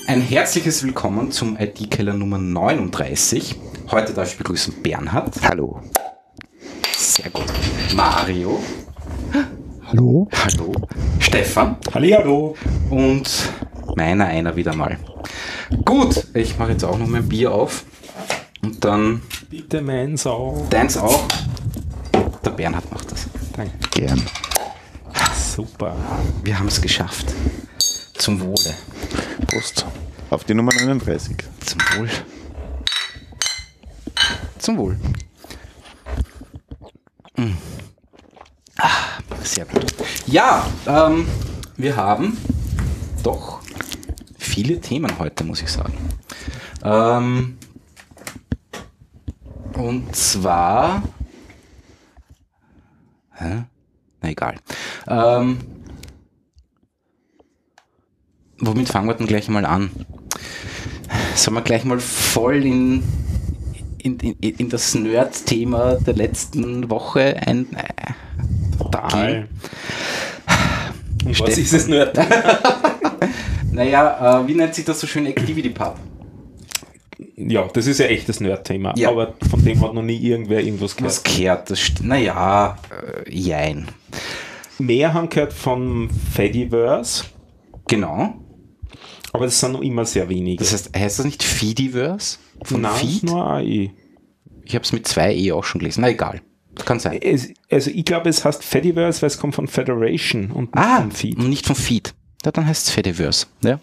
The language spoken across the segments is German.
Ein herzliches Willkommen zum IT-Keller Nummer 39. Heute darf ich begrüßen Bernhard. Hallo. Sehr gut. Mario. Hallo. Hallo. Stefan. Hallihallo. Und einer wieder mal. Gut, ich mache jetzt auch noch mein Bier auf. Und dann... Bitte meins auch. Deins auch. Der Bernhard macht das. Danke. Gern. Super. Wir haben es geschafft. Zum Wohle. Prost. Auf die Nummer 39. Zum Wohl. Zum Wohl. Sehr gut. Ja, wir haben doch viele Themen heute, muss ich sagen. Und zwar... Na egal. Womit fangen wir denn gleich mal an? Sollen wir gleich mal voll in das Nerd-Thema der letzten Woche gehen? Und was ist das Nerd? Naja, wie nennt sich das so schön? ActivityPub. Ja, das ist ja echt das Nerd-Thema. Ja. Aber von dem hat noch nie irgendwer irgendwas gehört. Was gehört? Naja, jein. Mehr haben gehört von Fediverse, Genau. aber das sind noch immer sehr wenige. Das heißt das nicht Feediverse? Von Nein, Feed? nur AI. Ich habe es mit 2 E auch schon gelesen. Na egal. Kann sein. Also ich glaube, es heißt Fediverse, weil es kommt von Federation und nicht vom Feed. Und nicht vom Feed. Ja, dann heißt es Fediverse. Ja.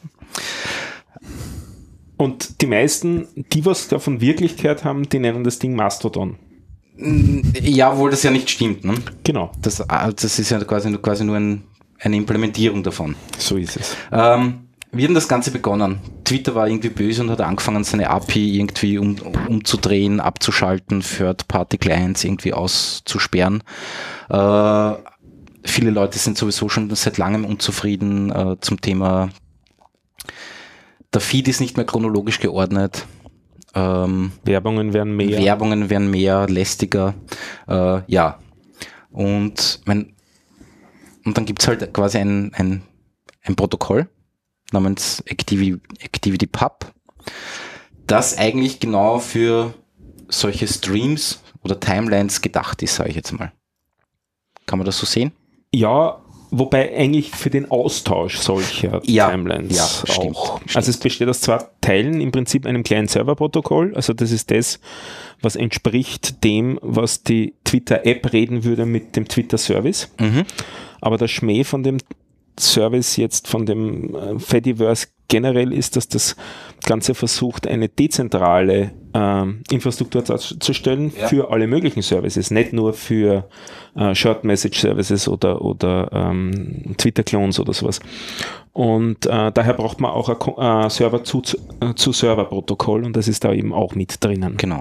Und die meisten, die was davon wirklich gehört haben, die nennen das Ding Mastodon. Ja, obwohl das ja nicht stimmt. Ne? Genau, Das ist ja quasi nur eine Implementierung davon. so ist es. Wie hat denn das Ganze begonnen? Twitter war irgendwie böse und hat angefangen, seine API irgendwie umzudrehen, abzuschalten, Third-Party-Clients irgendwie auszusperren. Viele Leute sind sowieso schon seit langem unzufrieden zum Thema, der Feed ist nicht mehr chronologisch geordnet. Werbungen werden mehr. Lästiger. Ja. Und dann gibt es halt quasi ein Protokoll namens ActivityPub, das eigentlich genau für solche Streams oder Timelines gedacht ist, sage ich jetzt mal. Kann man das so sehen? Ja, wobei eigentlich für den Austausch solcher Timelines auch. Stimmt. Also es besteht aus 2 Teilen, im Prinzip einem kleinen Serverprotokoll. Also das ist das, was entspricht dem, was die Twitter-App reden würde mit dem Twitter-Service. Aber der Schmäh von dem Service jetzt, von dem Fediverse generell ist, dass das Ganze versucht, eine dezentrale Infrastruktur darzustellen für alle möglichen Services, nicht nur für Short-Message-Services oder Twitter-Clones oder sowas. Und daher braucht man auch ein Server-zu-Server-Protokoll und das ist da eben auch mit drinnen. Genau.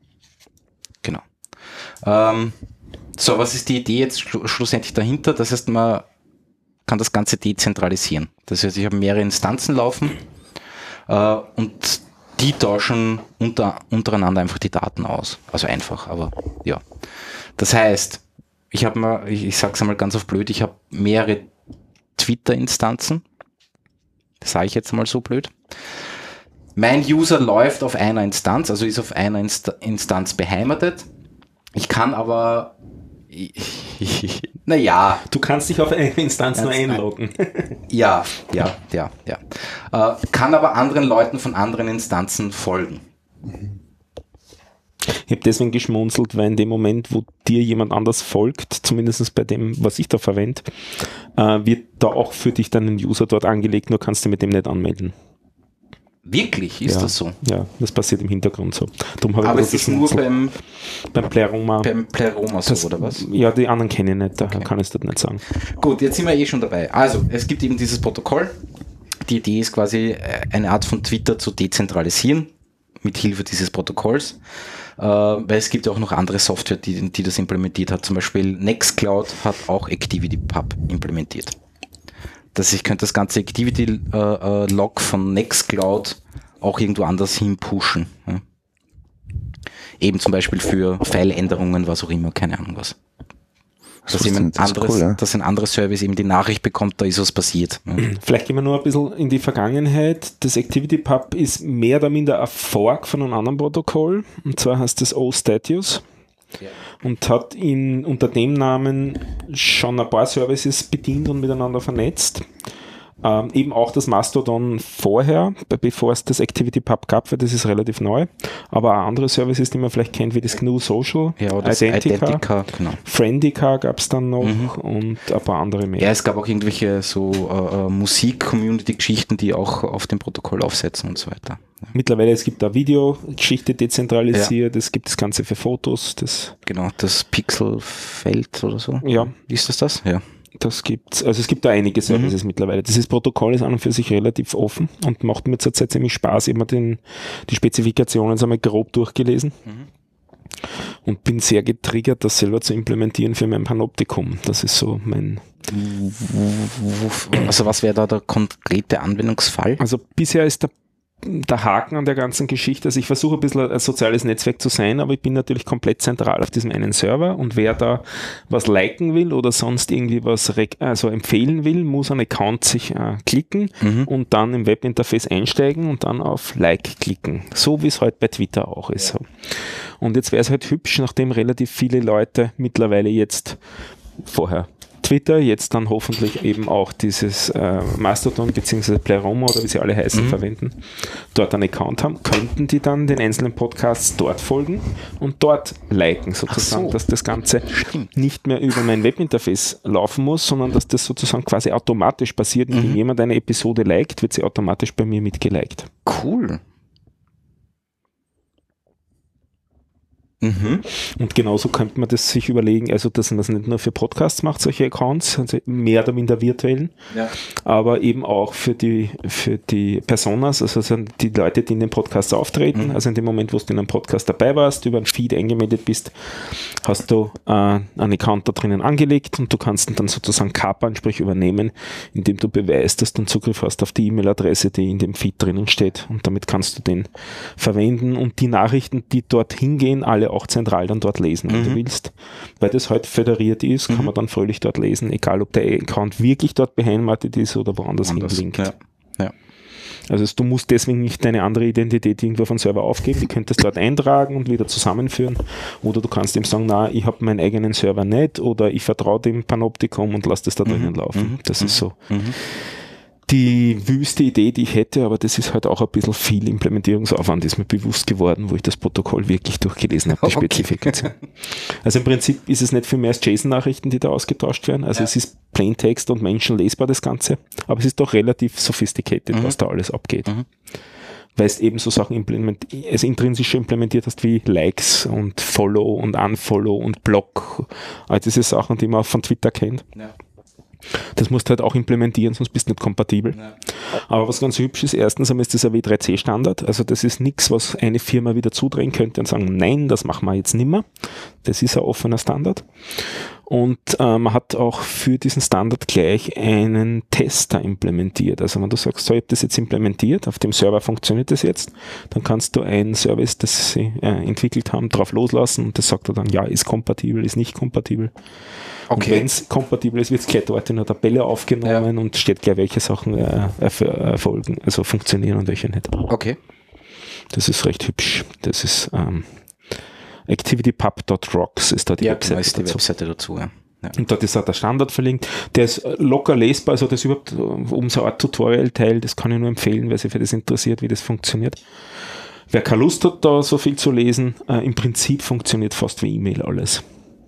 So, was ist die Idee jetzt schlussendlich dahinter? Das heißt, man kann das Ganze dezentralisieren. Das heißt, ich habe mehrere Instanzen laufen und die tauschen untereinander einfach die Daten aus. Also einfach, aber ja. Das heißt, ich sage es einmal ganz auf blöd, ich habe mehrere Twitter-Instanzen. Das sage ich jetzt mal so blöd. Mein User läuft auf einer Instanz, also ist auf einer Instanz beheimatet. Ich kann aber naja. Du kannst dich auf eine Instanz nur einloggen. Ja. Kann aber anderen Leuten von anderen Instanzen folgen. Ich habe deswegen geschmunzelt, weil in dem Moment, wo dir jemand anders folgt, zumindest bei dem, was ich da verwende, wird da auch für dich dann ein User dort angelegt, nur kannst du mit dem nicht anmelden. Wirklich? Ist das so? Ja, das passiert im Hintergrund so. Aber es ist nur beim Pleroma. Beim Pleroma so, oder was? Ja, die anderen kenne ich nicht, daher kann ich es dort nicht sagen. Gut, jetzt sind wir schon dabei. Also, es gibt eben dieses Protokoll. Die Idee ist quasi, eine Art von Twitter zu dezentralisieren, mit Hilfe dieses Protokolls. Weil es gibt ja auch noch andere Software, die das implementiert hat. Zum Beispiel Nextcloud hat auch ActivityPub implementiert. Ich könnte das ganze Activity-Log von Nextcloud auch irgendwo anders hin pushen. Ja. Eben zum Beispiel für File-Änderungen, was auch immer, keine Ahnung was. dass ein anderer Service eben die Nachricht bekommt, da ist was passiert. Vielleicht gehen wir nur ein bisschen in die Vergangenheit. Das ActivityPub ist mehr oder minder ein Fork von einem anderen Protokoll, und zwar heißt das OStatius. Ja. Und hat unter dem Namen schon ein paar Services bedient und miteinander vernetzt. Eben auch das Mastodon vorher, bevor es das ActivityPub gab, weil das ist relativ neu. Aber auch andere Services, die man vielleicht kennt, wie das GNU Social, das Identica genau. Friendica gab es dann noch und ein paar andere mehr. Ja, es gab auch irgendwelche so Musik-Community-Geschichten, die auch auf dem Protokoll aufsetzen und so weiter. Ja. Mittlerweile, es gibt da Videogeschichte dezentralisiert, es gibt das Ganze für Fotos. Genau, das Pixelfeld oder so. Ja. Ist das? Ja. Das gibt's, also es gibt da einige Services mittlerweile. Dieses Protokoll ist an und für sich relativ offen und macht mir zurzeit ziemlich Spaß. Ich habe mir die Spezifikationen einmal grob durchgelesen und bin sehr getriggert, das selber zu implementieren für mein Panoptikum. Das ist so mein... Also was wäre da der konkrete Anwendungsfall? Also bisher ist der Haken an der ganzen Geschichte, also ich versuche ein bisschen ein soziales Netzwerk zu sein, aber ich bin natürlich komplett zentral auf diesem einen Server, und wer da was liken will oder sonst irgendwie was empfehlen will, muss einen Account sich klicken und dann im Webinterface einsteigen und dann auf Like klicken. So wie es halt bei Twitter auch ist. Ja. Und jetzt wäre es halt hübsch, nachdem relativ viele Leute mittlerweile jetzt vorher Twitter, jetzt dann hoffentlich eben auch dieses Mastodon bzw. Pleroma oder wie sie alle heißen verwenden, dort einen Account haben, könnten die dann den einzelnen Podcasts dort folgen und dort liken sozusagen, dass das Ganze nicht mehr über mein Webinterface laufen muss, sondern dass das sozusagen quasi automatisch passiert. Wenn jemand eine Episode liked, wird sie automatisch bei mir mitgeliked. Cool. Und genauso könnte man das sich überlegen, also dass man es nicht nur für Podcasts macht, solche Accounts, also mehr oder minder virtuellen, aber eben auch für die Personas, also die Leute, die in den Podcasts auftreten. Also in dem Moment, wo du in einem Podcast dabei warst, über einen Feed eingemeldet bist, hast du einen Account da drinnen angelegt und du kannst ihn dann sozusagen kapern, sprich übernehmen, indem du beweist, dass du einen Zugriff hast auf die E-Mail-Adresse, die in dem Feed drinnen steht, und damit kannst du den verwenden und die Nachrichten, die dort hingehen, alle auch zentral dann dort lesen, wenn du willst. Weil das halt föderiert ist, kann man dann fröhlich dort lesen, egal ob der Account wirklich dort beheimatet ist oder woanders hinlinkt. Ja. Also du musst deswegen nicht deine andere Identität irgendwo auf den Server aufgeben, du könntest dort eintragen und wieder zusammenführen, oder du kannst ihm sagen, na, ich habe meinen eigenen Server nicht, oder ich vertraue dem Panoptikum und lasse das da drinnen laufen. Das ist so die wüste Idee, die ich hätte, aber das ist halt auch ein bisschen viel Implementierungsaufwand, ist mir bewusst geworden, wo ich das Protokoll wirklich durchgelesen habe, die Spezifikation. Also im Prinzip ist es nicht viel mehr als JSON-Nachrichten, die da ausgetauscht werden. Also es ist Plaintext und menschenlesbar, das Ganze, aber es ist doch relativ sophisticated, was da alles abgeht. Weil es eben so Sachen intrinsisch implementiert hast wie Likes und Follow und Unfollow und Block, all diese Sachen, die man auch von Twitter kennt. Ja. Das musst du halt auch implementieren, sonst bist du nicht kompatibel. Ja. Aber was ganz hübsch ist, erstens einmal ist das ein W3C-Standard, also das ist nichts, was eine Firma wieder zudrehen könnte und sagen, nein, das machen wir jetzt nimmer. Das ist ein offener Standard. Und man hat auch für diesen Standard gleich einen Tester implementiert. Also wenn du sagst, so, ich habe das jetzt implementiert, auf dem Server funktioniert das jetzt, dann kannst du einen Service, das sie entwickelt haben, drauf loslassen, und das sagt er dann, ja, ist kompatibel, ist nicht kompatibel. Okay. Und wenn es kompatibel ist, wird es gleich dort in einer Tabelle aufgenommen und steht gleich, welche Sachen erfolgen, also funktionieren und welche nicht. Okay. Das ist recht hübsch. Das ist activitypub.rocks ist da die Webseite dazu. Ja. Und dort ist auch der Standard verlinkt. Der ist locker lesbar, also das überhaupt um so eine Art Tutorial-Teil, das kann ich nur empfehlen, wer sich für das interessiert, wie das funktioniert. Wer keine Lust hat, da so viel zu lesen, im Prinzip funktioniert fast wie E-Mail alles.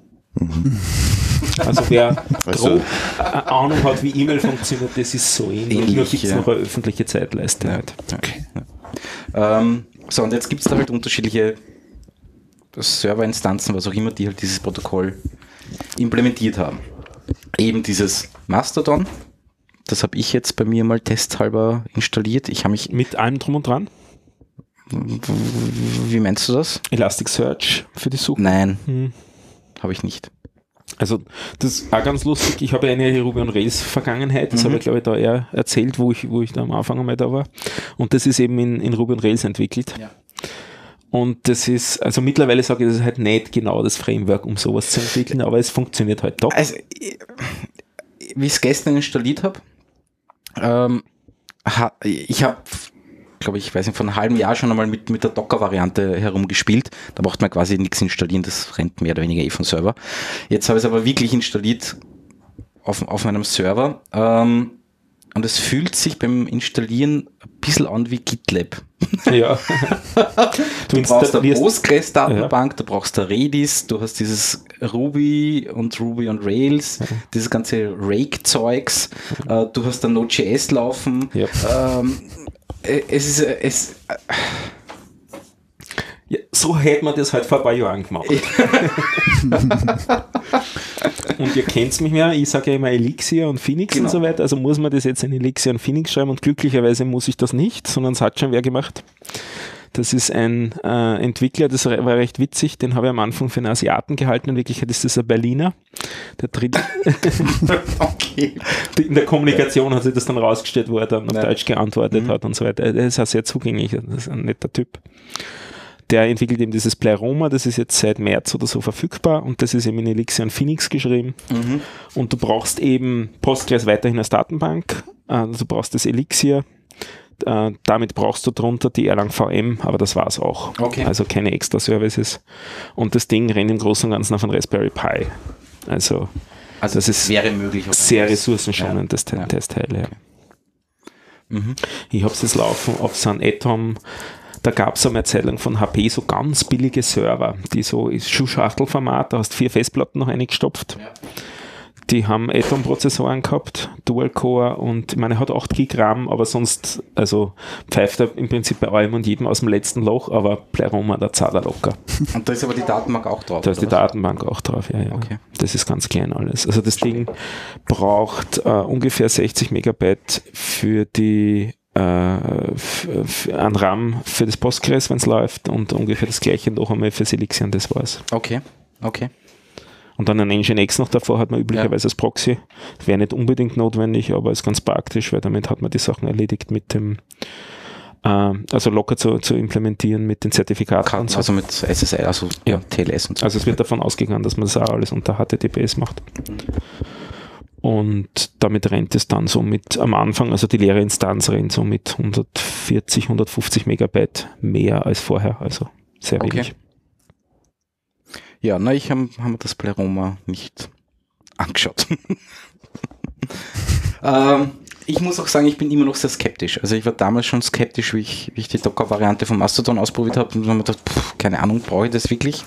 Also wer grob eine Ahnung hat, wie E-Mail funktioniert, das ist so ähnlich. Nur gibt es noch eine öffentliche Zeitleiste. Ja. Okay. So, und jetzt gibt es da halt unterschiedliche Serverinstanzen, was auch immer, die halt dieses Protokoll implementiert haben. Eben dieses Mastodon, das habe ich jetzt bei mir mal testhalber installiert. Ich habe mich mit allem drum und dran. Wie meinst du das? Elasticsearch für die Suche? Nein, habe ich nicht. Also das ist auch ganz lustig. Ich habe eine Ruby on Rails Vergangenheit, das habe ich glaube ich da eher erzählt, wo ich da am Anfang einmal da war. Und das ist eben in Ruby on Rails entwickelt. Ja. Und das ist, also mittlerweile sage ich, das ist halt nicht genau das Framework, um sowas zu entwickeln, aber es funktioniert halt doch. Also, wie ich es gestern installiert habe, ich habe, glaube ich, weiß nicht, vor einem halben Jahr schon einmal mit der Docker-Variante herumgespielt. Da braucht man quasi nichts installieren, das rennt mehr oder weniger vom Server. Jetzt habe ich es aber wirklich installiert auf meinem Server. Und es fühlt sich beim Installieren ein bisschen an wie GitLab. Ja. Du brauchst eine Postgres-Datenbank, du brauchst eine Redis, du hast dieses Ruby on Rails, dieses ganze Rake-Zeugs, du hast ein Node.js laufen. Ja. Ja, so hätte man das halt vor ein paar Jahren gemacht. Und ihr kennt mich mehr, ich sage ja immer Elixir und Phoenix und so weiter, also muss man das jetzt in Elixir und Phoenix schreiben und glücklicherweise muss ich das nicht, sondern es hat schon wer gemacht. Das ist ein Entwickler, das war recht witzig, den habe ich am Anfang für einen Asiaten gehalten, in Wirklichkeit ist das ein Berliner. Der dritte. Okay. In der Kommunikation hat sich das dann rausgestellt, wo er dann auf Deutsch geantwortet hat und so weiter. Der ist auch sehr zugänglich, das ist ein netter Typ. Der entwickelt eben dieses Pleroma, das ist jetzt seit März oder so verfügbar und das ist eben in Elixir und Phoenix geschrieben. Und du brauchst eben Postgres weiterhin als Datenbank, du brauchst das Elixir, damit brauchst du drunter die Erlang VM, aber das war's auch. Okay. Also keine extra Services. Und das Ding rennt im Großen und Ganzen auf einem Raspberry Pi. Also das ist wäre möglich. Sehr ressourcenschonend, das Teil. Ja. Ich habe es jetzt laufen auf so einem Atom. Da gab es eine Zeit lang von HP so ganz billige Server, die so ist Schuhschachtelformat, da hast 4 Festplatten noch eingestopft. Ja. Die haben Atom-Prozessoren gehabt, Dual-Core und ich meine, er hat 8 GB RAM, aber sonst, also pfeift er im Prinzip bei allem und jedem aus dem letzten Loch, aber Pleroma, da zahlt er locker. Und da ist aber die Datenbank auch drauf? Da ist die Datenbank auch drauf, ja. Okay. Das ist ganz klein alles. Also das Ding braucht ungefähr 60 Megabyte für die an RAM für das Postgres, wenn es läuft und ungefähr das gleiche noch einmal für Elixir und das war's. Okay. Und dann ein Nginx noch davor hat man üblicherweise als Proxy. Wäre nicht unbedingt notwendig, aber ist ganz praktisch, weil damit hat man die Sachen erledigt mit dem also locker zu implementieren mit den Zertifikaten. Und so. Also mit SSL, also TLS und so. Also es wird davon ausgegangen, dass man das auch alles unter HTTPS macht. Und damit rennt es dann so mit am Anfang, also die leere Instanz rennt so mit 140, 150 Megabyte mehr als vorher, also sehr wenig. Ja, ich habe mir das Pleroma nicht angeschaut. Ich muss auch sagen, ich bin immer noch sehr skeptisch. Also ich war damals schon skeptisch, wie ich die Docker-Variante von Mastodon ausprobiert habe und habe mir gedacht, keine Ahnung, brauche ich das wirklich?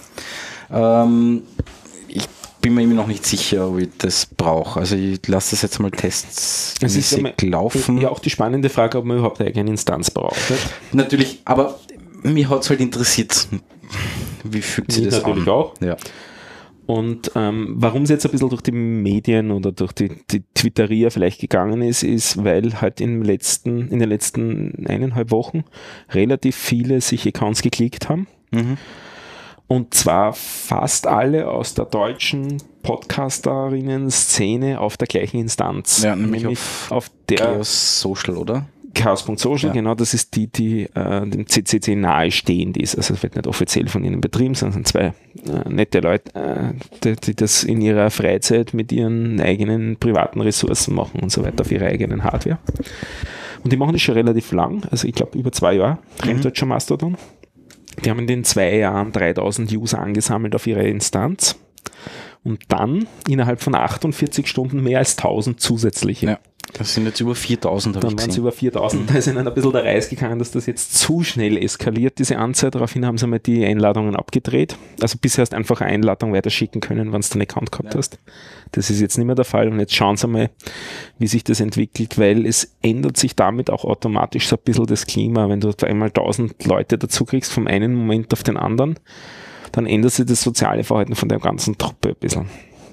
Ich bin mir immer noch nicht sicher, ob ich das brauche. Also ich lasse das jetzt mal testmäßig laufen. Ja, auch die spannende Frage, ob man überhaupt eine eigene Instanz braucht. Natürlich, aber mich hat es halt interessiert. Wie fühlt sich das natürlich an? Auch. Ja. Und warum es jetzt ein bisschen durch die Medien oder durch die Twitteria vielleicht gegangen ist, weil halt in den letzten 1,5 Wochen relativ viele sich Accounts geklickt haben. Und zwar fast alle aus der deutschen Podcasterinnen-Szene auf der gleichen Instanz. Ja, nämlich auf der Chaos Social, oder? Chaos.social, genau, das ist die dem CCC nahestehend ist. Also es wird nicht offiziell von ihnen betrieben, sondern sind 2 nette Leute, die das in ihrer Freizeit mit ihren eigenen privaten Ressourcen machen und so weiter, auf ihrer eigenen Hardware. Und die machen das schon relativ lang, also ich glaube über 2 Jahre, rennt dort schon Mastodon. Die haben in den 2 Jahren 3000 User angesammelt auf ihre Instanz und dann innerhalb von 48 Stunden mehr als 1000 zusätzliche. Ja, das sind jetzt über 4000. Dann waren es über 4000. Da ist ihnen ein bisschen der Reiß gegangen, dass das jetzt zu schnell eskaliert, diese Anzahl. Daraufhin haben sie mal die Einladungen abgedreht. Also bisher hast du einfach eine Einladung weiterschicken können, wenn du einen Account gehabt hast. Das ist jetzt nicht mehr der Fall. Und jetzt schauen sie mal, wie sich das entwickelt, weil es ändert sich damit auch automatisch so ein bisschen das Klima. Wenn du einmal 1000 Leute dazu kriegst, vom einen Moment auf den anderen, dann ändert sich das soziale Verhalten von der ganzen Truppe ein bisschen.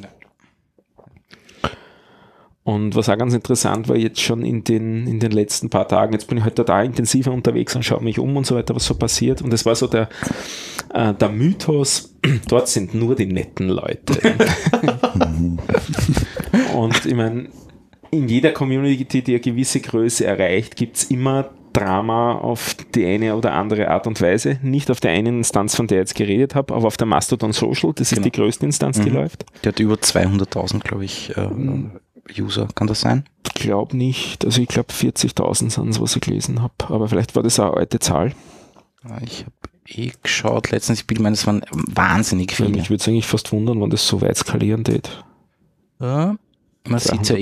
Und was auch ganz interessant war jetzt schon in den letzten paar Tagen, jetzt bin ich halt total intensiver unterwegs und schaue mich um und so weiter, was so passiert. Und es war so der Mythos, dort sind nur die netten Leute. Und ich meine, in jeder Community, die eine gewisse Größe erreicht, gibt es immer Drama auf die eine oder andere Art und Weise. Nicht auf der einen Instanz, von der ich jetzt geredet habe, aber auf der Mastodon Social. Das ist die größte Instanz, die läuft. Der hat über 200.000, glaube ich, User. Kann das sein? Ich glaube nicht. Also ich glaube 40.000 sind es, was ich gelesen habe. Aber vielleicht war das auch eine alte Zahl. Ich habe geschaut letztens. Ich meine, es waren wahnsinnig viele. Ich würde es eigentlich fast wundern, wenn das so weit skalieren tät. Ja, man sieht es ja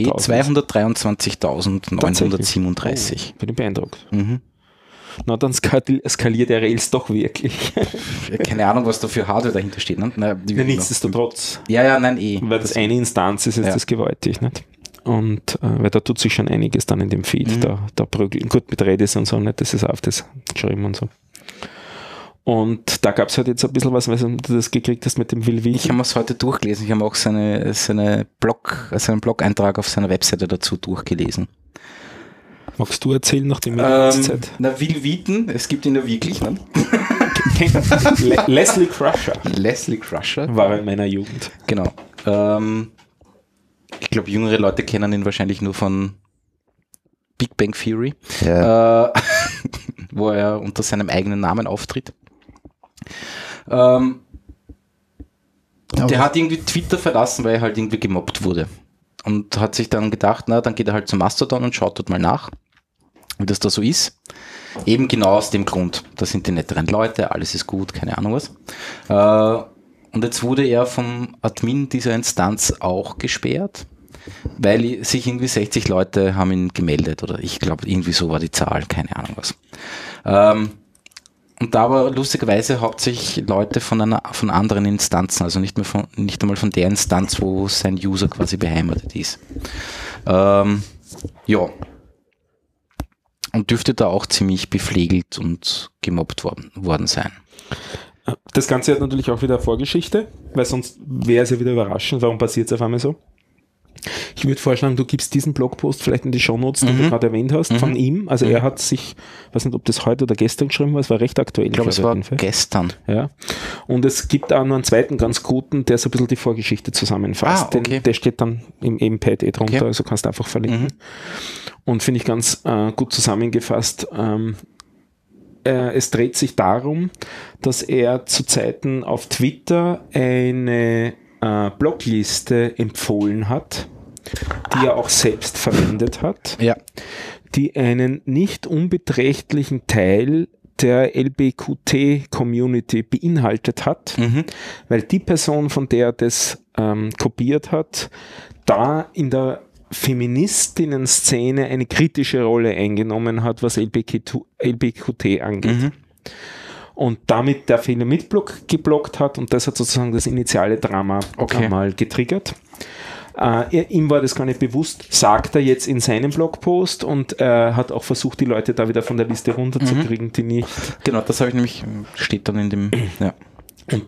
223.937. Bin ich beeindruckt. Na, dann skaliert der Rails doch wirklich. Keine Ahnung, was da für Hardware dahinter steht. Ne? Nichtsdestotrotz. Ja, Weil das eine Instanz ist, das gewaltig, nicht? Und weil da tut sich schon einiges dann in dem Feed. Da prügeln. Gut, mit Redis und so, nicht? Das ist auf das geschrieben und so. Und da gab es halt jetzt ein bisschen was, weil du das gekriegt hast mit dem Will Wheaton. Ich habe es heute durchgelesen. Ich habe auch seinen Blog-Eintrag auf seiner Webseite dazu durchgelesen. Magst du erzählen, nachdem Zeit? Will Wheaton, es gibt ihn ja wirklich. Ne? Leslie Crusher. Leslie Crusher. War in meiner Jugend. Genau. Ich glaube, jüngere Leute kennen ihn wahrscheinlich nur von Big Bang Theory, wo er unter seinem eigenen Namen auftritt. Der hat irgendwie Twitter verlassen, weil er halt irgendwie gemobbt wurde. Und hat sich dann gedacht, na, dann geht er halt zum Mastodon und schaut dort mal nach, wie das da so ist. Eben genau aus dem Grund. Da sind die netteren Leute, alles ist gut, keine Ahnung was. Und jetzt wurde er vom Admin dieser Instanz auch gesperrt, weil sich irgendwie 60 Leute haben ihn gemeldet. Oder ich glaube, irgendwie so war die Zahl, keine Ahnung was. Und da war lustigerweise hauptsächlich Leute von anderen Instanzen, also nicht einmal von der Instanz, wo sein User quasi beheimatet ist. Ja. Und dürfte da auch ziemlich bepflegelt und gemobbt worden sein. Das Ganze hat natürlich auch wieder eine Vorgeschichte, weil sonst wäre es ja wieder überraschend, warum passiert es auf einmal so. Ich würde vorschlagen, du gibst diesen Blogpost vielleicht in die Shownotes, den du gerade erwähnt hast, von ihm. Also er hat sich, weiß nicht, ob das heute oder gestern geschrieben war, es war recht aktuell. Ich glaube, es war gestern. Ja. Und es gibt auch noch einen zweiten ganz guten, der so ein bisschen die Vorgeschichte zusammenfasst. Okay. Der steht dann im Pad drunter, also kannst du einfach verlinken. Und finde ich ganz gut zusammengefasst. Es dreht sich darum, dass er zu Zeiten auf Twitter eine Blogliste empfohlen hat, die er auch selbst verwendet hat, die einen nicht unbeträchtlichen Teil der LBQT-Community beinhaltet hat, weil die Person, von der er das kopiert hat, da in der Feministinnen-Szene eine kritische Rolle eingenommen hat, was LBQT angeht. Und damit der Fehler mitgeblockt hat und das hat sozusagen das initiale Drama einmal getriggert. Ihm war das gar nicht bewusst, sagt er jetzt in seinem Blogpost und hat auch versucht, die Leute da wieder von der Liste runterzukriegen, die nicht. Genau, das habe ich nämlich, steht dann in dem, Und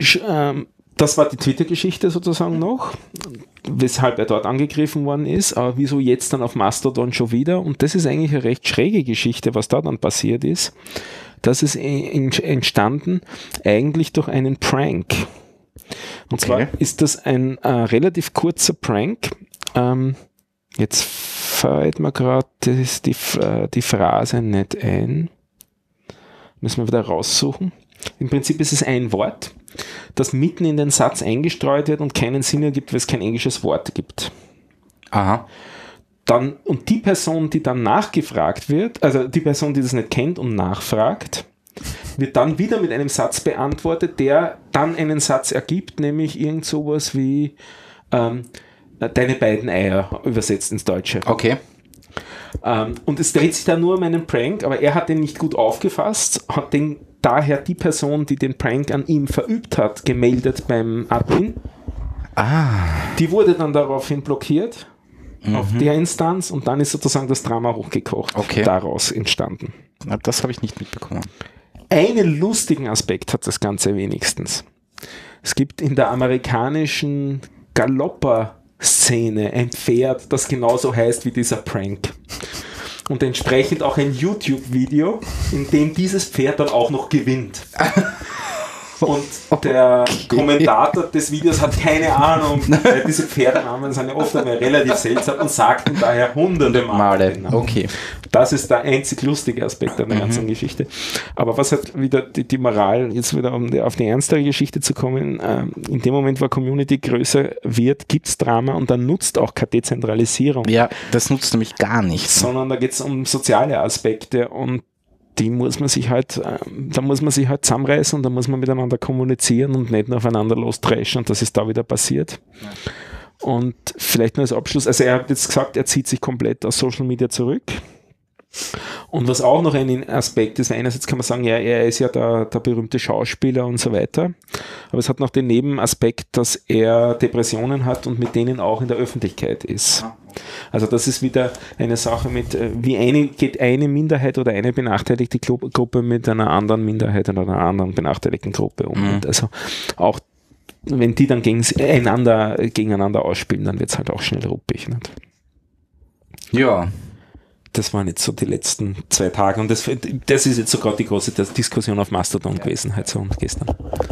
das war die Twitter-Geschichte sozusagen noch, weshalb er dort angegriffen worden ist, aber wieso jetzt dann auf Mastodon schon wieder? Und das ist eigentlich eine recht schräge Geschichte, was da dann passiert ist. Das ist entstanden eigentlich durch einen Prank. Und zwar ist das ein relativ kurzer Prank. Jetzt fällt mir gerade die Phrase nicht ein. Müssen wir wieder raussuchen. Im Prinzip ist es ein Wort, das mitten in den Satz eingestreut wird und keinen Sinn ergibt, weil es kein englisches Wort gibt. Aha. Und die Person, die dann nachgefragt wird, also die Person, die das nicht kennt und nachfragt, wird dann wieder mit einem Satz beantwortet, der dann einen Satz ergibt, nämlich irgend sowas wie deine beiden Eier, übersetzt ins Deutsche. Okay. Und es dreht sich da nur um einen Prank, aber er hat den nicht gut aufgefasst, hat den daher die Person, die den Prank an ihm verübt hat, gemeldet beim Admin. Die wurde dann daraufhin blockiert auf der Instanz und dann ist sozusagen das Drama hochgekocht, daraus entstanden. Na, das habe ich nicht mitbekommen. Einen lustigen Aspekt hat das Ganze wenigstens. Es gibt in der amerikanischen Galopper-Szene ein Pferd, das genauso heißt wie dieser Prank. Und entsprechend auch ein YouTube-Video, in dem dieses Pferd dann auch noch gewinnt. Und der Kommentator des Videos hat keine Ahnung, weil diese Pferdenamen sind ja oft einmal relativ seltsam und sagt ihn daher hunderte Male. Okay. Das ist der einzig lustige Aspekt an der ganzen Geschichte. Aber was hat wieder die Moral, jetzt wieder auf die ernstere Geschichte zu kommen, in dem Moment, wo Community größer wird, gibt es Drama und dann nutzt auch keine Dezentralisierung. Ja, das nutzt nämlich gar nichts. Sondern da geht es um soziale Aspekte und die muss man sich halt, da muss man sich halt zusammenreißen und da muss man miteinander kommunizieren und nicht nur aufeinander losdreschen und das ist da wieder passiert. Ja. Und vielleicht nur als Abschluss, also er hat jetzt gesagt, er zieht sich komplett aus Social Media zurück. Und was auch noch ein Aspekt ist, einerseits kann man sagen, ja, er ist ja der berühmte Schauspieler und so weiter, aber es hat noch den Nebenaspekt, dass er Depressionen hat und mit denen auch in der Öffentlichkeit ist. Also das ist wieder eine Sache mit, geht eine Minderheit oder eine benachteiligte Gruppe mit einer anderen Minderheit oder einer anderen benachteiligten Gruppe um. Und also auch wenn die dann gegeneinander ausspielen, dann wird es halt auch schnell ruppig. Nicht? Ja. Das waren jetzt so die letzten 2 Tage und das ist jetzt so gerade die große Diskussion auf Mastodon gewesen, heute so und gestern.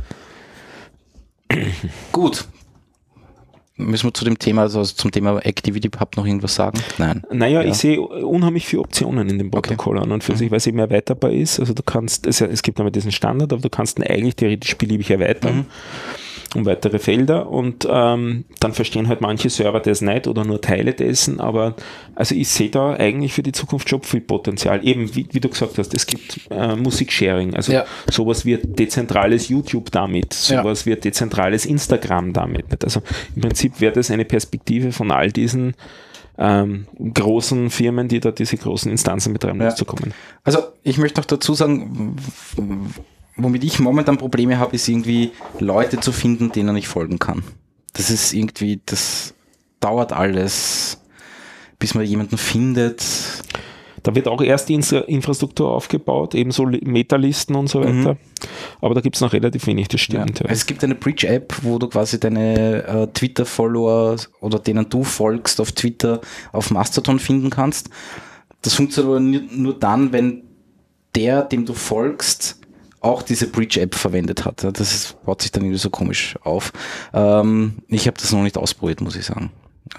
Gut. Müssen wir zu dem Thema, also zum Thema ActivityPub noch irgendwas sagen? Nein. Naja, ich sehe unheimlich viele Optionen in dem Protokoll an und für sich, weil es eben erweiterbar ist. Also du kannst, es gibt einmal diesen Standard, aber du kannst ihn eigentlich theoretisch beliebig erweitern. Um weitere Felder und dann verstehen halt manche Server das nicht oder nur Teile dessen, aber also ich sehe da eigentlich für die Zukunft schon viel Potenzial. Eben, wie du gesagt hast, es gibt Musiksharing, also sowas wie dezentrales YouTube damit, sowas wie dezentrales Instagram damit. Nicht? Also im Prinzip wäre das eine Perspektive von all diesen großen Firmen, die da diese großen Instanzen betreiben, loszukommen. Also ich möchte noch dazu sagen, womit ich momentan Probleme habe, ist irgendwie Leute zu finden, denen ich folgen kann. Das ist irgendwie, das dauert alles, bis man jemanden findet. Da wird auch erst die Infrastruktur aufgebaut, ebenso Metalisten und so weiter. Aber da gibt es noch relativ wenig, das stimmt. Ja. Es gibt eine Bridge-App, wo du quasi deine Twitter-Follower oder denen du folgst auf Twitter auf Mastodon finden kannst. Das funktioniert aber nur dann, wenn der, dem du folgst, auch diese Bridge-App verwendet hat. Das baut sich dann irgendwie so komisch auf. Ich habe das noch nicht ausprobiert, muss ich sagen.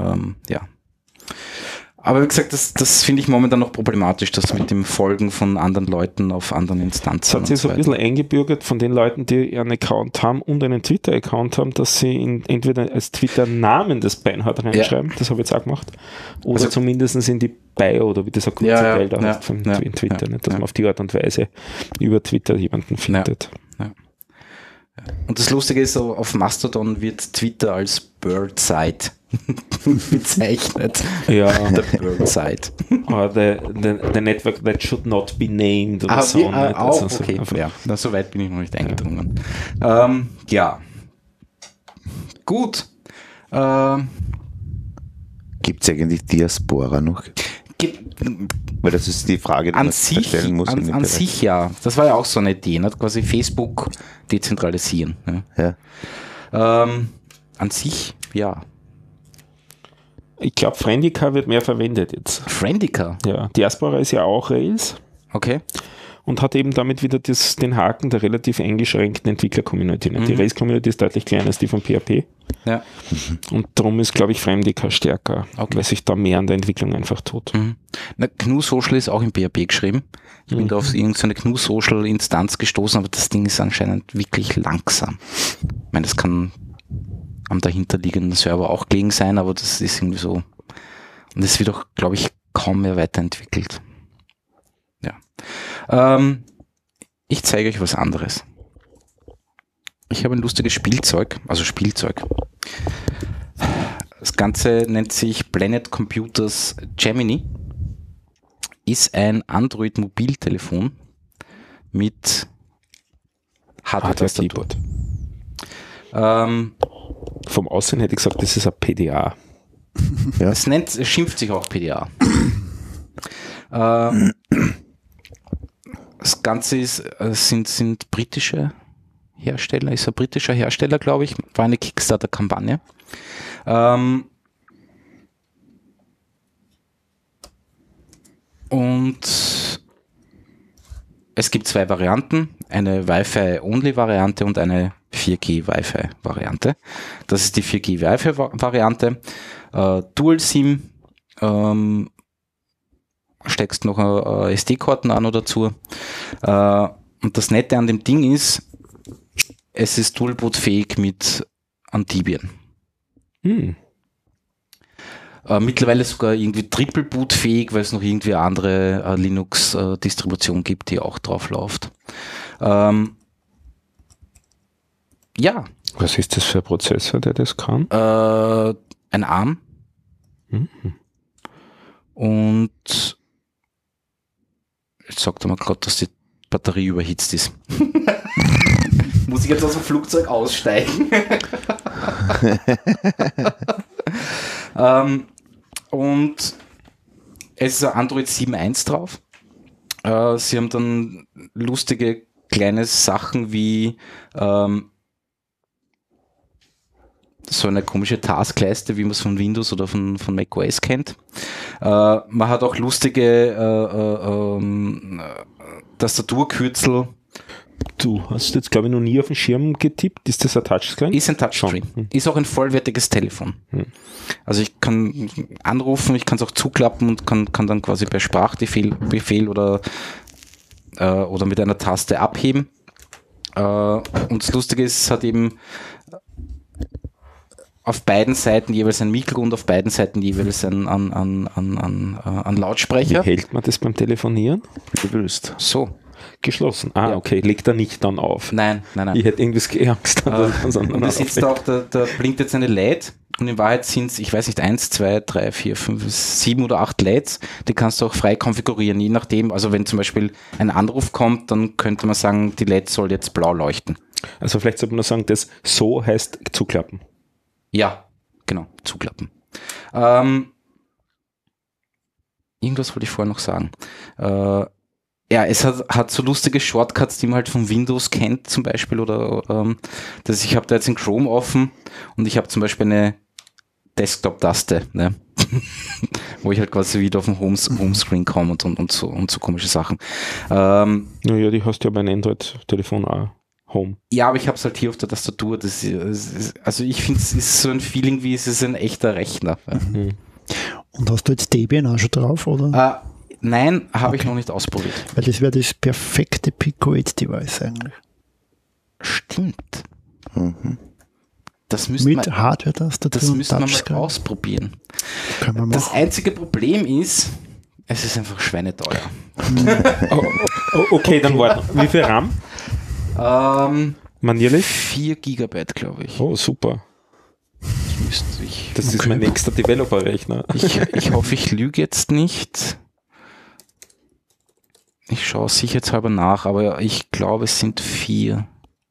Aber wie gesagt, das finde ich momentan noch problematisch, das mit dem Folgen von anderen Leuten auf anderen Instanzen. Das hat sich so ein bisschen eingebürgert von den Leuten, die einen Account haben und einen Twitter-Account haben, dass sie entweder als Twitter-Namen des Beinhard reinschreiben, das habe ich jetzt auch gemacht, oder also, zumindest in die Bio oder wie das ein kurzer Teil da heißt von Twitter, nicht, dass man auf die Art und Weise über Twitter jemanden findet. Ja. Und das Lustige ist, auf Mastodon wird Twitter als Birdside bezeichnet. Ja. The Birdside. Or the network that should not be named oder so. Auch, okay. Ja, so weit bin ich noch nicht eingedrungen. Ja. Gut. Gibt es eigentlich Diaspora noch? Weil das ist die Frage, die man stellen muss. An sich ja. Das war ja auch so eine Idee, ne? Quasi Facebook dezentralisieren. Ne? Ja. An sich, ja. Ich glaube, Friendica wird mehr verwendet jetzt. Friendica? Ja. Diaspora ist ja auch Rails. Okay. Und hat eben damit wieder den Haken der relativ eingeschränkten Entwickler-Community. Die Rails-Community ist deutlich kleiner als die von PHP. Ja. Und darum ist, glaube ich, Friendica stärker, weil sich da mehr an der Entwicklung einfach tut. Na, GNU Social ist auch in PHP geschrieben. Ich bin da auf irgendeine GNU Social Instanz gestoßen, aber das Ding ist anscheinend wirklich langsam. Ich meine, das kann am dahinterliegenden Server auch gelegen sein, aber das ist irgendwie so. Und es wird auch, glaube ich, kaum mehr weiterentwickelt. Ja. Ich zeige euch was anderes. Ich habe ein lustiges Spielzeug. Das Ganze nennt sich Planet Computers Gemini. Ist ein Android-Mobiltelefon mit Hardware-Tastatur. Vom Aussehen hätte ich gesagt, das ist ein PDA. Ja. Es schimpft sich auch PDA. Das Ganze sind britische Hersteller, ist ein britischer Hersteller, glaube ich, war eine Kickstarter-Kampagne. Und es gibt 2 Varianten, eine Wi-Fi-Only-Variante und eine 4G-Wi-Fi-Variante. Das ist die 4G-Wi-Fi-Variante. Dual-SIM, steckst noch eine SD-Karten an oder dazu. Und das Nette an dem Ding ist, es ist Dual-Boot-fähig mit Antiviren. Mittlerweile sogar irgendwie Triple-Boot-fähig, weil es noch irgendwie eine andere Linux-Distribution gibt, die auch drauf läuft. Ja. Was ist das für ein Prozessor, der das kann? Ein ARM. Und jetzt sagt er mir gerade, dass die Batterie überhitzt ist. Muss ich jetzt aus dem Flugzeug aussteigen? Und es ist ein Android 7.1 drauf. Sie haben dann lustige kleine Sachen wie so eine komische Taskleiste, wie man es von Windows oder von macOS kennt. Man hat auch lustige Tastaturkürzel. Du hast jetzt, glaube ich, noch nie auf den Schirm getippt. Ist das ein Touchscreen? Ist ein Touchscreen. Ist auch ein vollwertiges Telefon. Also ich kann anrufen, ich kann es auch zuklappen und kann dann quasi per Sprachbefehl oder mit einer Taste abheben. Und das Lustige ist, es hat eben auf beiden Seiten jeweils ein Mikro und auf beiden Seiten jeweils ein Lautsprecher. Wie hält man das beim Telefonieren? Gelöst. So. Geschlossen. Okay. Legt er nicht dann auf? Nein. Ich hätte irgendwie Angst. Und da sitzt da auch, da blinkt jetzt eine LED und in Wahrheit sind es, ich weiß nicht, 1, 2, 3, 4, 5, 7 oder 8 LEDs. Die kannst du auch frei konfigurieren, je nachdem. Also wenn zum Beispiel ein Anruf kommt, dann könnte man sagen, die LED soll jetzt blau leuchten. Also vielleicht sollte man nur sagen, das so heißt zuklappen. Ja, genau, zuklappen. Irgendwas wollte ich vorher noch sagen. Es hat so lustige Shortcuts, die man halt von Windows kennt zum Beispiel. Oder ich habe da jetzt in Chrome offen und ich habe zum Beispiel eine Desktop-Taste, ne? wo ich halt quasi wieder auf den Homescreen komme und so komische Sachen. Naja, die hast du ja bei einem Android-Telefon auch. Home. Ja, aber ich habe es halt hier auf der Tastatur. Also ich finde, es ist so ein Feeling, wie es ist ein echter Rechner. Mhm. Und hast du jetzt Debian auch schon drauf, oder? Nein, habe ich noch nicht ausprobiert. Weil das wäre das perfekte Pico 8-Device eigentlich. Stimmt. Mhm. Mit Hardware-Tastatur. Das müsste man mal ausprobieren. Das einzige Problem ist, es ist einfach schweineteuer. Okay, dann warten. Wie viel RAM? Manierlich? 4 GB, glaube ich. Oh, super. Das ist mein nächster Developer-Rechner. Ich hoffe, ich lüge jetzt nicht. Ich schaue sicherheitshalber nach, aber ich glaube, es sind 4.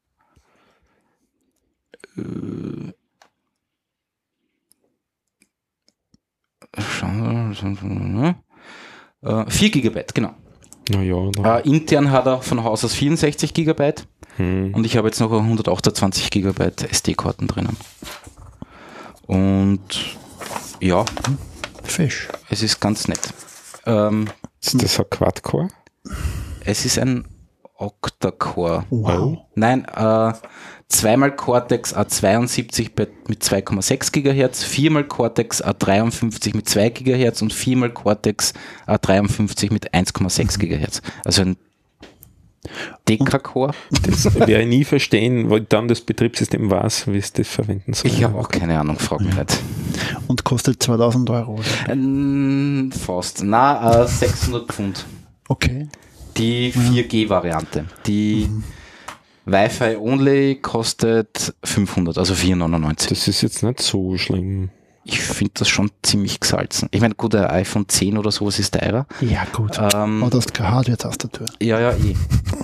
4 GB, genau. Ja, intern hat er von Haus aus 64 GB und ich habe jetzt noch 128 GB SD-Karten drinnen. Und ja, Fisch. Es ist ganz nett. Ist das ein Quad-Core? Es ist ein Octa-Core. Wow. Nein, zweimal Cortex A72 mit 2,6 GHz, viermal Cortex A53 mit 2 GHz und viermal Cortex A53 mit 1,6 GHz. Also ein Deka-Core. Das werde ich nie verstehen, weil dann das Betriebssystem weiß, wie es das verwenden soll. Ich habe auch keine Ahnung, frag mich nicht. Und kostet 2000 Euro? Fast. Na, 600 Pfund. Okay. Die 4G-Variante. Die Wi-Fi Only kostet 500, also 4,99. Das ist jetzt nicht so schlimm. Ich finde das schon ziemlich gesalzen. Ich meine, gut, ein iPhone 10 oder sowas ist teurer. Ja, gut. Aber das ist keine Hardware-Tastatur. Ja, eh.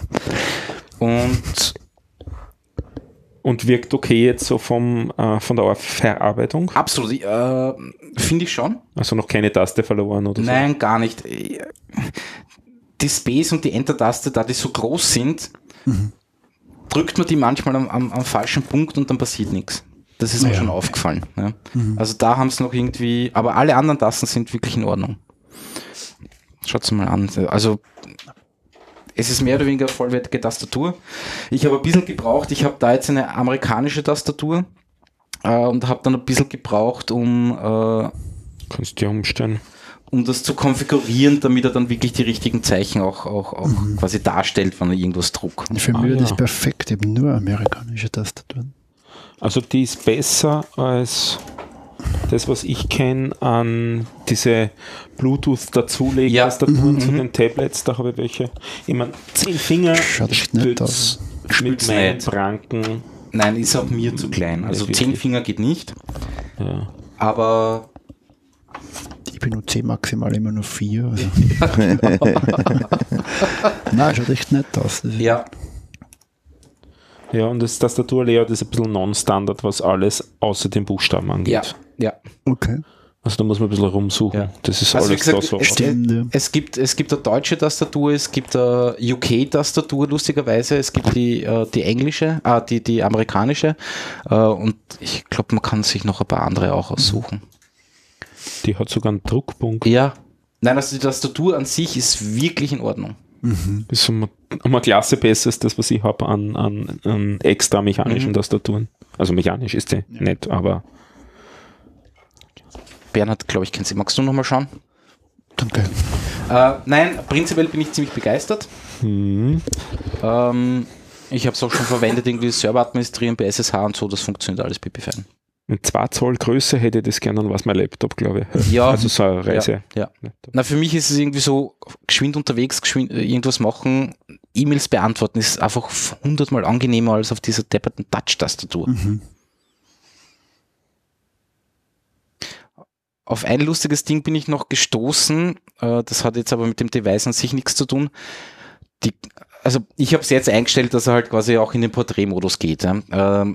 Und wirkt okay jetzt so von der Verarbeitung? Absolut. Finde ich schon. Also noch keine Taste verloren oder so? Nein, gar nicht. Die Space und die Enter-Taste, da die so groß sind, drückt man die manchmal am falschen Punkt und dann passiert nichts. Das ist mir schon aufgefallen. Ja. Also da haben es noch irgendwie, aber alle anderen Tasten sind wirklich in Ordnung. Schaut's mal an. Also es ist mehr oder weniger eine vollwertige Tastatur. Ich habe ein bisschen gebraucht, ich habe da jetzt eine amerikanische Tastatur und habe dann ein bisschen gebraucht, Kannst du ja umstellen. um das zu konfigurieren, damit er dann wirklich die richtigen Zeichen auch quasi darstellt, wenn er irgendwas druckt. Für mich ist das perfekt, eben nur amerikanische Tastaturen. Also die ist besser als das, was ich kenne an diese Bluetooth-Dazulegen-Tastaturen zu den Tablets. Da habe ich welche. Ich meine, 10 Finger mit meinen Pranken. Nein, ist auch mir zu klein. Also 10 Finger geht nicht. Ja. Aber ich benutze maximal immer nur 4. Also. Nein, schaut echt nett aus. Ja. Ja, und das Tastaturlayout ist ein bisschen non-standard, was alles außer den Buchstaben angeht. Ja. Okay. Also da muss man ein bisschen rumsuchen. Ja. Das ist Also alles wie gesagt, da so. es gibt eine deutsche Tastatur, es gibt eine UK-Tastatur, lustigerweise, es gibt die englische, die amerikanische, und ich glaube, man kann sich noch ein paar andere auch aussuchen. Die hat sogar einen Druckpunkt. Ja. Nein, also die Tastatur an sich ist wirklich in Ordnung. Das ist um eine Klasse besser als das, was ich habe an extra mechanischen Tastaturen. Also mechanisch ist die nicht, aber Bernhard, glaube ich, kennt sie. Magst du noch mal schauen? Danke. Nein, prinzipiell bin ich ziemlich begeistert. Ich habe es auch schon verwendet, irgendwie Server administrieren bei SSH und so, das funktioniert alles pipi-fein. in 2 Zoll Größe hätte ich das gerne, dann war es mein Laptop, glaube ich. Ja. Also so eine Reise. Ja. Na, für mich ist es irgendwie so, geschwind unterwegs, irgendwas machen, E-Mails beantworten, ist einfach 100-mal angenehmer als auf dieser depperten Touch-Tastatur. Auf ein lustiges Ding bin ich noch gestoßen, das hat jetzt aber mit dem Device an sich nichts zu tun. Also ich habe es jetzt eingestellt, dass er halt quasi auch in den Porträtmodus geht. Wenn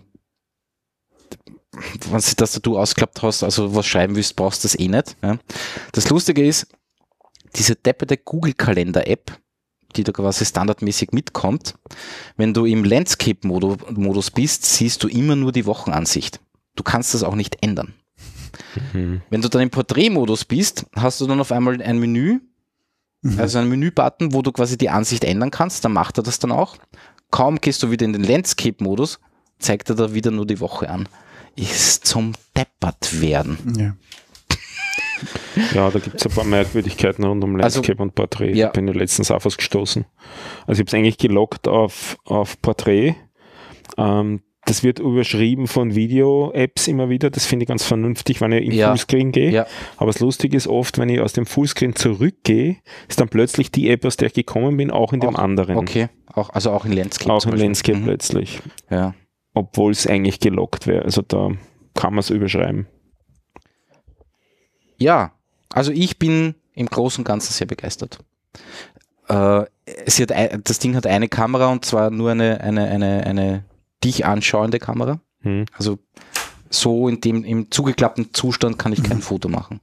du die Tastatur ausgeklappt hast, also was schreiben willst, brauchst du das eh nicht. Ja. Das Lustige ist, diese depperte Google-Kalender-App, die da quasi standardmäßig mitkommt, wenn du im Landscape-Modus bist, siehst du immer nur die Wochenansicht. Du kannst das auch nicht ändern. Wenn du dann im Porträtmodus bist, hast du dann auf einmal ein Menü, also einen Menü-Button, wo du quasi die Ansicht ändern kannst, dann macht er das dann auch. Kaum gehst du wieder in den Landscape-Modus, zeigt er da wieder nur die Woche an. Ist zum Deppert werden. Ja. Ja, da gibt es ein paar Merkwürdigkeiten rund um Landscape und Porträt. Ja. Da bin ich letztens auf was gestoßen. Also ich habe es eigentlich gelockt auf Porträt. Das wird überschrieben von Video-Apps immer wieder. Das finde ich ganz vernünftig, wenn ich in Fullscreen gehe. Ja. Aber das Lustige ist oft, wenn ich aus dem Fullscreen zurückgehe, ist dann plötzlich die App, aus der ich gekommen bin, auch in dem anderen. Okay, also auch in Landscape. Auch in Landscape plötzlich. Ja. Obwohl es eigentlich gelockt wäre. Also da kann man es überschreiben. Ja, also ich bin im Großen und Ganzen sehr begeistert. Das Ding hat eine Kamera und zwar nur eine dich anschauende Kamera. Also so im zugeklappten Zustand kann ich kein Foto machen.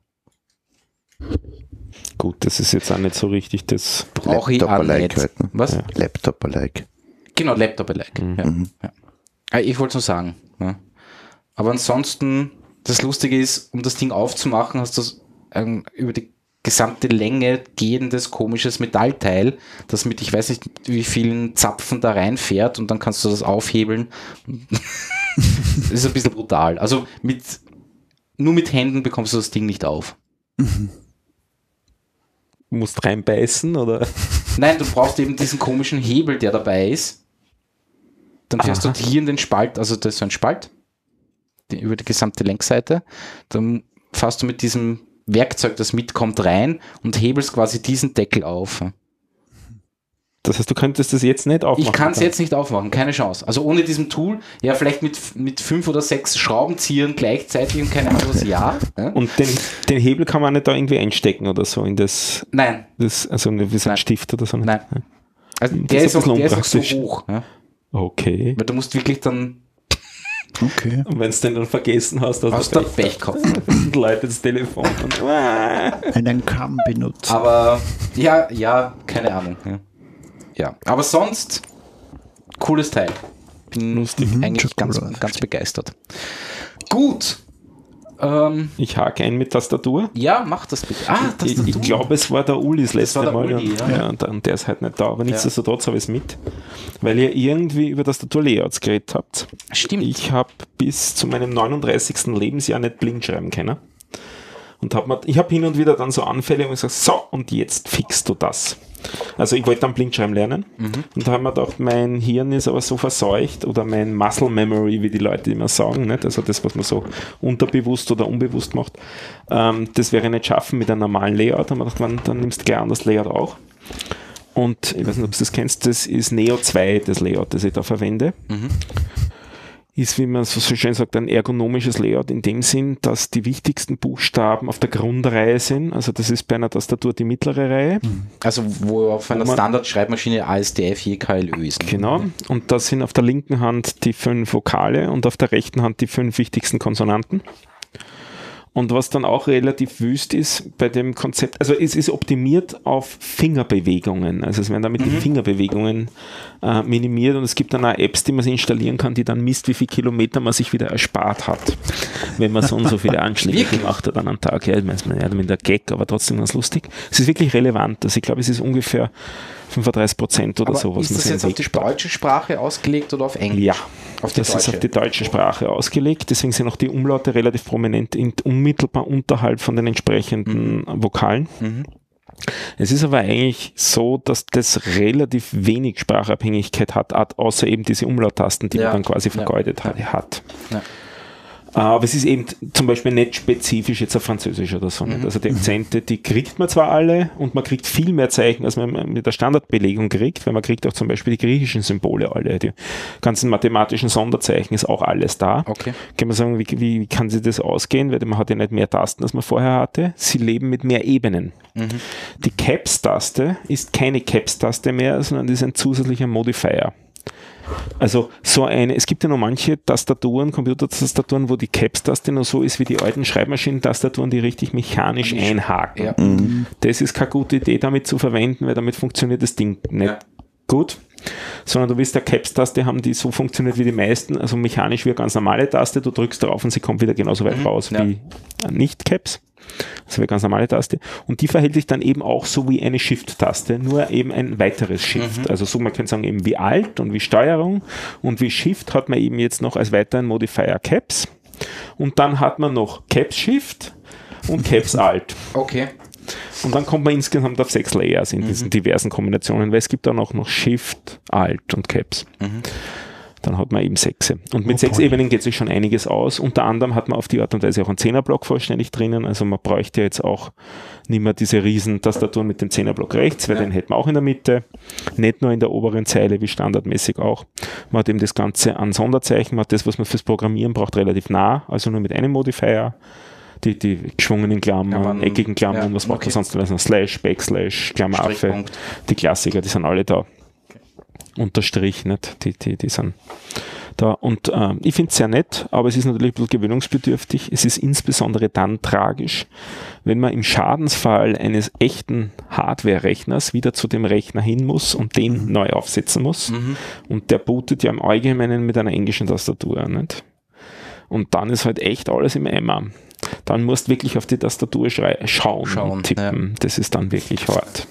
Gut, das ist jetzt auch nicht so richtig das brauche ich auch nicht. Halt, ne? Was? Ja. Laptop-alike. Genau, Laptop-alike. Ja. Ich wollte es nur sagen. Ja. Aber ansonsten, das Lustige ist, um das Ding aufzumachen, hast du über die gesamte Länge gehendes komisches Metallteil, das mit ich weiß nicht wie vielen Zapfen da reinfährt und dann kannst du das aufhebeln. Das ist ein bisschen brutal. Also nur mit Händen bekommst du das Ding nicht auf. Du musst reinbeißen, oder? Nein, du brauchst eben diesen komischen Hebel, der dabei ist. Dann fährst du hier in den Spalt, also das ist so ein Spalt, über die gesamte Längsseite. Dann fährst du mit diesem Werkzeug, das mitkommt, rein und hebelst quasi diesen Deckel auf. Das heißt, du könntest das jetzt nicht aufmachen? Ich kann es jetzt nicht aufmachen, keine Chance. Also ohne diesem Tool, ja vielleicht mit 5 oder 6 Schraubenziehern gleichzeitig und keine Ahnung was, ja. Und den Hebel kann man nicht da irgendwie einstecken oder so in das... Nein. Also wie so ein Stift oder so? Nein. Also der ist auch so hoch. Ja. Okay. Weil du musst wirklich dann... Okay. Und wenn du den dann vergessen hast, hast du Pech gehabt. Leute das Telefon und einen Kamm benutzt. Aber ja, keine Ahnung. Ja, aber sonst cooles Teil. Bin lustig, eigentlich ganz begeistert. Gut. Ich hake ein mit Tastatur. Ja, mach das bitte. Tastatur. Ich glaube, es war der Ulis letzte Mal. Uli, und der ist halt nicht da. Aber nichtsdestotrotz habe ich es mit. Weil ihr irgendwie über Tastaturlayouts geredet habt. Stimmt. Ich habe bis zu meinem 39. Lebensjahr nicht blind schreiben können. Und ich habe hin und wieder dann so Anfälle, wo ich sage, so, und jetzt fixst du das. Also ich wollte dann Blindschreiben lernen und da haben wir gedacht, mein Hirn ist aber so verseucht oder mein Muscle Memory, wie die Leute immer sagen, nicht? Also das, was man so unterbewusst oder unbewusst macht, das wäre nicht schaffen mit einem normalen Layout. Da haben wir gedacht, dann nimmst du gleich an das Layout auch. Und ich weiß nicht, ob du das kennst, das ist Neo 2, das Layout, das ich da verwende. Ist, wie man so schön sagt, ein ergonomisches Layout in dem Sinn, dass die wichtigsten Buchstaben auf der Grundreihe sind. Also das ist bei einer Tastatur die mittlere Reihe. Also wo auf einer Standard-Schreibmaschine ASDF je KLÖ ist. Genau. Und da sind auf der linken Hand die 5 Vokale und auf der rechten Hand die 5 wichtigsten Konsonanten. Und was dann auch relativ wüst ist bei dem Konzept, also es ist optimiert auf Fingerbewegungen. Also es werden damit die Fingerbewegungen minimiert und es gibt dann auch Apps, die man sich installieren kann, die dann misst, wie viele Kilometer man sich wieder erspart hat, wenn man so und so viele Anschläge gemacht hat an einem Tag. Ja, ich meine, mit der Gag, aber trotzdem ganz lustig. Es ist wirklich relevant. Also ich glaube, es ist ungefähr 35% oder so, was man sich ist das jetzt auf die deutsche Sprache ausgelegt oder auf Englisch? Ja, das ist auf die deutsche Sprache ausgelegt. Deswegen sind auch die Umlaute relativ prominent unmittelbar unterhalb von den entsprechenden Vokalen. Es ist aber eigentlich so, dass das relativ wenig Sprachabhängigkeit hat, außer eben diese Umlauttasten, die man dann quasi vergeudet hat. Ja. Aber es ist eben zum Beispiel nicht spezifisch jetzt auf Französisch oder so. Nicht. Also die Akzente, die kriegt man zwar alle und man kriegt viel mehr Zeichen, als man mit der Standardbelegung kriegt, weil man kriegt auch zum Beispiel die griechischen Symbole alle. Die ganzen mathematischen Sonderzeichen ist auch alles da. Okay. Kann man sagen, wie kann sich das ausgehen? Weil man hat ja nicht mehr Tasten, als man vorher hatte. Sie leben mit mehr Ebenen. Die Caps-Taste ist keine Caps-Taste mehr, sondern ist ein zusätzlicher Modifier. Also es gibt ja noch manche Tastaturen, Computertastaturen, wo die Caps-Taste noch so ist wie die alten Schreibmaschinentastaturen, die richtig mechanisch einhaken. Ja. Das ist keine gute Idee, damit zu verwenden, weil damit funktioniert das Ding nicht gut, sondern du willst eine Caps-Taste haben, die so funktioniert wie die meisten, also mechanisch wie eine ganz normale Taste, du drückst darauf und sie kommt wieder genauso weit raus wie Nicht-Caps. Das wäre eine ganz normale Taste. Und die verhält sich dann eben auch so wie eine Shift-Taste, nur eben ein weiteres Shift. Also so, man könnte sagen, eben wie Alt und wie Steuerung und wie Shift hat man eben jetzt noch als weiteren Modifier Caps. Und dann hat man noch Caps Shift und Caps Alt. Okay. Und dann kommt man insgesamt auf 6 Layers in diesen diversen Kombinationen, weil es gibt auch noch Shift, Alt und Caps. Dann hat man eben 6. Und mit 6 Ebenen geht sich schon einiges aus. Unter anderem hat man auf die Art und Weise auch einen 10er-Block vollständig drinnen. Also man bräuchte jetzt auch nicht mehr diese riesen Tastaturen mit dem 10er-Block rechts, weil den hätten wir auch in der Mitte. Nicht nur in der oberen Zeile, wie standardmäßig auch. Man hat eben das Ganze an Sonderzeichen. Man hat das, was man fürs Programmieren braucht, relativ nah. Also nur mit einem Modifier. Die geschwungenen Klammern, eckigen Klammern, was braucht man sonst? Also Slash, Backslash, Klammeraffe. Die Klassiker, die sind alle da. Unterstrich, nicht? Die sind da. Und ich finde es sehr nett, aber es ist natürlich ein bisschen gewöhnungsbedürftig. Es ist insbesondere dann tragisch, wenn man im Schadensfall eines echten Hardware-Rechners wieder zu dem Rechner hin muss und den neu aufsetzen muss. Und der bootet ja im Allgemeinen mit einer englischen Tastatur. Nicht? Und dann ist halt echt alles im Eimer. Dann musst du wirklich auf die Tastatur schauen und tippen. Ja. Das ist dann wirklich hart.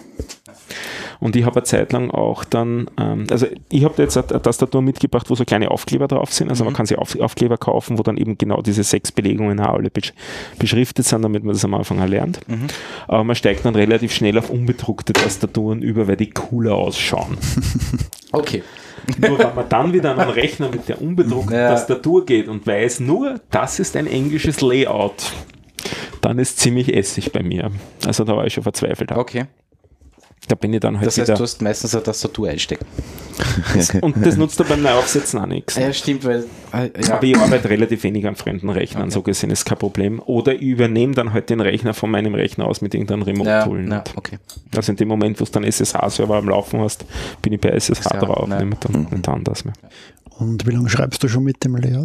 Und ich habe eine Zeit lang auch dann, also ich habe da jetzt eine Tastatur mitgebracht, wo so kleine Aufkleber drauf sind. Also man kann sich Aufkleber kaufen, wo dann eben genau diese 6 Belegungen alle beschriftet sind, damit man das am Anfang lernt. Aber man steigt dann relativ schnell auf unbedruckte Tastaturen über, weil die cooler ausschauen. Okay. Nur wenn man dann wieder an einen Rechner mit der unbedruckten Tastatur geht und weiß nur, das ist ein englisches Layout, dann ist ziemlich Essig bei mir. Also da war ich schon verzweifelt. Okay. Da bin ich dann halt das heißt, du hast meistens eine Tastatur einstecken. Und das nutzt du beim Neuaufsetzen auch nichts. Ja, stimmt, weil... Aber ich arbeite relativ wenig an fremden Rechnern, so gesehen ist kein Problem. Oder ich übernehme dann halt den Rechner von meinem Rechner aus mit irgendeinem Remote-Tool. Okay. Also in dem Moment, wo du dann SSH-Server am Laufen hast, bin ich bei SSH drauf, nicht anders mehr. Und wie lange schreibst du schon mit dem Layout?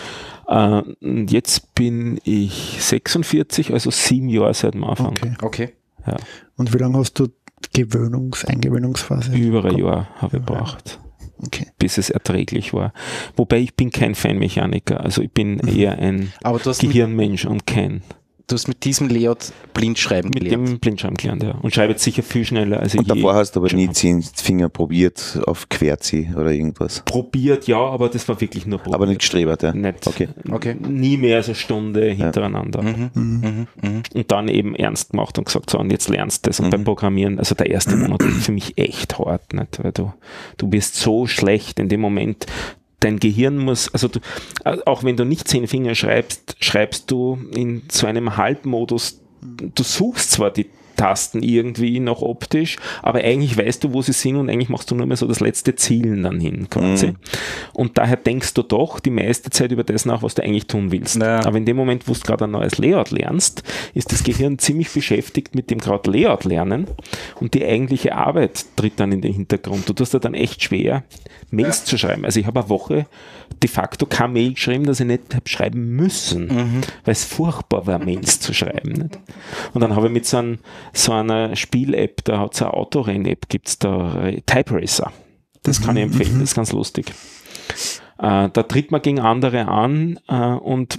Jetzt bin ich 46, also 7 Jahre seit dem Anfang. Okay. Ja. Und wie lange hast du Eingewöhnungsphase? Über ein Jahr habe ich gebraucht, bis es erträglich war. Wobei ich bin kein Feinmechaniker, also ich bin eher ein Gehirnmensch und kein Du hast mit diesem Layout Blindschreiben gelernt. Mit dem Blindschreiben gelernt, ja. Und schreibe jetzt sicher viel schneller als ich. Und davor hast du aber nie 10 Finger probiert auf Querzi oder irgendwas? Probiert, ja, aber das war wirklich nur probiert. Aber nicht gestrebert, ja? Nicht. Okay. Nie mehr als eine Stunde hintereinander. Und dann eben ernst gemacht und gesagt, so, und jetzt lernst du das. Und beim Programmieren, also der erste Monat ist für mich echt hart, nicht? Weil du bist so schlecht in dem Moment. Dein Gehirn muss, also auch wenn du nicht 10 Finger schreibst du in so einem Halbmodus, du suchst zwar die Tasten irgendwie noch optisch, aber eigentlich weißt du, wo sie sind und eigentlich machst du nur mehr so das letzte Zielen dann hin, quasi. Und daher denkst du doch die meiste Zeit über das nach, was du eigentlich tun willst. Naja. Aber in dem Moment, wo du gerade ein neues Layout lernst, ist das Gehirn ziemlich beschäftigt mit dem gerade Layout lernen und die eigentliche Arbeit tritt dann in den Hintergrund. Du tust dir dann echt schwer, Mails zu schreiben. Also ich habe eine Woche de facto keine Mail geschrieben, dass ich nicht habe schreiben müssen, weil es furchtbar war, Mails zu schreiben. Nicht? Und dann habe ich mit so einer Spiel-App, da hat es eine Autorenn-App, gibt es da Type Racer. Das kann ich empfehlen, das ist ganz lustig. Da tritt man gegen andere an und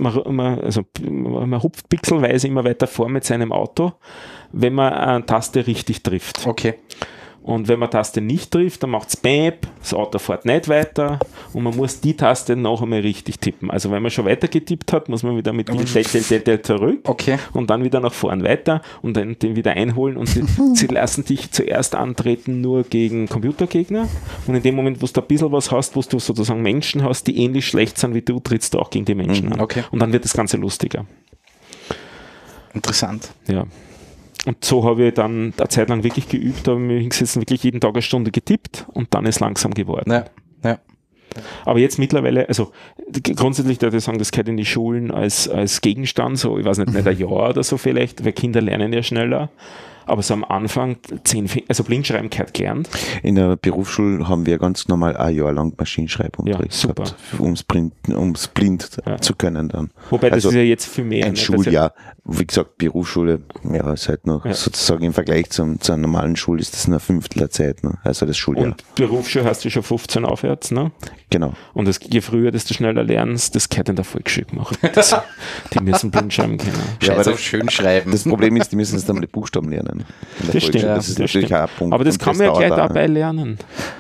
man hupft pixelweise immer weiter vor mit seinem Auto, wenn man eine Taste richtig trifft. Okay. Und wenn man Taste nicht trifft, dann macht es Bäb, das Auto fährt nicht weiter und man muss die Taste noch einmal richtig tippen. Also wenn man schon weiter getippt hat, muss man wieder mit Del zurück und dann wieder nach vorn weiter und dann den wieder einholen und sie lassen dich zuerst antreten nur gegen Computergegner und in dem Moment, wo du ein bisschen was hast, wo du sozusagen Menschen hast, die ähnlich schlecht sind wie du, trittst du auch gegen die Menschen an. Okay. Und dann wird das Ganze lustiger. Interessant. Ja. Und so habe ich dann eine Zeit lang wirklich geübt, habe mich hingesetzt und wirklich jeden Tag eine Stunde getippt und dann ist langsam geworden. Ja. Aber jetzt mittlerweile, also grundsätzlich würde ich sagen, das gehört in die Schulen als Gegenstand, so, ich weiß nicht, ein Jahr oder so vielleicht, weil Kinder lernen ja schneller. Aber so am Anfang Blindschreiben gehört gelernt. In der Berufsschule haben wir ganz normal ein Jahr lang Maschinenschreibunterricht gehabt, ums blind zu können dann. Wobei das ist ja jetzt viel mehr. Ein Schuljahr. Wie gesagt, Berufsschule, ja, ist halt noch sozusagen im Vergleich zur normalen Schule ist das nur ein Fünftel der Zeit, ne? Also das Schuljahr. Und Berufsschule hast du schon 15 aufwärts, ne? Genau. Und je früher, desto schneller lernst, das gehört in der Volksschule gemacht. Die müssen Blindschreiben können. Ja, aber schön schreiben. Das Problem ist, die müssen jetzt einmal die Buchstaben lernen. Das stimmt. Das ist natürlich auch ein Punkt. Aber das kann man ja gleich dabei lernen.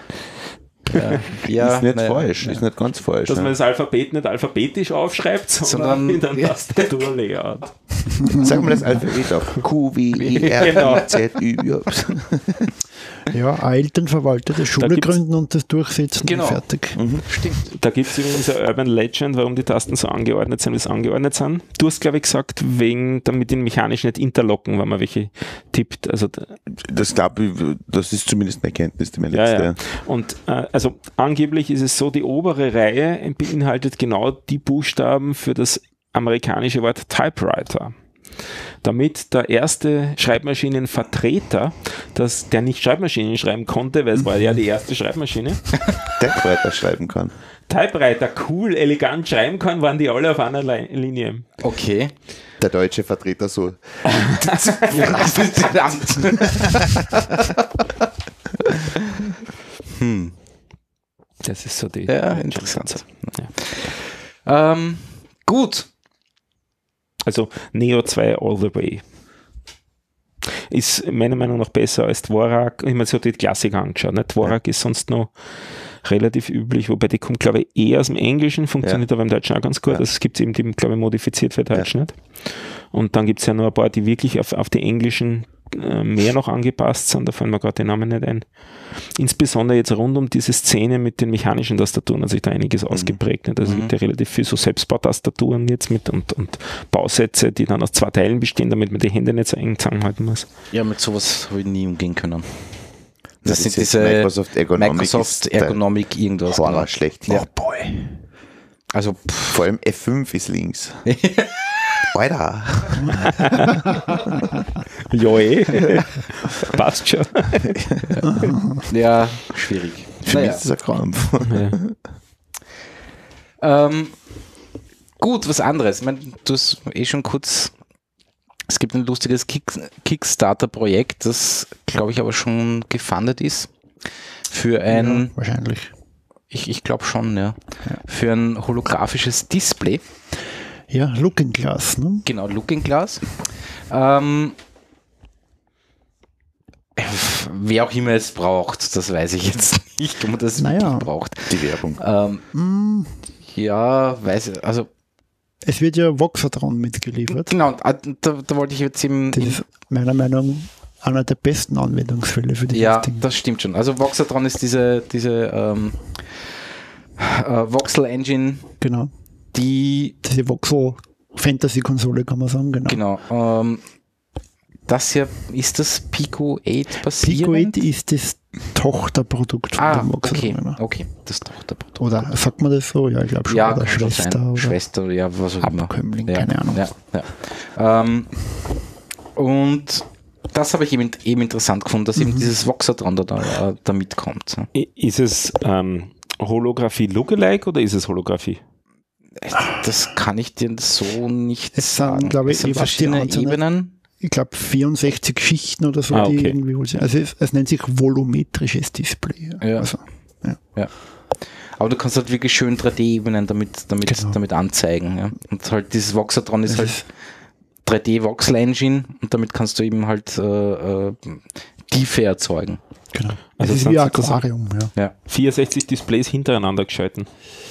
Ist nicht falsch, ist nicht ganz falsch. Dass man das Alphabet nicht alphabetisch aufschreibt, sondern in der Tastatur-Layout. Sagen wir das Alphabet auf. Q, W, I, R, Z, Ü, J. Ja, elternverwaltete Schule gründen und das durchsetzen und fertig. Stimmt. Da gibt es übrigens eine Urban Legend, warum die Tasten so angeordnet sind, wie sie angeordnet sind. Du hast, glaube ich, gesagt, damit die mechanisch nicht interlocken, wenn man welche tippt. Also, das glaube ich, das ist zumindest eine Erkenntnis, die mir letzte. Ja. Und also angeblich ist es so, die obere Reihe beinhaltet genau die Buchstaben für das amerikanische Wort Typewriter. Damit der erste Schreibmaschinenvertreter, der nicht Schreibmaschinen schreiben konnte, weil es war ja die erste Schreibmaschine, Typewriter schreiben kann. Typewriter cool, elegant schreiben kann, waren die alle auf einer Linie. Okay. Der deutsche Vertreter so. Das ist so die. Ja, interessant. Ja. Gut. Also Neo 2 all the way. Ist meiner Meinung nach besser als Dvorak. Ich meine, so die Klassiker angeschaut. Ne? Dvorak ist sonst noch relativ üblich, wobei die kommt, glaube ich, eher aus dem Englischen, funktioniert aber im Deutschen auch ganz gut. Also es gibt eben die, glaube ich, modifiziert für Deutsch nicht. Und dann gibt es ja noch ein paar, die wirklich auf die englischen mehr noch angepasst sind, da fallen mir gerade die Namen nicht ein. Insbesondere jetzt rund um diese Szene mit den mechanischen Tastaturen hat sich da einiges ausgeprägt. Nicht? Also es gibt ja relativ viel so Selbstbautastaturen jetzt mit und Bausätze, die dann aus 2 Teilen bestehen, damit man die Hände nicht so eng zusammenhalten muss. Ja, mit sowas habe ich nie umgehen können. Das sind diese Microsoft Ergonomik irgendwas. Horror schlecht. Oh boy. Also vor allem F5 ist links. Alter. Ja, passt schon. Ja, schwierig. Für mich ist das ein Krampf. Gut, was anderes. Ich meine, du hast schon kurz. Es gibt ein lustiges Kickstarter-Projekt, das, glaube ich, aber schon gefundet ist. Für ein. Ja, wahrscheinlich. Ich glaube schon, ja. Für ein holographisches Display. Ja, Looking Glass, ne? Genau, Looking Glass. Wer auch immer es braucht, das weiß ich jetzt nicht, ob man das wirklich braucht. Die Werbung. Ja, also es wird ja Voxatron mitgeliefert. Genau, da wollte ich jetzt eben... Das ist meiner Meinung nach einer der besten Anwendungsfälle für dieses Ding. Ja, das stimmt schon. Also Voxatron ist diese Voxel Engine, genau. Diese Voxel Fantasy-Konsole, kann man sagen, genau. Genau. Das hier, ist das Pico 8 basierend? Pico 8 ist das Tochterprodukt von dem Voxatron. Okay, das Tochterprodukt. Oder sagt man das so? Ja, ich glaube schon. Ja, oder Schwester, ja, was auch immer. Abkömmling, keine Ahnung. Ja. Und das habe ich eben interessant gefunden, dass eben dieses Voxatron da mitkommt. Ist es Holographie Lookalike oder ist es Holographie? Das kann ich dir so nicht sagen. Sind, glaube ich, verschiedene Ebenen. Ich glaube 64 Schichten oder so, die irgendwie wohl sind. Also es nennt sich volumetrisches Display. Ja. Also, ja. Aber du kannst halt wirklich schön 3D-Ebenen damit anzeigen. Ja. Und halt dieses Voxatron ist halt 3D Voxel Engine und damit kannst du eben halt Tiefe erzeugen. Genau. Also es ist wie ein Aquarium. Ja. 64 Displays hintereinander geschalten.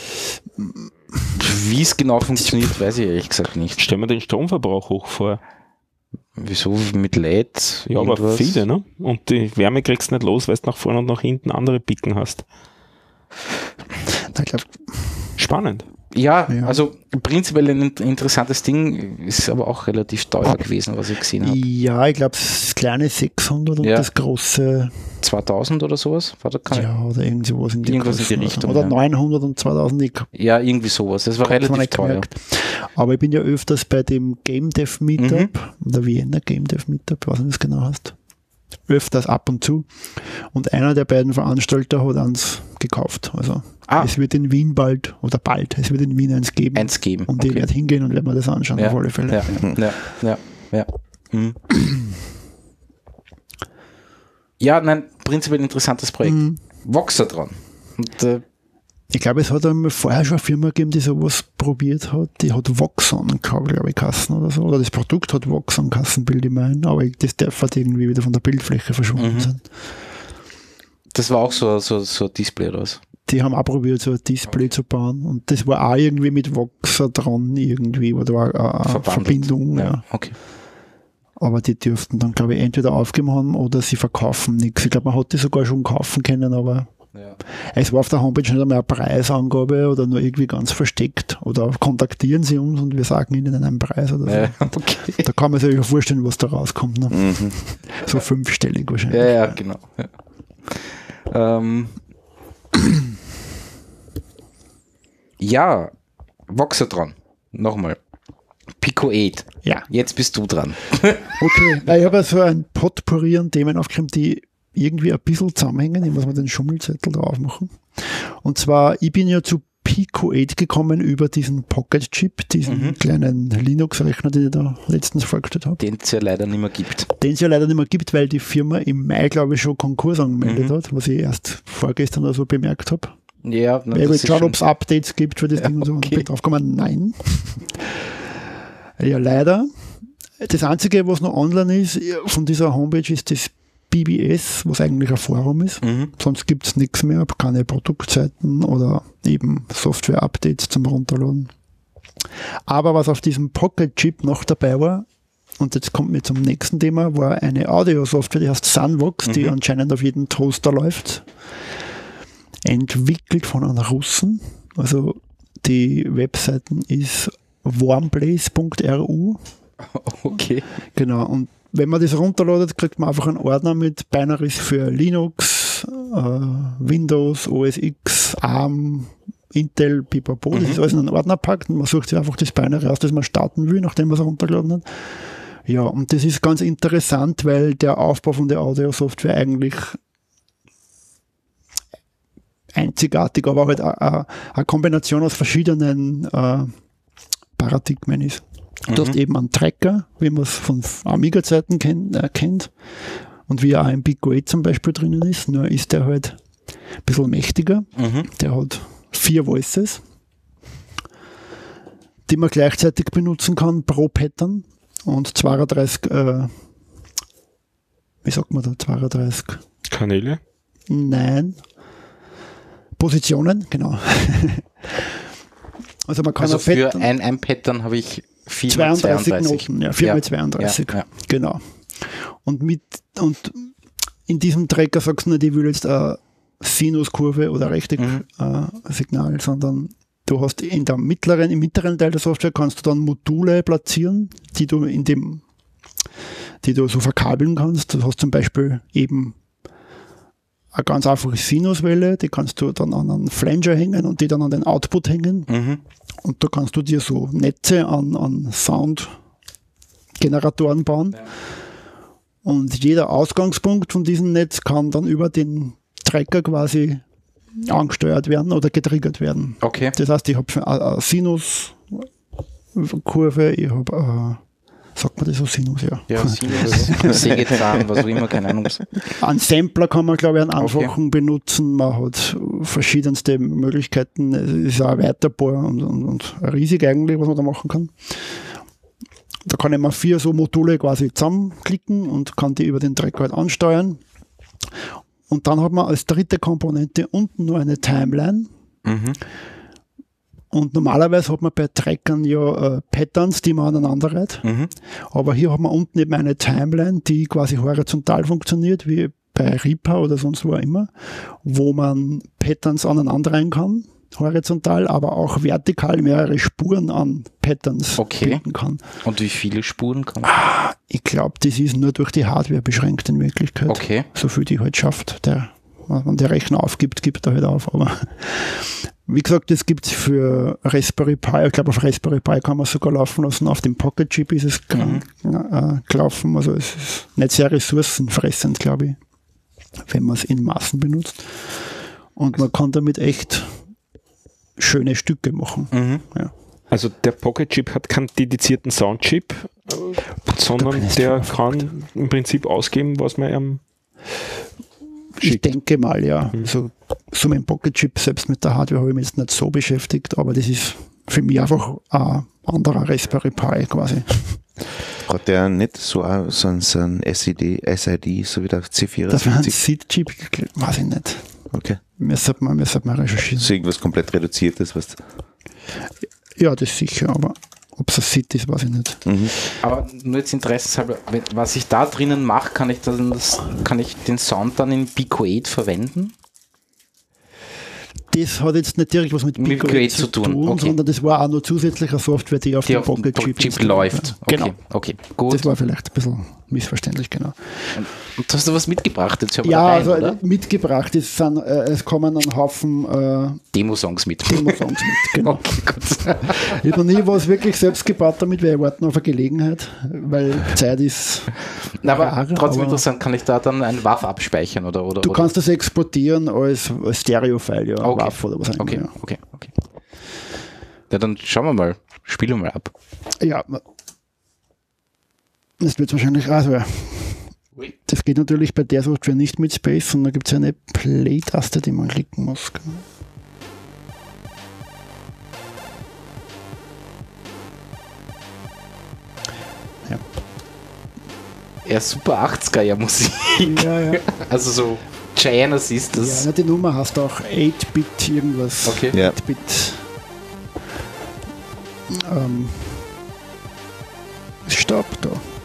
Wie es genau funktioniert, weiß ich ehrlich gesagt nicht. Stellen wir den Stromverbrauch hoch vor. Wieso? Mit LED? Ja, irgendwas? Aber viele, ne? Und die Wärme kriegst du nicht los, weil du nach vorne und nach hinten andere Picken hast. Spannend. Ja, also prinzipiell ein interessantes Ding, ist aber auch relativ teuer gewesen, was ich gesehen habe. Ja, ich glaube, das kleine 600 und das große 2000 oder sowas. Oder irgendwas in die Richtung. Oder 900 und 2000. Ja, irgendwie sowas. Das war relativ teuer. Aber ich bin ja öfters bei dem Game Dev Meetup, der Vienna Game Dev Meetup, was du das genau hast. Öfters ab und zu. Und einer der beiden Veranstalter hat eins gekauft. Also es wird in Wien bald, es wird in Wien eins geben. Und ich werde hingehen und werde mir das anschauen, auf alle Fälle. Ja. Ja, nein, prinzipiell ein interessantes Projekt. Voxatron. Und, ich glaube, es hat einmal vorher schon eine Firma gegeben, die sowas probiert hat. Die hat Voxon, glaube ich, Kassen oder so. Oder das Produkt hat Voxon Kassenbild, ich meine. Aber das darf halt irgendwie wieder von der Bildfläche verschwunden sein. Das war auch so ein Display oder was? Die haben auch probiert, so ein Display zu bauen. Und das war auch irgendwie mit Voxatron irgendwie. Oder war eine Verbindung. Ja. Okay. Aber die dürften dann, glaube ich, entweder aufgeben haben oder sie verkaufen nichts. Ich glaube, man hat die sogar schon kaufen können, aber es war auf der Homepage nicht einmal eine Preisangabe oder nur irgendwie ganz versteckt. Oder kontaktieren Sie uns und wir sagen Ihnen einen Preis oder so. Ja, okay. Da kann man sich ja vorstellen, was da rauskommt. Ne? So 5-stellig wahrscheinlich. Ja, genau. Ja, Voxatron. Nochmal. Pico 8. Ja. Jetzt bist du dran. Okay. Ich habe so ein Potpourri an Themen aufgeschrieben, die irgendwie ein bisschen zusammenhängen. Ich muss mal den Schummelzettel drauf machen. Und zwar, ich bin ja zu Pico 8 gekommen über diesen Pocket Chip, diesen kleinen Linux-Rechner, den ich da letztens vorgestellt habe. Den es ja leider nicht mehr gibt. Weil die Firma im Mai, glaube ich, schon Konkurs angemeldet hat, was ich erst vorgestern oder so bemerkt habe. Ja, ich will schauen, ob es Updates gibt für das Ding und so. Und bin draufgekommen, nein. Ja, leider. Das Einzige, was noch online ist von dieser Homepage, ist das BBS, was eigentlich ein Forum ist. Sonst gibt es nichts mehr, keine Produktseiten oder eben Software-Updates zum Runterladen. Aber was auf diesem Pocket-Chip noch dabei war, und jetzt kommt mir zum nächsten Thema, war eine Audio-Software, die heißt Sunvox, die anscheinend auf jedem Toaster läuft. Entwickelt von einem Russen. Also die Webseiten ist warmplace.ru. Okay. Genau, und wenn man das runterladet, kriegt man einfach einen Ordner mit Binaries für Linux, Windows, OS X, ARM, Intel, pipapo. Das ist alles in einen Ordner packt und man sucht sich einfach das Binary aus, das man starten will, nachdem man es runtergeladen hat. Ja, und das ist ganz interessant, weil der Aufbau von der Audio-Software eigentlich einzigartig, aber halt eine Kombination aus verschiedenen Paradigmen ist. Du hast eben einen Tracker, wie man es von Amiga-Zeiten kennt und wie er auch im Pico 8 zum Beispiel drinnen ist, nur ist der halt ein bisschen mächtiger. Der hat 4 Voices. die man gleichzeitig benutzen kann pro Pattern und 32, wie sagt man da, 32? Kanäle? Nein. Positionen, genau. Also man kann Also auf für Pattern ein Pattern habe ich 32 Knoten, ja, 4x32. Ja. Genau. Und in diesem Tracker sagst du nicht, ich will jetzt eine Sinuskurve oder Rechteck-Signal, sondern du hast im mittleren Teil der Software kannst du dann Module platzieren, die du so verkabeln kannst. Du hast zum Beispiel eben eine ganz einfache Sinuswelle, die kannst du dann an einen Flanger hängen und die dann an den Output hängen. Und da kannst du dir so Netze an Soundgeneratoren bauen. Ja. Und jeder Ausgangspunkt von diesem Netz kann dann über den Tracker quasi angesteuert werden oder getriggert werden. Okay. Das heißt, ich habe eine Sinuskurve, ich habe sagt man das so Sinus, ja. Ja, Sinus, Sägezahn, was auch immer, keine Ahnung. Einen Sampler kann man, glaube ich, einen einfachen benutzen. Man hat verschiedenste Möglichkeiten. Es ist auch erweiterbar und riesig eigentlich, was man da machen kann. Da kann ich mal 4 so Module quasi zusammenklicken und kann die über den Tracker halt ansteuern. Und dann hat man als dritte Komponente unten nur eine Timeline. Und normalerweise hat man bei Trackern ja Patterns, die man aneinander reiht. Aber hier hat man unten eben eine Timeline, die quasi horizontal funktioniert, wie bei Reaper oder sonst wo auch immer, wo man Patterns aneinander reihen kann, horizontal, aber auch vertikal mehrere Spuren an Patterns bilden kann. Und wie viele Spuren kann man? Ich glaube, das ist nur durch die Hardware beschränkt in Wirklichkeit. Okay. So viel die halt schafft. Wenn der Rechner aufgibt, gibt er halt auf. Aber wie gesagt, das gibt es für Raspberry Pi. Ich glaube, auf Raspberry Pi kann man es sogar laufen lassen. Auf dem Pocket Chip ist es gelaufen. Also es ist nicht sehr ressourcenfressend, glaube ich, wenn man es in Massen benutzt. Und man kann damit echt schöne Stücke machen. Ja. Also der Pocket Chip hat keinen dedizierten Soundchip, sondern der kann im Prinzip ausgeben, was man ihm schickt. Ich denke mal, ja. So mit dem Pocket Chip, selbst mit der Hardware, habe ich mich jetzt nicht so beschäftigt, aber das ist für mich einfach ein anderer Raspberry Pi quasi. Hat der nicht so ein SID, so wie der C64? Das wäre ein SID-Chip, weiß ich nicht. Okay. Müssen wir recherchieren. So irgendwas komplett Reduziertes, was? Ja, das sicher, aber ob es ein SID ist, weiß ich nicht. Aber nur jetzt interessenshalber, was ich da drinnen mache, kann ich den Sound dann in Pico 8 verwenden? Das hat jetzt nicht direkt was mit Pico 8 zu tun, okay, sondern das war auch noch zusätzliche Software, die auf dem Pocket Chip läuft. Okay, genau. Okay, gut. Das war vielleicht ein bisschen missverständlich, genau. Und hast du was mitgebracht? Jetzt ja, rein, also oder? Mitgebracht. Es kommen ein Haufen Demo-Songs mit. Genau. Okay, gut. Ich habe noch nie was wirklich selbst gebaut damit, weil ich warte auf eine Gelegenheit, weil Zeit ist. Aber trotzdem interessant, kann ich da dann ein WAV abspeichern? Oder du kannst das exportieren als Stereo-File, ja. Okay. WAV oder was auch immer. Okay. Ja, dann schauen wir mal. Spielen wir mal ab. Ja. Das wird wahrscheinlich raus. Das geht natürlich bei der Software nicht mit Space, sondern da gibt es eine Play-Taste, die man klicken muss. Ja. Ja, super 80er Musik. Ja. Also so Giannis ist das. Ja, die Nummer hast auch 8-Bit irgendwas. Okay. Ja. 8-Bit. Stopp da.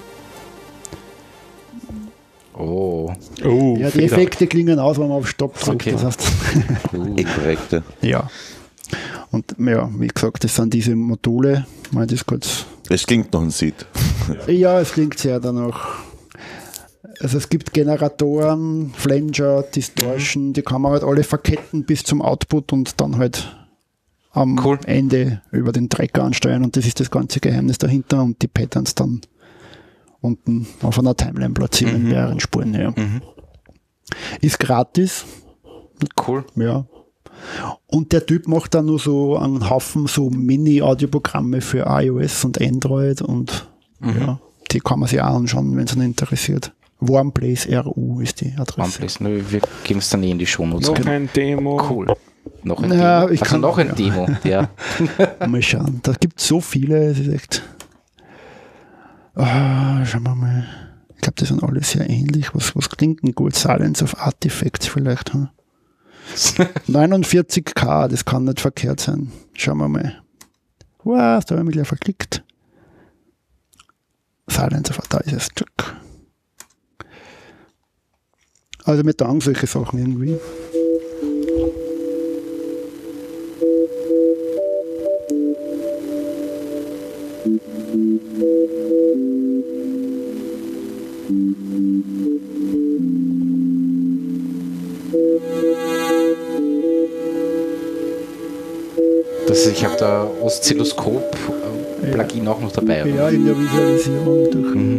Oh. Ja, die Effekte klingen aus, wenn man auf Stopp drückt. Okay. Das heißt, Korrekte. ja. Und ja, wie gesagt, das sind diese Module. Mal das kurz. Es klingt noch ein SID. Ja, es klingt sehr danach. Also es gibt Generatoren, Flanger, Distortion, die kann man halt alle verketten bis zum Output und dann halt am Ende über den Tracker ansteuern und das ist das ganze Geheimnis dahinter und die Patterns dann unten auf einer Timeline platzieren in mehreren Spuren. Ja. Ist gratis. Cool. Ja. Und der Typ macht dann nur so einen Haufen so Mini-Audioprogramme für iOS und Android und ja, die kann man sich auch anschauen, wenn es einen interessiert. Warmplace RU ist die Adresse. Warmplace, wir geben es dann in die Shownotes. Noch ein Demo. Cool. Noch ein Ja, Demo. ich kann- Noch ein Demo, ja. Mal schauen. Da gibt es so viele, es ist echt. Schauen wir mal. Ich glaube, die sind alle sehr ähnlich. Was klingt denn gut? Silence of Artifacts vielleicht. Hm? 49K, das kann nicht verkehrt sein. Schauen wir mal. Was, da habe ich mich gleich verklickt. Silence of da ist es. Tschuck. Also mir taugen solche Sachen irgendwie. Ich habe da Oszilloskop-Plugin auch noch dabei. oder? Ja, in der Visualisierung durch. Mhm.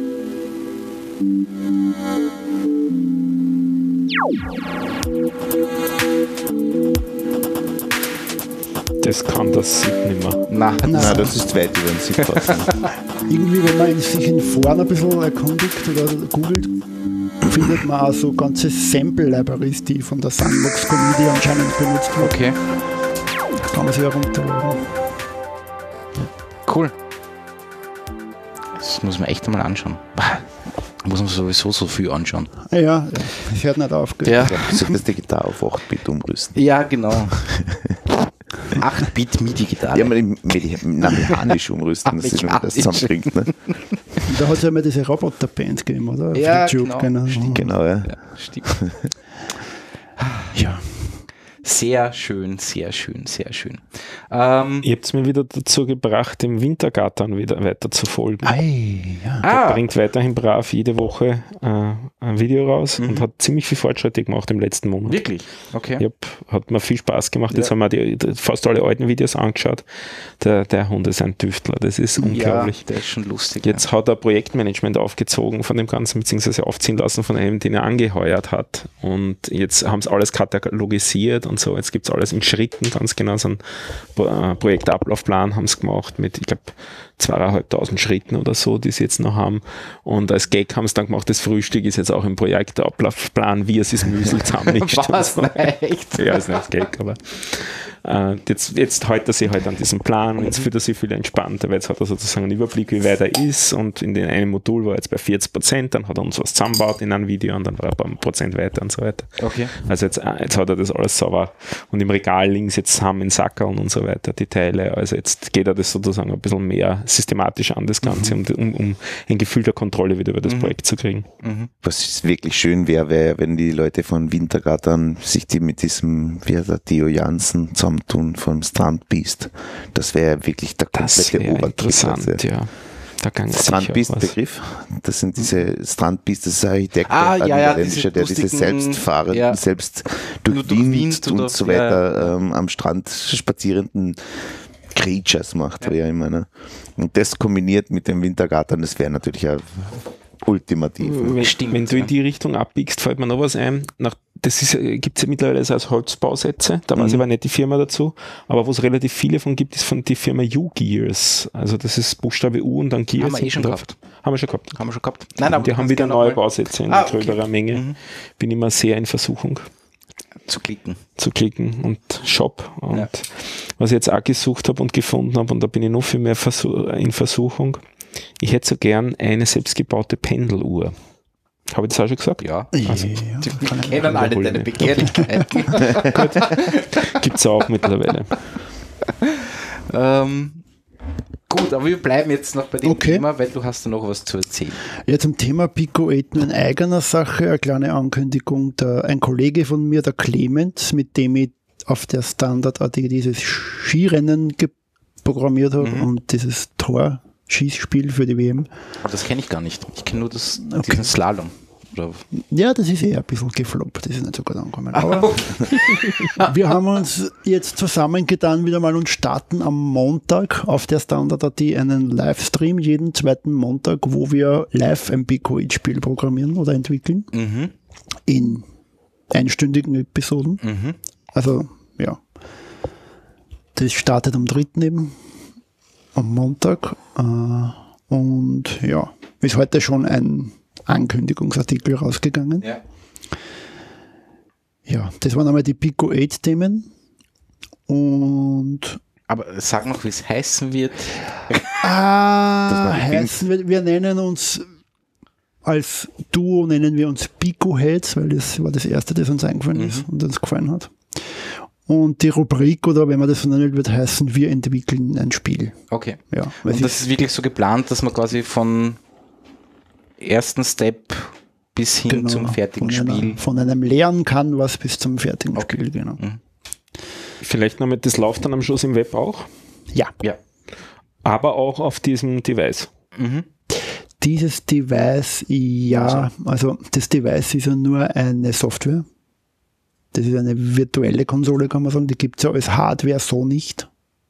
Das kann das SIP nicht mehr. Nein, Nein, das ist weit über den SIP. Irgendwie, wenn man sich in Foren ein bisschen erkundigt oder googelt, findet man auch so ganze Sample-Libraries, die von der Sandbox Community anscheinend benutzt werden. okay, Das kann man sich herunterladen. cool. Das muss man echt einmal anschauen. Muss man sowieso so viel anschauen. Ja, es hört nicht auf. Ja, Du solltest die Gitarre auf 8-Bit umrüsten. ja genau. 8-Bit MIDI-Gitarre. Ja, mechanisch umrüsten, dass sich das zusammenbringt. Ne? Da hat es ja mal diese Roboter-Band gegeben, oder? Auf Ja, YouTube, genau. Genau, ja. Ja, stimmt. Ja. Sehr schön, sehr schön, sehr schön. Ihr habt es mir wieder dazu gebracht, dem Wintergattern wieder weiter zu folgen. Ja. Der bringt weiterhin brav jede Woche ein Video raus und hat ziemlich viel Fortschritte gemacht im letzten Monat. Wirklich? Okay. Hat mir viel Spaß gemacht. Jetzt haben wir fast alle alten Videos angeschaut. Der Hund ist ein Tüftler, das ist unglaublich. Ja, der ist schon lustig. Jetzt hat er Projektmanagement aufgezogen von dem Ganzen, beziehungsweise aufziehen lassen von einem, den er angeheuert hat. Und jetzt haben sie alles katalogisiert und so. Jetzt gibt es alles in Schritten, ganz genau so einen Projektablaufplan haben sie gemacht mit, ich glaube, 2.500 Schritten oder so, die sie jetzt noch haben. Und als Gag haben sie dann gemacht, das Frühstück ist jetzt auch im Projektablaufplan, wie es ist Müsli zusammenmischt. Was? So. Nein, echt? Ja, ist nicht als Gag, aber jetzt hält er sich halt an diesem Plan und jetzt fühlt er sich viel entspannter, weil jetzt hat er sozusagen einen Überblick, wie weit er ist und in einem Modul war er jetzt bei 40%, dann hat er uns was zusammengebaut in einem Video und dann war er ein paar Prozent weiter und so weiter. Okay. Also jetzt hat er das alles sauber und im Regal links jetzt zusammen in Sackerln und so weiter, die Teile. Also jetzt geht er das sozusagen ein bisschen mehr systematisch an, das Ganze, um ein Gefühl der Kontrolle wieder über das Projekt zu kriegen. Was wirklich schön wäre, wenn die Leute von Wintergattern sich die mit diesem, wie heißt der, Theo Jansen zusammentun vom Strandbeast. Das wäre wirklich der Das komplette wäre Oberkick. interessant, ja. Da kann Strandbeast-Begriff. Das sind diese Strandbeast, das ist ein Architekt, ein niederländischer, der diese selbstfahrenden, selbst durch Wind und so weiter am Strand spazierenden Creatures macht, wie ich meine. Und das kombiniert mit dem Wintergattern, das wäre natürlich auch ultimativ. Wenn du in die Richtung abbiegst, fällt mir noch was ein. Das gibt es ja mittlerweile als Holzbausätze, da weiß ich aber nicht die Firma dazu, aber wo es relativ viele von gibt, ist von die Firma U-Gears. Also das ist Buchstabe U und dann Gears. Haben wir schon gehabt. Haben wir schon gehabt. Nein, aber die haben wieder neue Bausätze in größerer Menge. Mhm. Bin immer sehr in Versuchung zu klicken und Shop. Und was ich jetzt auch gesucht habe und gefunden habe, und da bin ich noch viel mehr in Versuchung, ich hätte so gern eine selbstgebaute Pendeluhr. Habe ich das auch schon gesagt? Ja. Also, Wir kennen alle deine Begehrlichkeiten. gibt es auch mittlerweile. Gut, aber wir bleiben jetzt noch bei dem Thema, weil du hast da noch was zu erzählen. Ja, zum Thema Pico 8 nur in eigener Sache, eine kleine Ankündigung. Ein Kollege von mir, der Clemens, mit dem ich auf der Standard AD dieses Skirennen programmiert habe und dieses Tor-Schießspiel für die WM. Aber das kenne ich gar nicht. Ich kenne nur diesen Slalom. Oder? Ja, das ist eher ein bisschen gefloppt, das ist nicht so gut angekommen. Aber wir haben uns jetzt zusammengetan wieder mal und starten am Montag auf der Standard AD einen Livestream jeden zweiten Montag, wo wir live ein Pico 8 Spiel programmieren oder entwickeln. In einstündigen Episoden. Also, ja. Das startet am 3. eben, am Montag. Und ja, ist heute schon ein Ankündigungsartikel rausgegangen. Ja, das waren einmal die Pico 8 Themen. Und aber sag noch, wie es heißen wird. Wir nennen uns als Duo Pico Heads, weil das war das erste, das uns eingefallen ist und uns gefallen hat. Und die Rubrik, oder wenn man das so nennen wird, heißen wir entwickeln ein Spiel. Okay. Ja, und das ist wirklich so geplant, dass man quasi von ersten Step bis hin zum fertigen Spiel. Von einem leeren Canvas bis zum fertigen Spiel, genau. Vielleicht noch mit, das läuft dann am Schluss im Web auch? Ja. Aber auch auf diesem Device? Dieses Device, also das Device ist ja nur eine Software. Das ist eine virtuelle Konsole, kann man sagen. Die gibt es ja als Hardware so nicht.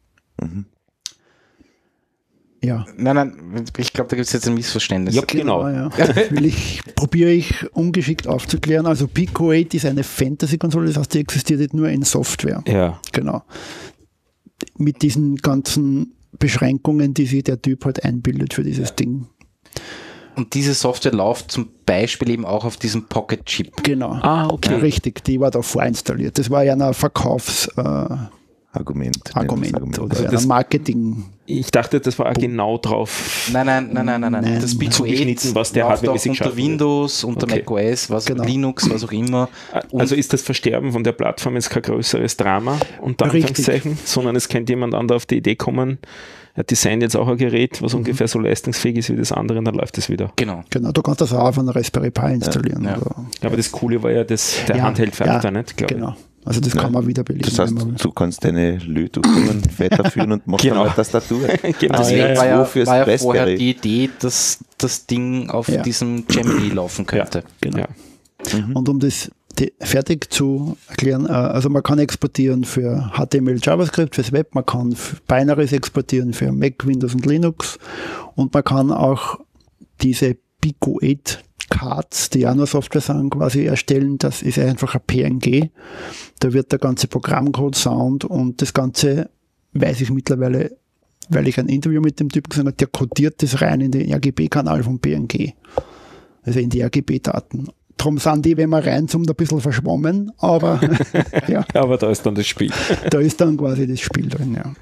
Ja. Nein, ich glaube, da gibt es jetzt ein Missverständnis. Ja, genau. Ja. Probiere ich ungeschickt aufzuklären. Also Pico 8 ist eine Fantasy-Konsole, das heißt, die existiert nur in Software. Ja. Genau. Mit diesen ganzen Beschränkungen, die sich der Typ halt einbildet für dieses Ding. Und diese Software läuft zum Beispiel eben auch auf diesem Pocket-Chip. Genau. Okay. Ja, richtig, die war da vorinstalliert. Das war ja ein Argument oder ein Marketing. Ich dachte, das war genau drauf. Nein. Das Pico 8 was der läuft auch unter Windows, unter macOS, Linux, was auch immer. Also ist das Versterben von der Plattform jetzt kein größeres Drama, unter Anführungszeichen, sondern es könnte jemand anderer auf die Idee kommen, er designt jetzt auch ein Gerät, was ungefähr so leistungsfähig ist wie das andere, und dann läuft es wieder. Genau, du kannst das auch auf einer Raspberry Pi installieren. Ja. Aber das Coole war ja der Handheld-Faktor, nicht? Genau. Also das kann man wieder belegen. Das heißt, du kannst deine Lötungen weiterführen und machst dann eine Tastatur. Genau. Das war ja vorher die Idee, dass das Ding auf diesem Gemini laufen könnte. Genau. Ja. Und um das fertig zu erklären, also man kann exportieren für HTML, JavaScript, fürs Web, man kann Binaries exportieren für Mac, Windows und Linux, und man kann auch diese Pico 8 Cards, die auch nur Software sind, quasi erstellen. Das ist einfach ein PNG. Da wird der ganze Programmcode, Sound und das Ganze, weiß ich mittlerweile, weil ich ein Interview mit dem Typ gesehen habe, der codiert das rein in den RGB-Kanal vom PNG. Also in die RGB-Daten. Darum sind die, wenn man reinzoomt, ein bisschen verschwommen, aber ja. Aber da ist dann das Spiel. Da ist dann quasi das Spiel drin, ja.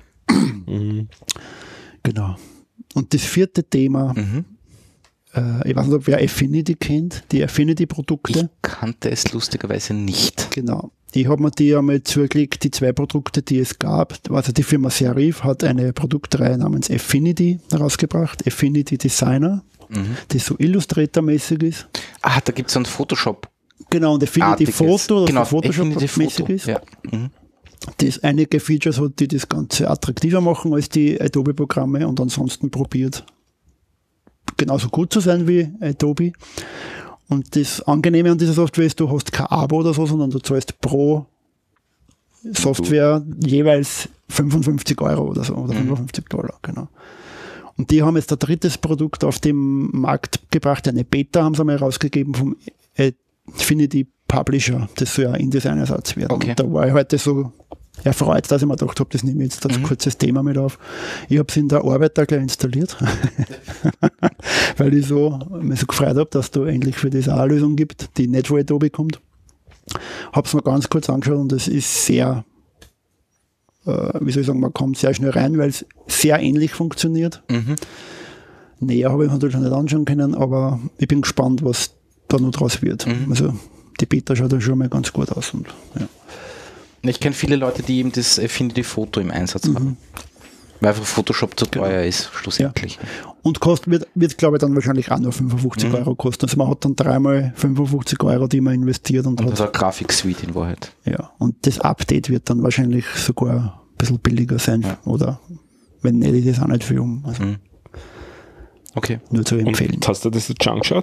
Genau. Und das vierte Thema, ich weiß nicht, ob wer Affinity kennt, die Affinity-Produkte. Ich kannte es lustigerweise nicht. Genau. Ich habe mir die einmal zugelegt, die 2 Produkte, die es gab. Also die Firma Serif hat eine Produktreihe namens Affinity herausgebracht, Affinity Designer, die so Illustrator-mäßig ist. Da gibt es so ein Photoshop. Genau, und Affinity Photo, das Photoshop-mäßig ist. Ja. Das einige Features hat, die das Ganze attraktiver machen als die Adobe-Programme, und ansonsten probiert, genauso gut zu sein wie Adobe. Und das Angenehme an dieser Software ist, du hast kein Abo oder so, sondern du zahlst pro Software jeweils 55 € oder so, oder $55, genau. Und die haben jetzt ein drittes Produkt auf den Markt gebracht, eine Beta haben sie mal rausgegeben vom Affinity Publisher, das soll ja ein InDesign-Ersatz werden. Okay. Und da war ich heute so erfreut, dass ich mir gedacht habe, das nehme ich jetzt als kurzes Thema mit auf. Ich habe es in der Arbeit da gleich installiert, weil ich mich so gefreut habe, dass da endlich für das auch eine Lösung gibt, die nicht von Adobe kommt. Habe es mir ganz kurz angeschaut und es ist sehr, wie soll ich sagen, man kommt sehr schnell rein, weil es sehr ähnlich funktioniert. Näher habe ich natürlich noch nicht anschauen können, aber ich bin gespannt, was da noch draus wird. Also die Beta schaut ja schon mal ganz gut aus. Und, ja. Ich kenne viele Leute, die eben das Affinity Photo im Einsatz haben. Weil einfach Photoshop zu teuer ist, schlussendlich. Ja. Und wird, glaube ich, dann wahrscheinlich auch nur 55 € kosten. Also man hat dann 3-mal 55 €, die man investiert. Und hat eine Grafiksuite in Wahrheit. Ja, und das Update wird dann wahrscheinlich sogar ein bisschen billiger sein. Ja. Oder wenn nicht, ist es auch nicht viel um. Also okay. Nur zu empfehlen. Und hast du das jetzt schon angeschaut?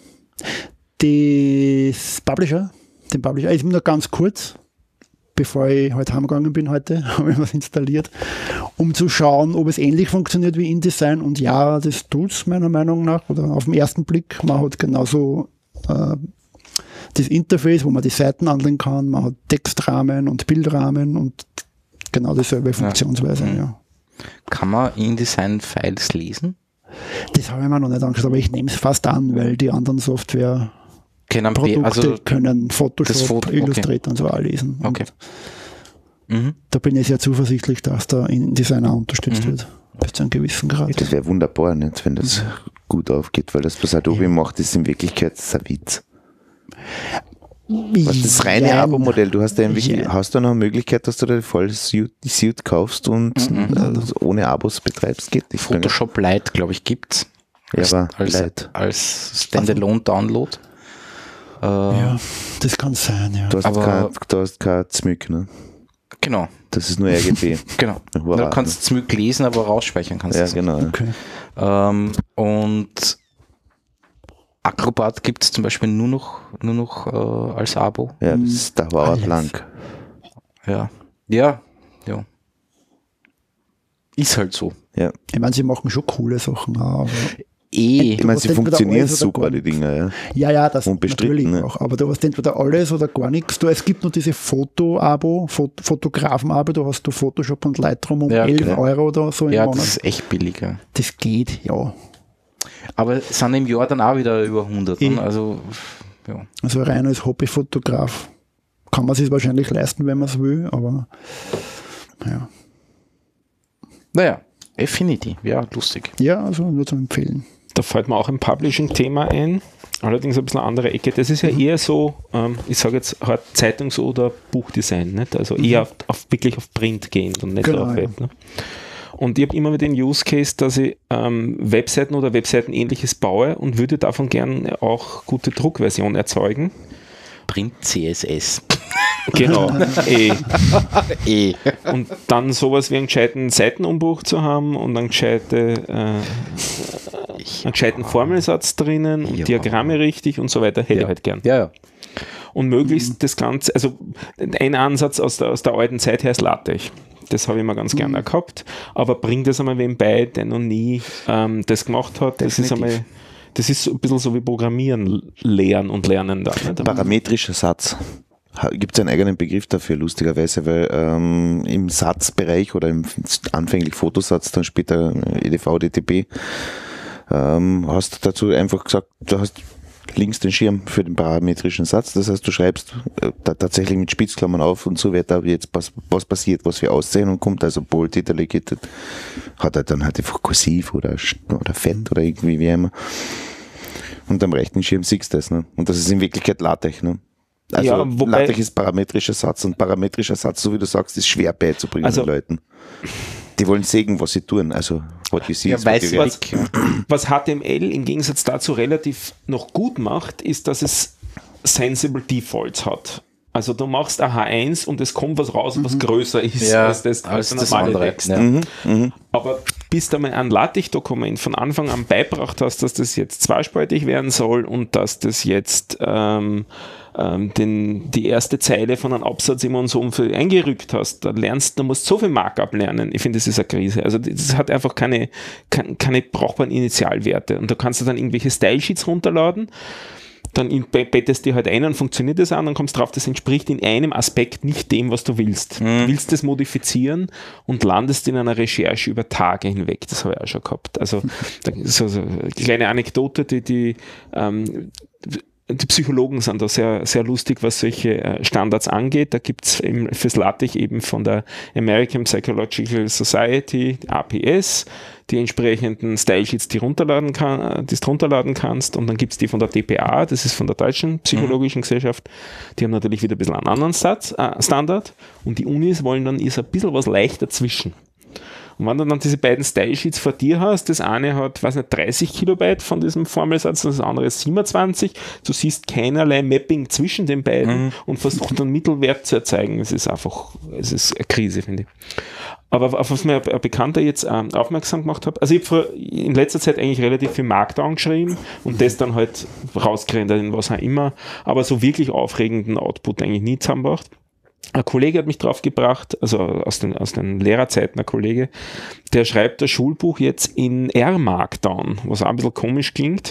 Den Publisher, ist nur ganz kurz, bevor ich heute heimgegangen bin heute, habe ich was installiert, um zu schauen, ob es ähnlich funktioniert wie InDesign. Und ja, das tut es meiner Meinung nach, oder auf den ersten Blick. Man hat genauso das Interface, wo man die Seiten anlegen kann, man hat Textrahmen und Bildrahmen und genau dieselbe Funktionsweise. Ja. Kann man InDesign-Files lesen? Das habe ich mir noch nicht angeschaut, aber ich nehme es fast an, weil die anderen Software Produkte können Photoshop, Illustrator und so auch lesen. Okay. Da bin ich sehr zuversichtlich, dass da in Designer unterstützt wird. Bis zu einem gewissen Grad. Ja, das wäre wunderbar, nicht, wenn das gut aufgeht, weil das, was Adobe macht, ist in Wirklichkeit ein Witz. Was das reine Abo-Modell, du hast hast du noch eine Möglichkeit, dass du da voll die Suite kaufst und ohne Abos betreibst? Geht nicht. Photoshop Lite, glaube ich, gibt's. Ja, als Standalone-Download. Ja, das kann sein, ja. Du hast kein Zmyk, ne? Genau. Das ist nur RGB. Genau. Du kannst Zmyk lesen, aber rausspeichern kannst du. Ja, genau. Okay. Und Acrobat gibt es zum Beispiel nur noch als Abo. Ja, das dauert lang. Ja. Ist halt so. Ja. Ich meine, sie machen schon coole Sachen. Aber ich meine, sie funktionieren super, die Dinger. Ja, das natürlich auch. Aber du hast entweder alles oder gar nichts. Es gibt nur diese Foto-Abo, Fotografen-Abo, da hast du Photoshop und Lightroom 11 Euro oder so im Monat. Das ist echt billiger. Das geht, ja. Aber es sind im Jahr dann auch wieder über 100. Also rein als Hobbyfotograf kann man es sich wahrscheinlich leisten, wenn man es will, aber ja. Naja, Affinity, ja, lustig. Ja, also nur zu empfehlen. Da fällt mir auch ein Publishing-Thema ein, allerdings ein bisschen eine andere Ecke. Das ist ja eher so, ich sage jetzt halt Zeitungs- oder Buchdesign, nicht? Also eher wirklich auf Print gehend und nicht auf Web. Ne? Und ich habe immer wieder den Use Case, dass ich Webseiten oder Webseiten-ähnliches baue und würde davon gern auch gute Druckversion erzeugen. Print CSS. Genau, Und dann sowas wie einen gescheiten Seitenumbruch zu haben und einen gescheiten Formelsatz drinnen und Diagramme richtig und so weiter, hätte ich halt gern. Ja. Und möglichst das Ganze, also ein Ansatz aus der alten Zeit her ist LaTeX. Das habe ich mir ganz gerne gehabt, aber bringt das einmal wem bei, der noch nie das gemacht hat. Das ist so ein bisschen so wie Programmieren lehren und lernen dann. Nicht? Parametrischer Satz. Gibt es einen eigenen Begriff dafür, lustigerweise, weil im Satzbereich oder im anfänglich Fotosatz, dann später EDV, DTP, hast du dazu einfach gesagt, du hast links den Schirm für den parametrischen Satz, das heißt, du schreibst tatsächlich mit Spitzklammern auf und so weiter, jetzt was passiert, was für Auszeichnung kommt, also bold, italic, hat er dann halt einfach kursiv oder fett oder irgendwie wie immer. Und am rechten Schirm siehst du das, ne? Und das ist in Wirklichkeit LaTeX, ne? Also LaTeX ist parametrischer Satz und parametrischer Satz, so wie du sagst, ist schwer beizubringen den Leuten. Die wollen sehen, was sie tun. Also what you see is what you get. Was HTML im Gegensatz dazu relativ noch gut macht, ist, dass es Sensible Defaults hat. Also du machst ein H1 und es kommt was raus, was größer ist als das normale Text. Ja. Aber bis du mal ein LaTeX-Dokument von Anfang an beibracht hast, dass das jetzt zweispaltig werden soll und dass das jetzt die erste Zeile von einem Absatz immer und so eingerückt hast, da musst du so viel Markup lernen. Ich finde, das ist eine Krise. Also das hat einfach keine brauchbaren Initialwerte. Und da kannst du dann irgendwelche Style-Sheets runterladen, dann bettest du halt ein und funktioniert das an, dann kommst du drauf, das entspricht in einem Aspekt nicht dem, was du willst. Du willst das modifizieren und landest in einer Recherche über Tage hinweg. Das habe ich auch schon gehabt. Also so eine kleine Anekdote, die Psychologen sind da sehr, sehr lustig, was solche Standards angeht. Da gibt es fürs LaTeX eben von der American Psychological Society, APS, die entsprechenden Style-Sheets, die du runterladen kannst. Und dann gibt es die von der DPA, das ist von der Deutschen Psychologischen Gesellschaft. Die haben natürlich wieder ein bisschen einen anderen Standard. Und die Unis wollen dann ein bisschen was leicht dazwischen. Und wenn du dann diese beiden Style-Sheets vor dir hast, das eine hat, 30 Kilobyte von diesem Formelsatz, das andere 27, du siehst keinerlei Mapping zwischen den beiden und versuchst einen Mittelwert zu erzeugen. Es ist eine Krise, finde ich. Aber auf was mir ein Bekannter jetzt aufmerksam gemacht hat, also ich habe in letzter Zeit eigentlich relativ viel Markdown geschrieben und das dann halt rausgerendert in was auch immer, aber so wirklich aufregenden Output eigentlich nie zusammengebracht. Ein Kollege hat mich drauf gebracht, also aus den Lehrerzeiten ein Kollege, der schreibt das Schulbuch jetzt in R-Markdown, was auch ein bisschen komisch klingt,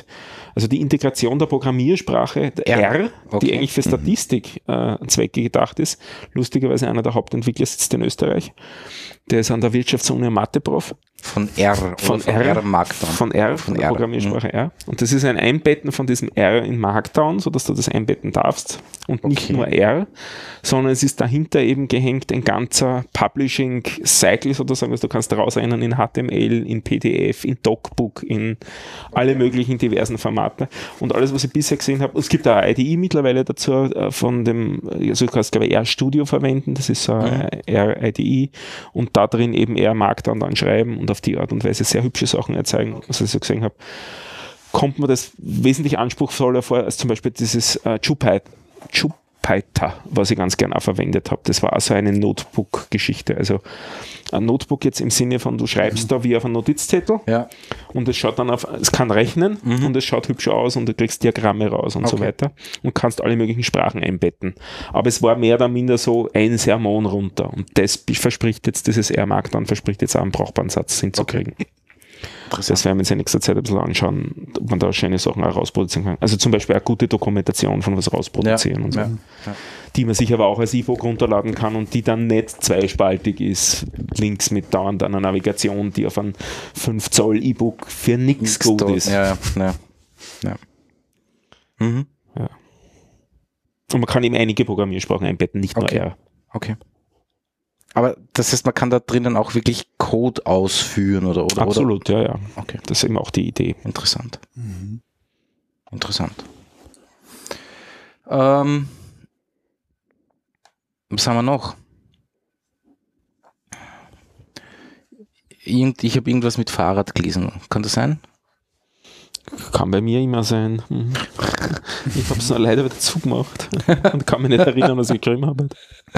Also die Integration der Programmiersprache R, die eigentlich für Statistikzwecke gedacht ist. Lustigerweise einer der Hauptentwickler sitzt in Österreich. Der ist an der Wirtschaftsuni Mathe-Prof. Von R. Von R Markdown. Von R, von der Programmiersprache R. Und das ist ein Einbetten von diesem R in Markdown, sodass du das einbetten darfst. Und nicht nur R, sondern es ist dahinter eben gehängt ein ganzer Publishing-Cycle sozusagen. Also du kannst rausrennen in HTML, in PDF, in DocBook, in alle möglichen diversen Formate. Und alles, was ich bisher gesehen habe, es gibt auch eine IDE mittlerweile dazu von dem, also du kannst glaube ich R-Studio verwenden, das ist so eine R-IDE und da drin eben R Markdown dann schreiben und auf die Art und Weise sehr hübsche Sachen erzeugen, was ich so gesehen habe. Kommt mir das wesentlich anspruchsvoller vor als zum Beispiel dieses Jupyter, was ich ganz gerne auch verwendet habe. Das war also eine Notebook-Geschichte. Also ein Notebook jetzt im Sinne von, du schreibst da wie auf einen Notizzettel und es schaut dann es kann rechnen und es schaut hübsch aus und du kriegst Diagramme raus und so weiter und kannst alle möglichen Sprachen einbetten. Aber es war mehr oder minder so ein Sermon runter und das verspricht jetzt, dieses R-Markdown verspricht jetzt auch einen brauchbaren Satz hinzukriegen. Das werden wir uns in nächster Zeit ein bisschen anschauen, ob man da schöne Sachen auch rausproduzieren kann. Also zum Beispiel eine gute Dokumentation von was rausproduzieren und so. Die man sich aber auch als E-Book runterladen kann und die dann nicht zweispaltig ist. Links mit dauernd einer Navigation, die auf ein 5 Zoll E-Book für nichts gut ist. Und man kann eben einige Programmiersprachen einbetten, nicht nur R. Okay. Aber das heißt, man kann da drinnen auch wirklich Code ausführen oder? Absolut, ja. Okay. Das ist eben auch die Idee. Interessant. Interessant. Was haben wir noch? Ich habe irgendwas mit Fahrrad gelesen. Kann das sein? Kann bei mir immer sein. Ich habe es leider wieder zugemacht und kann mich nicht erinnern, was ich geschrieben habe.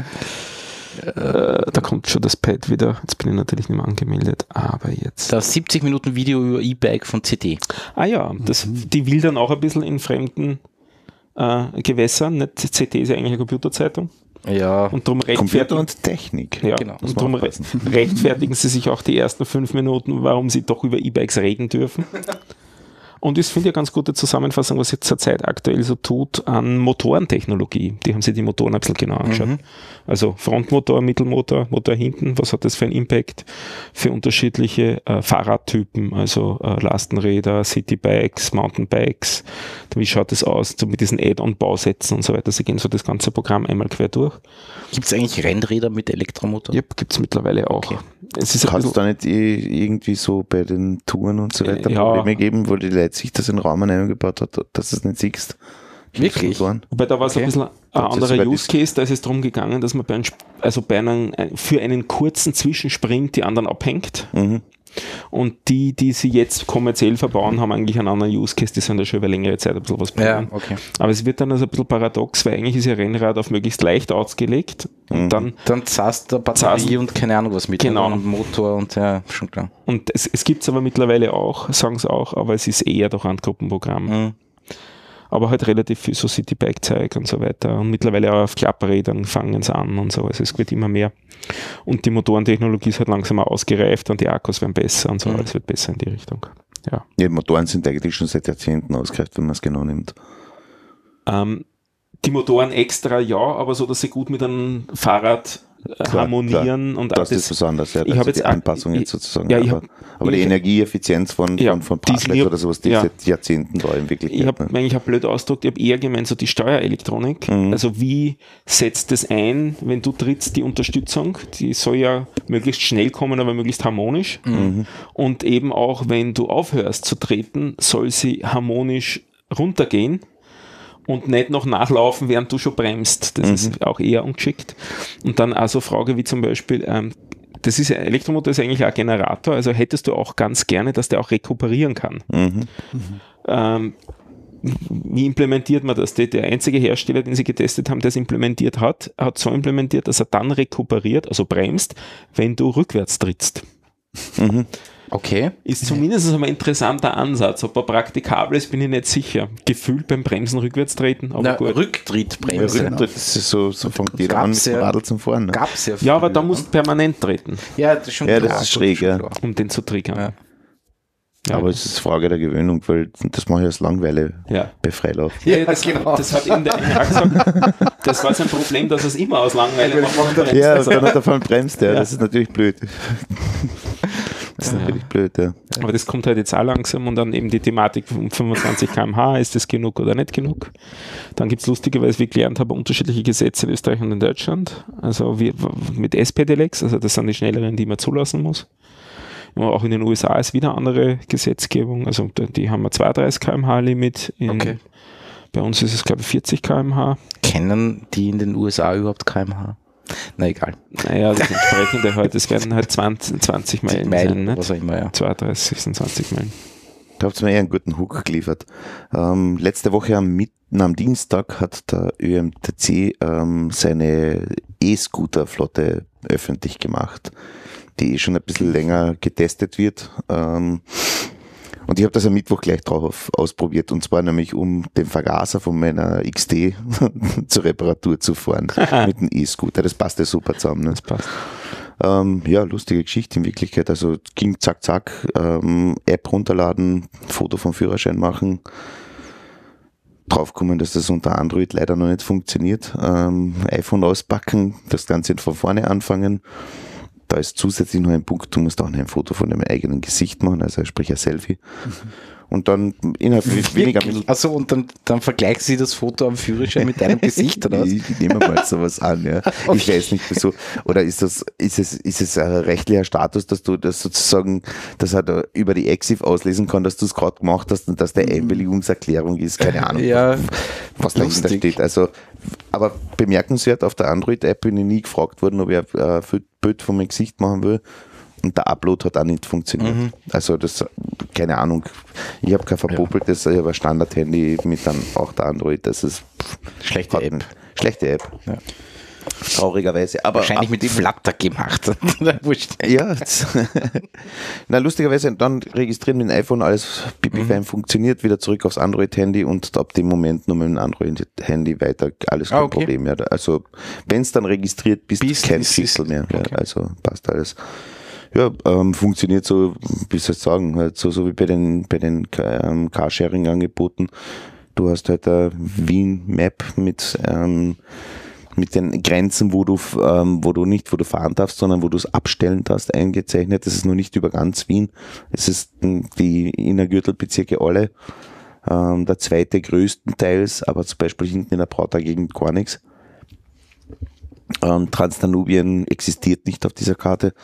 Da kommt schon das Pad wieder. Jetzt bin ich natürlich nicht mehr angemeldet, aber jetzt. Das 70 Minuten Video über E-Bike von CD. Ah ja, die will dann auch ein bisschen in fremden Gewässern. Nicht CD ist ja eigentlich eine Computerzeitung. Ja. Und drum Computer und Technik. Ja, genau. Und darum rechtfertigen sie sich auch die ersten 5 Minuten, warum sie doch über E-Bikes reden dürfen. Und das finde ich eine ganz gute Zusammenfassung, was jetzt zur Zeit aktuell so tut an Motorentechnologie. Die haben sich die Motoren ein bisschen genau angeschaut. Also Frontmotor, Mittelmotor, Motor hinten, was hat das für einen Impact für unterschiedliche Fahrradtypen, also Lastenräder, Citybikes, Mountainbikes. Wie schaut das aus so mit diesen Add-on-Bausätzen und so weiter? Sie gehen so das ganze Programm einmal quer durch. Gibt es eigentlich Rennräder mit Elektromotor? Ja, gibt es mittlerweile auch. Okay. Kann es da nicht irgendwie so bei den Touren und so weiter Probleme geben, wo die Leute sich das in den Rahmen eingebaut hat, dass du es nicht siehst? Wirklich? Wobei da war es ein bisschen ein anderer Use Case, da ist es darum gegangen, dass man für einen kurzen Zwischensprint die anderen abhängt. Und die sie jetzt kommerziell verbauen, haben eigentlich einen anderen Use Case, die sind da schon über längere Zeit ein bisschen was probieren. Ja, okay. Aber es wird dann also ein bisschen paradox, weil eigentlich ist ja Rennrad auf möglichst leicht ausgelegt und dann zahlst du Batterie und keine Ahnung was mit. Genau. Und Motor und ja, schon klar. Und es gibt es aber mittlerweile auch, sagen sie auch, aber es ist eher doch ein Gruppenprogramm. Aber halt relativ viel so Citybike-Zeug und so weiter. Und mittlerweile auch auf Klapprädern fangen sie an und so. Also es wird immer mehr. Und die Motorentechnologie ist halt langsam ausgereift und die Akkus werden besser und so. Alles wird besser in die Richtung. Ja. Die Motoren sind eigentlich schon seit Jahrzehnten ausgereift, wenn man es genau nimmt. Die Motoren extra ja, aber so, dass sie gut mit einem Fahrrad harmonieren. Und das ist was anderes, ja. Ich habe jetzt die Anpassung jetzt sozusagen. Ja, aber die Energieeffizienz von Parklet oder sowas, die seit Jahrzehnten da in Wirklichkeit. Ich habe eigentlich blöd ausgedrückt, ich habe eher gemeint, so die Steuerelektronik. Also wie setzt das ein, wenn du trittst, die Unterstützung, die soll ja möglichst schnell kommen, aber möglichst harmonisch. Und eben auch, wenn du aufhörst zu treten, soll sie harmonisch runtergehen und nicht noch nachlaufen, während du schon bremst. Das ist auch eher ungeschickt. Und dann also Frage wie zum Beispiel, das ist Elektromotor ist eigentlich ein Generator, also hättest du auch ganz gerne, dass der auch rekuperieren kann. Wie implementiert man das? Der einzige Hersteller, den sie getestet haben, der es implementiert hat so implementiert, dass er dann rekuperiert, also bremst, wenn du rückwärts trittst. Okay. Ist zumindest ein interessanter Ansatz. Ob er praktikabel ist, bin ich nicht sicher. Gefühlt beim Bremsen rückwärts treten, aber gut. Rücktrittbremse. Rücktritt, das ist so fängt jeder an mit dem Radl zum Fahren. Ne? Gab's ja. Ja, aber da musst du permanent treten. Ja, das ist schon klar. Ja, das ist schräg, ja. Um den zu triggern. Okay. Aber es ist Frage der Gewöhnung, weil das mache ich als Langeweile bei Freilauf. Ja, das hat eben der eine gesagt, das war sein Problem, dass er es immer aus Langeweile macht. Ja, und dann hat er bremst, das ist natürlich blöd. Das ist natürlich blöd, ja. Aber das kommt halt jetzt auch langsam und dann eben die Thematik um 25 km/h, ist das genug oder nicht genug? Dann gibt es lustigerweise, wie ich gelernt habe, unterschiedliche Gesetze in Österreich und in Deutschland. Also mit S-Pedelecs, also das sind die schnelleren, die man zulassen muss. Auch in den USA ist wieder andere Gesetzgebung. Also die haben ein 32 km/h Limit. Bei uns ist es, glaube ich, 40 km/h. Kennen die in den USA überhaupt km/h? Na egal. Naja, das entsprechende halt, es werden halt 20 Meilen sein, ne? Was auch immer, ja. 32, 26 Meilen. Da habt ihr mir eher einen guten Hook geliefert. Letzte Woche am Dienstag hat der ÖMTC seine E-Scooter-Flotte öffentlich gemacht, die schon ein bisschen länger getestet wird. Und ich habe das am Mittwoch gleich drauf ausprobiert, und zwar nämlich, um den Vergaser von meiner XD zur Reparatur zu fahren mit dem E-Scooter. Das passt ja super zusammen. Ne? Das passt. Ja, lustige Geschichte in Wirklichkeit. Also ging zack, zack, App runterladen, Foto vom Führerschein machen, draufkommen, dass das unter Android leider noch nicht funktioniert. iPhone auspacken, das Ganze von vorne anfangen. Da ist zusätzlich noch ein Punkt, du musst auch noch ein Foto von deinem eigenen Gesicht machen, also sprich ein Selfie. Und dann innerhalb weniger Minuten. Achso, und dann vergleichen Sie das Foto am Führerschein mit deinem Gesicht, oder was? Ich nehme mal sowas an, ja. Okay. Ich weiß nicht wieso. Oder ist es ein rechtlicher Status, dass du das sozusagen, dass er über die EXIF auslesen kann, dass du es gerade gemacht hast und dass der Einwilligungserklärung ist, keine Ahnung, was dahinter steht. Also, aber bemerkenswert, auf der Android-App bin ich nie gefragt worden, ob ich ein Bild von meinem Gesicht machen will. Und der Upload hat auch nicht funktioniert. Also das, keine Ahnung, ich habe kein verpopeltes, ich habe ein Standard-Handy mit dann auch der Android, das ist schlechte App. Schlechte App. Ja. Traurigerweise. Aber wahrscheinlich mit Flutter gemacht. Ja. Na, lustigerweise dann registrieren mit dem iPhone, alles pipi-fein funktioniert, wieder zurück aufs Android-Handy und ab dem Moment nur mit dem Android-Handy weiter, alles kein Problem mehr. Also wenn es dann registriert, bist du kein Pixel mehr. Okay. Ja, also passt alles. Ja, funktioniert so, wie soll ich sagen, halt so wie bei den Carsharing-Angeboten. Du hast halt eine Wien-Map mit den Grenzen, wo du fahren darfst, sondern wo du es abstellen darfst, eingezeichnet. Das ist noch nicht über ganz Wien. Es ist die Innergürtelbezirke alle. Der zweite größtenteils, aber zum Beispiel hinten in der Brauter Gegend gar nichts. Transdanubien existiert nicht auf dieser Karte.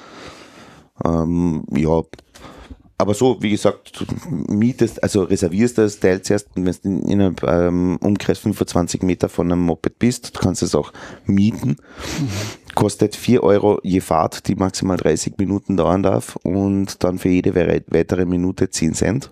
Ja, aber so, wie gesagt, mietest, also reservierst das Teil zuerst, und wenn du in einem Umkreis 25 Meter von einem Moped bist, du kannst es auch mieten. Kostet 4 Euro je Fahrt, die maximal 30 Minuten dauern darf, und dann für jede weitere Minute 10 Cent.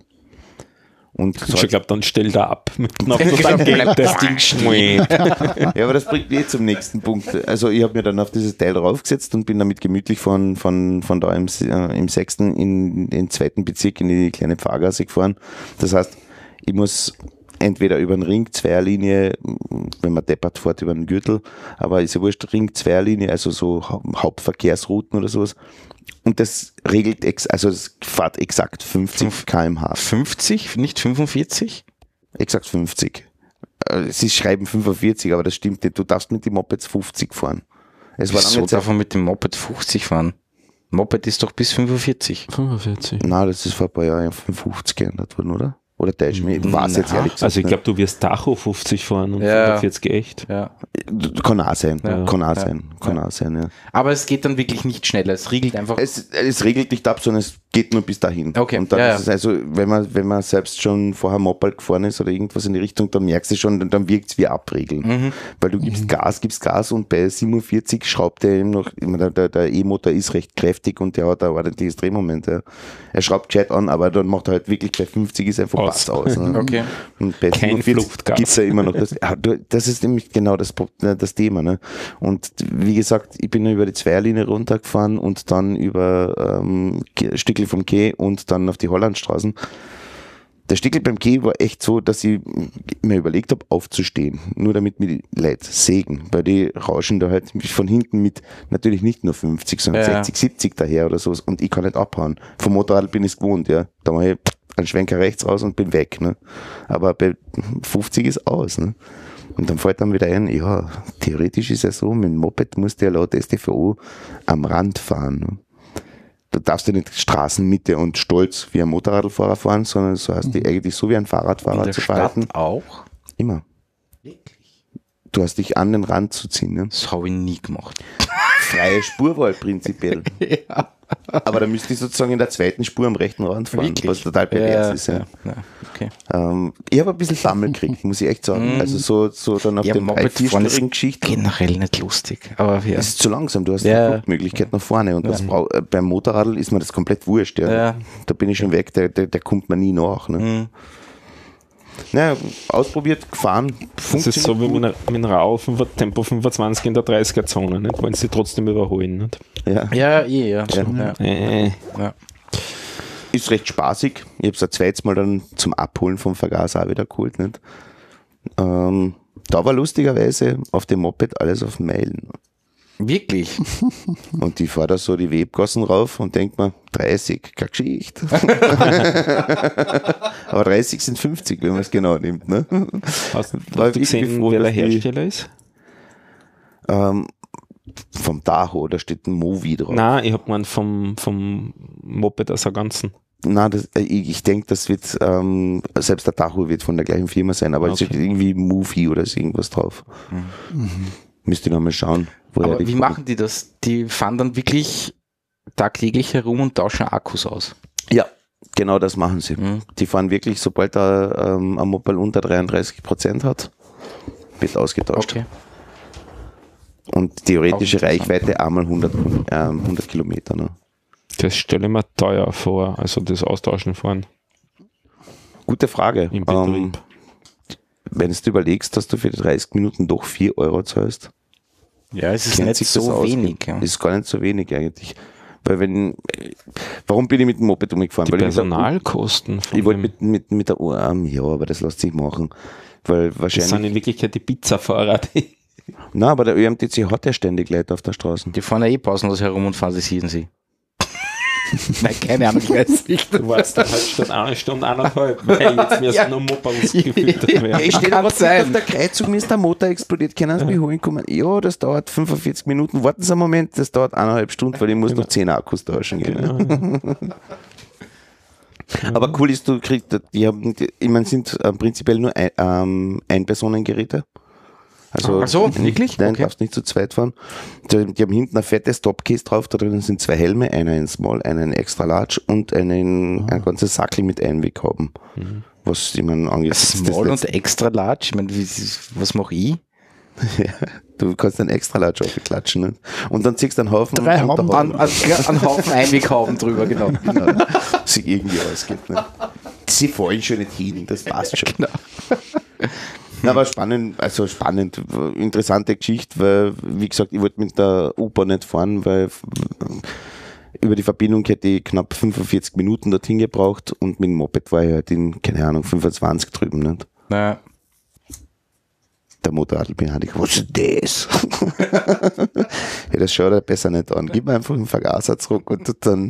Und ich glaube, dann stell da ab mit Knopf und dann bleibt das Ding stehen. Ja, aber das bringt mich zum nächsten Punkt. Also ich habe mir dann auf dieses Teil draufgesetzt und bin damit gemütlich von da im 6. in den 2. Bezirk in die kleine Pfarrgasse gefahren. Das heißt, ich muss entweder über den Ring, Zweierlinie, wenn man deppert fährt, über den Gürtel, aber ist ja wurscht, Ring, Zweierlinie, also so Hauptverkehrsrouten oder sowas. Und das regelt, also es fährt exakt 50 km/h. 50, nicht 45? Exakt 50. Sie schreiben 45, aber das stimmt nicht. Du darfst mit dem Moped 50 fahren. Wieso darf man mit dem Moped 50 fahren? Moped ist doch bis 45. 45. Nein, das ist vor ein paar Jahren 55 geändert worden, oder? Oder täuscht mich? War es jetzt ehrlich gesagt. Also ich glaube, du wirst Tacho 50 fahren und 45 echt. Ja. Kann auch sein. Kann auch sein, ja. Aber es geht dann wirklich nicht schneller. Es regelt einfach. Es regelt nicht ab, sondern es geht nur bis dahin. Okay. Und dann ist es also, wenn man selbst schon vorher Moped gefahren ist oder irgendwas in die Richtung, dann merkst du schon, dann wirkt es wie Abregeln. Weil du gibst Gas und bei 47 schraubt er eben noch, der E-Motor ist recht kräftig und der hat ein ordentliches Drehmoment. Ja. Er schraubt gescheit an, aber dann macht er halt wirklich bei 50 ist einfach Pass aus. Ne? Okay. Und bei 47 gibt es ja immer noch das ist nämlich genau das Thema. Ne? Und wie gesagt, ich bin über die Zweierlinie runtergefahren und dann über Stückel vom Quai und dann auf die Hollandstraßen. Der Stückel beim Quai war echt so, dass ich mir überlegt habe, aufzustehen. Nur damit mir die Leute sägen, weil die rauschen da halt von hinten mit natürlich nicht nur 50, sondern 60, 70 daher oder sowas und ich kann nicht abhauen. Vom Motorrad bin ich es gewohnt, ja. Da mache ich einen Schwenker rechts raus und bin weg. Ne? Aber bei 50 ist aus. Ne? Und dann fällt dann wieder ein, ja, theoretisch ist ja so, mit dem Moped musst du ja laut StVO am Rand fahren. Ne? Du darfst ja nicht Straßenmitte und stolz wie ein Motorradfahrer fahren, sondern so hast du eigentlich so wie ein Fahrradfahrer zu verhalten. In der Stadt auch? Immer. Wirklich? Du hast dich an den Rand zu ziehen. Ne? Das habe ich nie gemacht. Freie Spurwahl prinzipiell. Ja. Aber da müsste ich sozusagen in der zweiten Spur am rechten Rand fahren, wirklich? Was total pervers ist. Ja. Okay. Ich habe ein bisschen Bammel gekriegt, muss ich echt sagen. Also so dann auf den 3-4-störigen Geschichten. Generell nicht lustig. Aber ja. Es ist zu langsam, du hast eine Flugmöglichkeit nach vorne und das beim Motorrad ist mir das komplett wurscht. Ja. Da bin ich schon weg, der kommt mir nie nach. Ne? Naja, ausprobiert, gefahren, funktioniert. Das ist so wie mit einem RAV Tempo 25 in der 30er-Zone, nicht? Wollen sie trotzdem überholen. Nicht? Ja. Ist recht spaßig. Ich habe es ein zweites Mal dann zum Abholen vom Vergaser auch wieder geholt. Nicht? Da war lustigerweise auf dem Moped alles auf Meilen. Wirklich? Und ich fahre da so die Webgassen rauf und denke mir, 30, keine Geschichte. Aber 30 sind 50, wenn man es genau nimmt. Ne? Hast du gesehen, wo der Hersteller ist? Vom Tahoe, da steht ein Movi drauf. Nein, ich habe gemeint vom Moped als Ganzen. Nein, ich denke, das wird, selbst der Tahoe wird von der gleichen Firma sein, aber es steht irgendwie Movi oder ist irgendwas drauf. Müsste ich noch mal schauen. Aber wie machen die das? Die fahren dann wirklich tagtäglich herum und tauschen Akkus aus? Ja, genau das machen sie. Die fahren wirklich, sobald er ein Moped unter 33% hat, wird ausgetauscht. Okay. Und theoretische Reichweite einmal 100 Kilometer. Ne? Das stelle ich mir teuer vor, also das Austauschen fahren. Gute Frage. Im Betrieb. Wenn du überlegst, dass du für die 30 Minuten doch 4 Euro zahlst. Ja, es ist nicht so wenig. Ja. Es ist gar nicht so wenig eigentlich. Weil warum bin ich mit dem Moped umgefahren? Die Personalkosten. Ich wollte mit der Uhr, ja, aber das lässt sich machen. Weil wahrscheinlich. Das sind in Wirklichkeit die Pizzafahrer, die. Nein, aber der ÖMTC hat ja ständig Leute auf der Straße. Die fahren ja pausenlos herum und fahren sie sie. Nein, keine Ahnung, ich weiß nicht. Du warst da halt statt eine Stunde, 1,5, weil jetzt mir so noch Mopeds gefiltert werden. Ich stehe aber auf der Kreuzung, mir ist der Motor explodiert, können Sie mich holen kommen? Ja, das dauert 45 Minuten, warten Sie einen Moment, das dauert 1,5 Stunden, weil ich muss noch 10 Akkus tauschen gehen. Genau. Aber cool ist, sind prinzipiell nur Ein-Personen-Geräte. Also, wirklich? Nein, darfst nicht zu zweit fahren. Die haben hinten ein fettes Topcase drauf, da drin sind 2 Helme, einer in Small, einer in Extra Large und ein ganzes Sackel mit Einweg haben. Was jemand angeht. Small und Extra Large? Ich meine, was mache ich? Ja, du kannst einen Extra Large aufklatschen. Ne? Und dann ziehst du einen Haufen. 3 Hauben. Einen Haufen Einweghauben drüber, genau. Sie irgendwie ausgeht. Ne? Sie fallen schon nicht hin, das passt schon. Genau. Na, aber spannend, interessante Geschichte, weil, wie gesagt, ich wollte mit der U-Bahn nicht fahren, weil über die Verbindung hätte ich knapp 45 Minuten dorthin gebraucht und mit dem Moped war ich halt in, keine Ahnung, 25 drüben. Nicht? Naja. Der Motorradl-Mechanik, was ist das? Ja, das schaut er besser nicht an. Gib mir einfach einen Vergaser zurück und dann.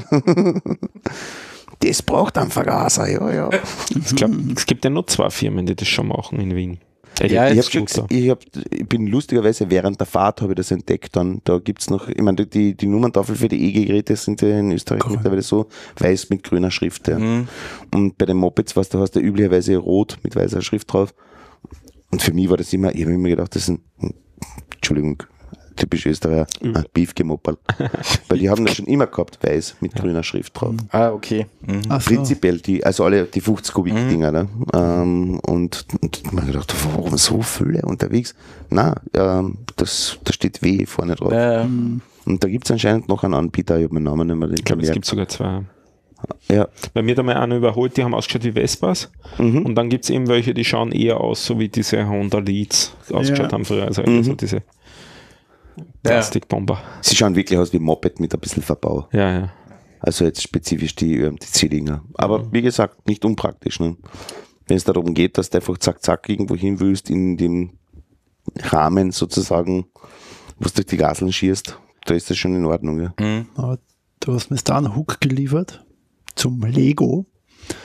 Das braucht einen Vergaser, ja. Ich glaube, es gibt ja nur 2 Firmen, die das schon machen in Wien. Ja, ich bin lustigerweise während der Fahrt habe ich das entdeckt. Dann da gibt's noch, ich meine, die Nummerntafel für die E-Geräte sind ja in Österreich mittlerweile so weiß mit grüner Schrift. Ja. Und bei den Mopeds, was du hast, ja üblicherweise rot mit weißer Schrift drauf. Und für mich war das immer, ich habe immer gedacht, das ist Entschuldigung, typisch Österreicher, Beefgemopperl. Weil die haben das schon immer gehabt, weiß mit grüner Schrift drauf. Ah, okay. Prinzipiell, alle die 50 Kubik-Dinger. Ne? Und man hat gedacht, warum so viele unterwegs? Nein, da steht W vorne drauf. Und da gibt es anscheinend noch einen Anbieter, ich habe meinen Namen nicht mehr. Ich glaube, es gibt sogar 2. Ja. Bei mir hat einmal einer überholt, die haben ausgeschaut wie Vespas. Und dann gibt es eben welche, die schauen eher aus, so wie diese Honda Leads ausgeschaut haben früher. Also diese Plastikbomber. Sie schauen wirklich aus wie Moped mit ein bisschen Verbau. Ja. Also jetzt spezifisch die ÖMTC-Dinger. Aber wie gesagt, nicht unpraktisch. Ne? Wenn es darum geht, dass du einfach zack irgendwo hin willst, in dem Rahmen sozusagen, wo du durch die Gaseln schierst, da ist das schon in Ordnung. Ja? Aber du hast mir da einen Hook geliefert zum Lego.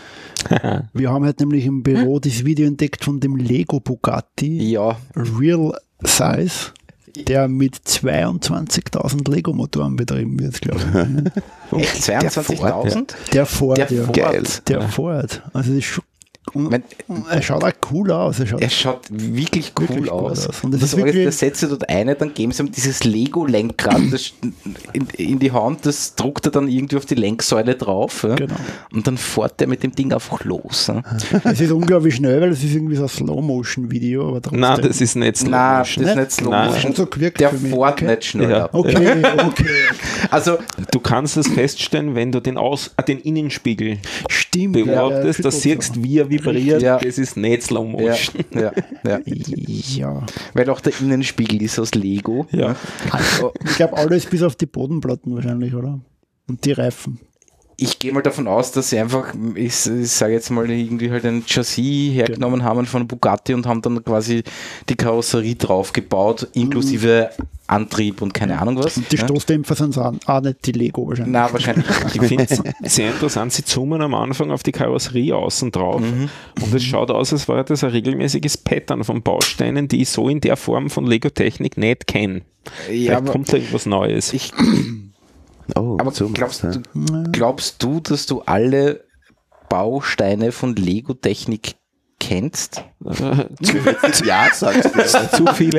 Wir haben halt nämlich im Büro das Video entdeckt von dem Lego Bugatti Real Size, der mit 22.000 Lego-Motoren betrieben wird, glaube ich. Echt? 22.000? Der Ford. Der Ford. Also das ist schon. Er schaut auch cool aus. Er schaut wirklich cool aus. Und das setzt er dort ein, dann geben sie ihm dieses Lego-Lenkrad in die Hand, das druckt er dann irgendwie auf die Lenksäule drauf. Ja? Genau. Und dann fährt er mit dem Ding einfach los. Ja? Es ist unglaublich schnell, weil es ist irgendwie so ein Slow-Motion-Video. Nein, das ist nicht Slow-Motion. Nein, das ist nicht Slow-Motion. Der fährt nicht schneller. Ja. Okay. Also, du kannst das feststellen, wenn du den Innenspiegel beobachtest, da siehst du, wie er vibriert, das ist nicht Slow Motion. Ja. Weil auch der Innenspiegel ist aus Lego. Ja. Also, ich glaube, alles bis auf die Bodenplatten wahrscheinlich, oder? Und die Reifen. Ich gehe mal davon aus, dass sie einfach, ich sage jetzt mal, irgendwie halt ein Chassis hergenommen haben von Bugatti und haben dann quasi die Karosserie draufgebaut, inklusive Antrieb und keine Ahnung was. Und die Stoßdämpfer sind auch nicht die Lego wahrscheinlich. Nein, wahrscheinlich nicht. Ich finde es sehr interessant, sie zoomen am Anfang auf die Karosserie außen drauf und es schaut aus, als wäre das ein regelmäßiges Pattern von Bausteinen, die ich so in der Form von Lego-Technik nicht kenne. Ja, vielleicht kommt da irgendwas Neues. Aber glaubst du, dass du alle Bausteine von Lego-Technik kennst? Ja, sagst du. Zu viele.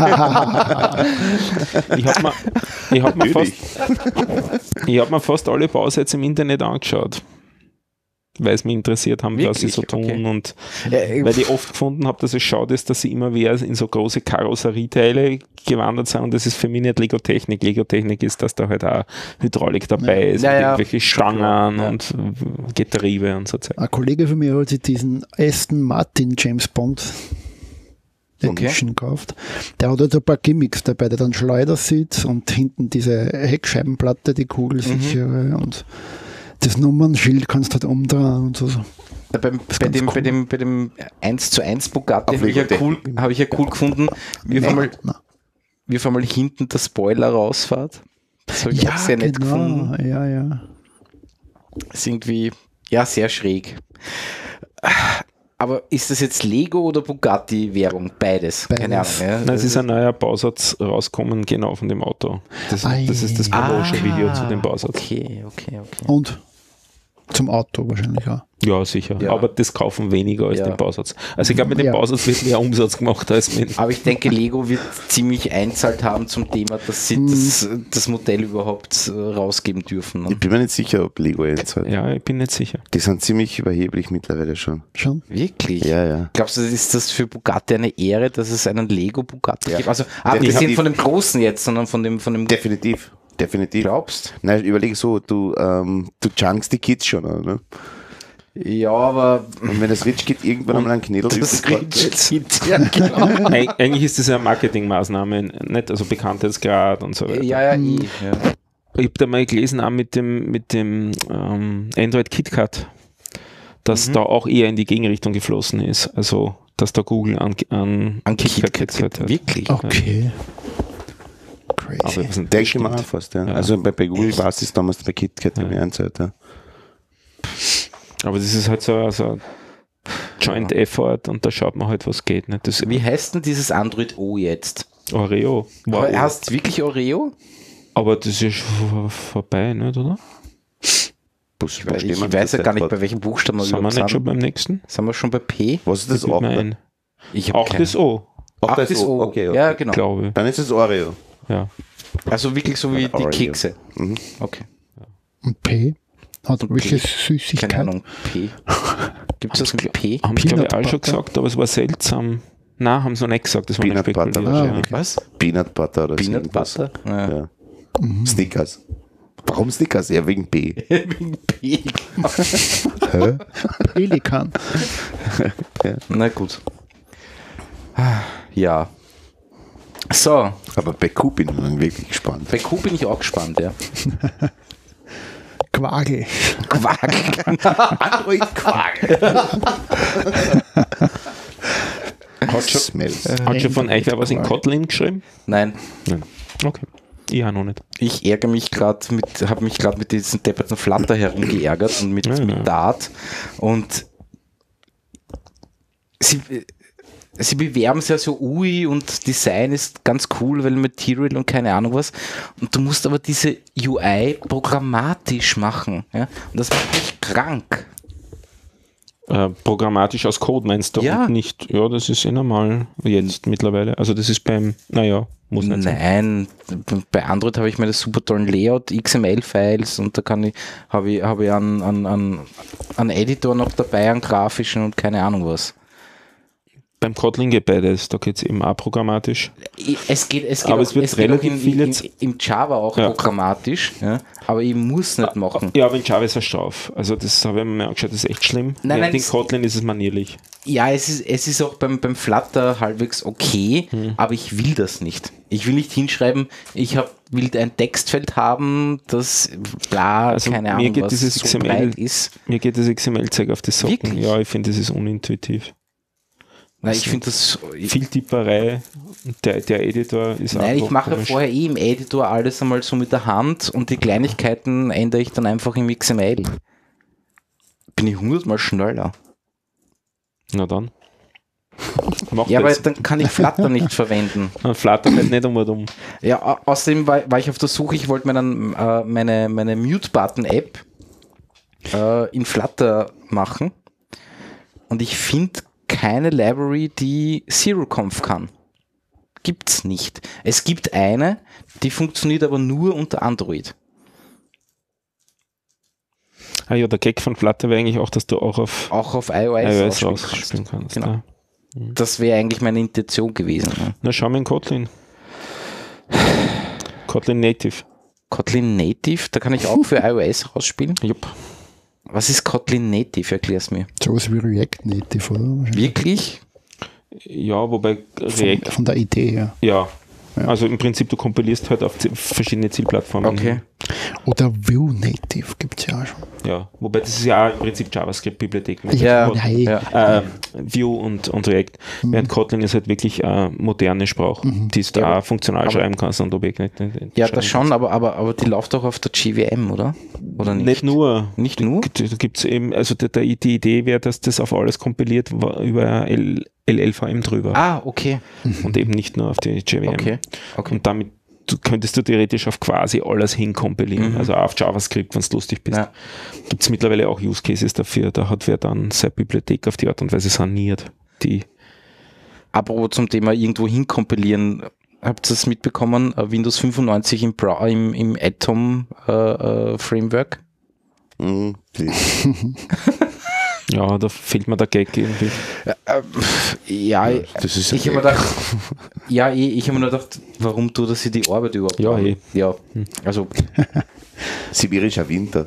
Ich hab mir fast alle Bausätze im Internet angeschaut, weil es mich interessiert haben, was sie so tun und weil ich oft gefunden habe, dass es schade ist, dass sie immer wieder in so große Karosserieteile gewandert sind und das ist für mich nicht Lego-Technik. Lego-Technik ist, dass da halt auch Hydraulik dabei ist, irgendwelche Stangen und Getriebe und so Zeug. Ein Kollege von mir hat sich diesen Aston Martin James Bond Edition gekauft. Der hat halt ein paar Gimmicks dabei, der dann Schleudersitz und hinten diese Heckscheibenplatte, die kugelsichere und das Nummernschild kannst du halt umdrehen und so. Bei dem 1:1 Bugatti habe ich ja cool gefunden, wie auf einmal hinten der Spoiler rausfährt. Das habe ich auch sehr nett gefunden. Ja. Das ist irgendwie, sehr schräg. Aber ist das jetzt Lego oder Bugatti-Währung? Beides. Keine Ahnung. Ja. Nein, es ist ein neuer Bausatz rausgekommen, genau von dem Auto. Das ist das Promotion-Video zu dem Bausatz. Okay. Und zum Auto wahrscheinlich auch. Ja, sicher. Ja. Aber das kaufen weniger als den Bausatz. Also ich glaube, mit dem Bausatz wird mehr Umsatz gemacht als mit. Aber ich denke, Lego wird ziemlich einzahlt haben zum Thema, dass sie das Modell überhaupt rausgeben dürfen. Ne? Ich bin mir nicht sicher, ob Lego einzahlt. Ja, ich bin nicht sicher. Die sind ziemlich überheblich mittlerweile schon. Schon? Wirklich? Ja. Glaubst du, ist das für Bugatti eine Ehre, dass es einen Lego Bugatti gibt? Also abgesehen von dem Großen jetzt, sondern von dem Definitiv. Glaubst? Nein, überleg so, du junkst die Kids schon, oder? Ja, aber... Und wenn das Switch geht, irgendwann einmal ein Knädel das genau. Eigentlich ist das ja eine Marketingmaßnahme, nicht? Also Bekanntheitsgrad und so weiter. Ja. Ich habe da mal gelesen, auch mit dem Android KitKat, dass da auch eher in die Gegenrichtung geflossen ist. Also, dass da Google an KitKat gezahlt hat. Wirklich? Okay. Crazy. Aber denke ich mal fast, ja. Also bei Google war es damals bei KitKat in der Zeit, ja. Aber das ist halt so Joint Effort und da schaut man halt, was geht. Ne? Wie heißt denn dieses Android O jetzt? Oreo. Aber heißt wirklich Oreo? Aber das ist vorbei, nicht, oder? Ich weiß ja gar nicht, bei welchem Buchstaben wir sind. Wir nicht schon beim nächsten? Sind wir schon bei P? Was ist das O? Auch das O. Auch das O, okay. Ja, genau. Glaube. Dann ist es Oreo. Ja. Also wirklich so wie die Kekse. Okay. Und P? Hat welche Süßigkeit? Keine Ahnung, P. Gibt es das mit P? Haben sie, glaube ich, auch schon gesagt, aber es war seltsam. Nein, haben sie noch nicht gesagt. Das war Peanut Butter wahrscheinlich. Was? Peanut Butter oder so. Peanut Butter? Ja. Snickers. Warum Snickers? Ja, wegen P. Wegen P. Hä? Pelikan. Ja. Na gut. Ja. So. Aber bei Q bin ich dann wirklich gespannt. Bei Q bin ich auch gespannt, ja. Quagel. Android Quagel. Hat schon von euch was in Kotlin geschrieben? Nein. Okay. Ich auch noch nicht. Ich ärgere mich habe mich gerade mit diesen depperten Flutter herumgeärgert und mit Dart und sie bewerben es ja so UI und Design ist ganz cool, weil Material und keine Ahnung was. Und du musst aber diese UI programmatisch machen. Ja? Und das macht mich krank. Programmatisch aus Code meinst du? Ja. Und nicht, ja, das ist normal jetzt mittlerweile. Also das ist beim, muss nicht sein. Nein, bei Android habe ich meine super tollen Layout, XML-Files und da habe ich einen Editor noch dabei, einen grafischen und keine Ahnung was. Beim Kotlin geht beides, da geht es eben auch programmatisch. Es geht aber auch, es wird relativ viel im Java auch programmatisch, ja, aber ich muss nicht machen. Ja, aber in Java ist er straff. Also das habe ich mir angeschaut, das ist echt schlimm. Nein, in Kotlin ist es manierlich. Ja, es ist auch beim Flutter halbwegs okay, aber ich will das nicht. Ich will nicht hinschreiben, will ein Textfeld haben, das keine Ahnung, was so breit ist. Mir geht das XML-Zeug auf die Socken. Wirklich? Ja, ich finde, das ist unintuitiv. Nein, ich finde das viel Tipperei. Der Editor ist Nein, ich mache vorher im Editor alles einmal so mit der Hand und die Kleinigkeiten ändere ich dann einfach im XML. Bin ich 100-mal schneller. Na dann. Ja, aber dann kann ich Flutter nicht verwenden. Flutter fällt nicht um. Ja, außerdem war ich auf der Suche, ich wollte mir dann meine Mute-Button-App in Flutter machen und ich finde keine Library, die ZeroConf kann. Gibt's nicht. Es gibt eine, die funktioniert aber nur unter Android. Ah ja, der Gag von Flutter wäre eigentlich auch, dass du auch auf iOS rausspielen kannst. Genau. Ja. Das wäre eigentlich meine Intention gewesen. Ne? Na, schau mal in Kotlin. Kotlin Native. Kotlin Native, da kann ich auch für iOS rausspielen? Jupp. Was ist Kotlin Native? Erklär's mir. Sowas wie React Native, oder? Wirklich? Ja, wobei React... Von der Idee her. Ja. Also im Prinzip, du kompilierst halt auf verschiedene Zielplattformen. Okay. Oder Vue Native gibt es ja auch schon. Ja, wobei das ist ja im Prinzip JavaScript-Bibliothek mit Vue und React. Während Kotlin ist halt wirklich moderne Sprache, die du da funktional schreiben kannst und Objekte nicht. Ja, das schon, aber die läuft doch auf der JVM, oder? Oder nicht? Nicht nur. Nicht nur? Da gibt's eben, also die Idee wäre, dass das auf alles kompiliert über LLVM drüber. Ah, okay. Und eben nicht nur auf die JVM. Okay. Und damit könntest du theoretisch auf quasi alles hinkompilieren, also auch auf JavaScript, wenn du lustig bist. Ja. Gibt es mittlerweile auch Use Cases dafür, da hat wer dann seine Bibliothek auf die Art und Weise saniert. Aber zum Thema irgendwo hinkompilieren, habt ihr das mitbekommen? Windows 95 im Atom Framework? Ja, da fehlt mir der Gag irgendwie. Ich habe mir gedacht, warum tut das hier die Arbeit überhaupt? Ja, also sibirischer Winter.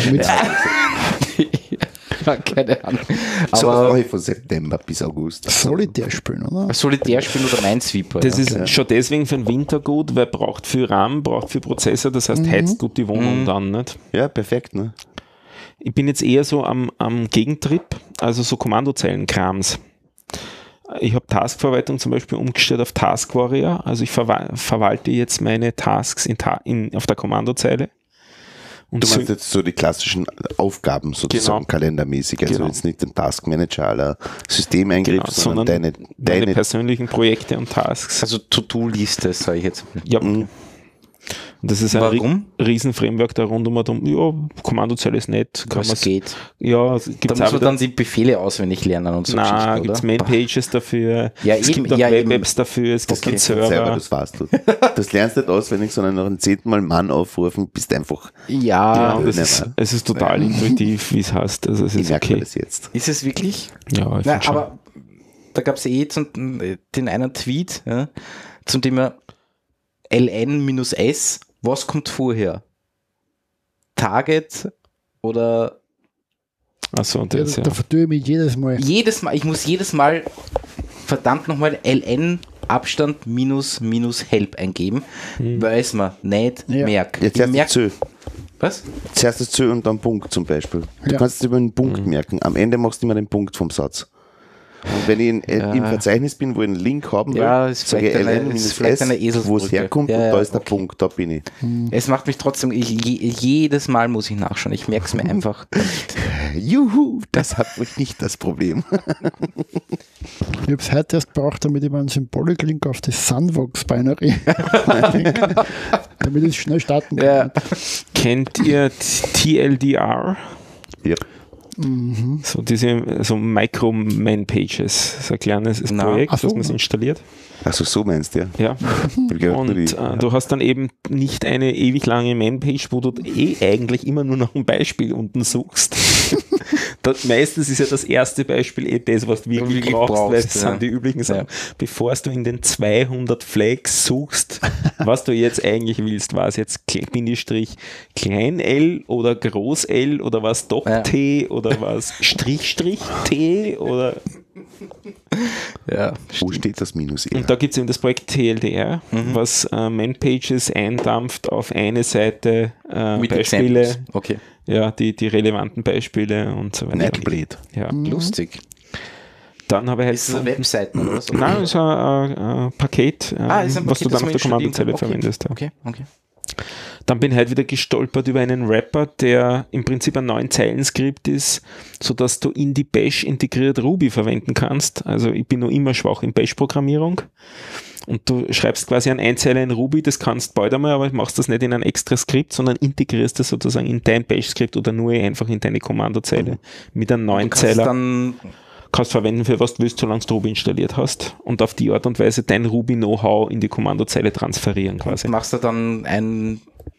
Keine Ahnung. So mache ich von September bis August. Solitär spielen, oder? Solitär spielen oder Minesweeper. Das ist schon deswegen für den Winter gut, weil braucht viel RAM, braucht viel Prozessor, das heißt, heizt gut die Wohnung dann, nicht? Ja, perfekt, ne? Ich bin jetzt eher so am Gegentrip, also so Kommandozeilen-Krams. Ich habe Taskverwaltung zum Beispiel umgestellt auf Task Warrior, also ich verwalte jetzt meine Tasks auf der Kommandozeile. Und du meinst jetzt so die klassischen Aufgaben sozusagen kalendermäßig, also jetzt nicht den Taskmanager aller Systemeingriff, sondern deine persönlichen Projekte und Tasks. Also To-Do-Liste, sage ich jetzt. Ja. Und das ist ein Riesen-Framework da rundum. Ja, Kommandozeile ist nett. Was geht? Ja, da muss man dann die Befehle auswendig lernen und so. Nein, gibt es Main-Pages dafür, es gibt auch Web-Apps dafür, es gibt einen Server. Das warst du. Das lernst du nicht auswendig, sondern nach dem 10. Mal Mann aufrufen, bist einfach... es ist total intuitiv, wie es heißt. Also es ist okay. Das jetzt. Ist es wirklich? Ja, ich finde schon. Aber da gab es den einen Tweet zum Thema ln-s, was kommt vorher? Target oder... Achso, und das, da vertue ich mich jedes Mal. Ich muss jedes Mal verdammt nochmal ln Abstand minus help eingeben, weil es mir nicht merke. Jetzt erst das Was? Zuerst das Zö und dann Punkt zum Beispiel. Du kannst es über einen Punkt merken. Am Ende machst du immer den Punkt vom Satz. Und wenn ich im Verzeichnis bin, wo ich einen Link haben will, sage ich ln-s, wo es herkommt, und da ist der Punkt, da bin ich. Es macht mich trotzdem, jedes Mal muss ich nachschauen, ich merke es mir einfach. Juhu, das hat wohl nicht das Problem. Ich habe es heute erst gebraucht, damit ich mal einen Symbolik-Link auf das Sunvox-Binary damit ich schnell starten kann. Ja. Kennt ihr TLDR? Ja. So diese Micro-Man-Pages, so ein kleines Projekt, das man installiert. Achso, so meinst du, ja. Und du hast dann eben nicht eine ewig lange Man-Page, wo du eigentlich immer nur noch ein Beispiel unten suchst. Meistens ist ja das erste Beispiel das, was du wirklich brauchst, weil das sind die üblichen Sachen. Bevor du in den 200 Flags suchst, was du jetzt eigentlich willst, war es jetzt Bindestrich klein L oder groß L oder was T oder was Strich T oder wo steht das Minus E? Und da gibt es eben das Projekt TLDR, was Man-Pages eindampft auf eine Seite Beispiele, ja, die relevanten Beispiele und so weiter. Netblade. Ja. Lustig. Dann habe ich halt ist es eine Webseite oder was? Nein, es ist ein Paket, was du dann auf der Kommandozelle verwendest. Ja. Okay. Dann bin ich halt wieder gestolpert über einen Wrapper, der im Prinzip ein 9-Zeilen-Skript ist, sodass du in die Bash integriert Ruby verwenden kannst. Also ich bin noch immer schwach in Bash-Programmierung. Und du schreibst quasi einen Einzeiler in Ruby, das kannst bald einmal, aber machst das nicht in ein extra Skript, sondern integrierst das sozusagen in dein Bash-Skript oder nur einfach in deine Kommandozeile mit einem 9-Zeiler. Kannst verwenden, für was du willst, solange du Ruby installiert hast und auf die Art und Weise dein Ruby-Know-how in die Kommandozeile transferieren quasi. Und machst du dann ein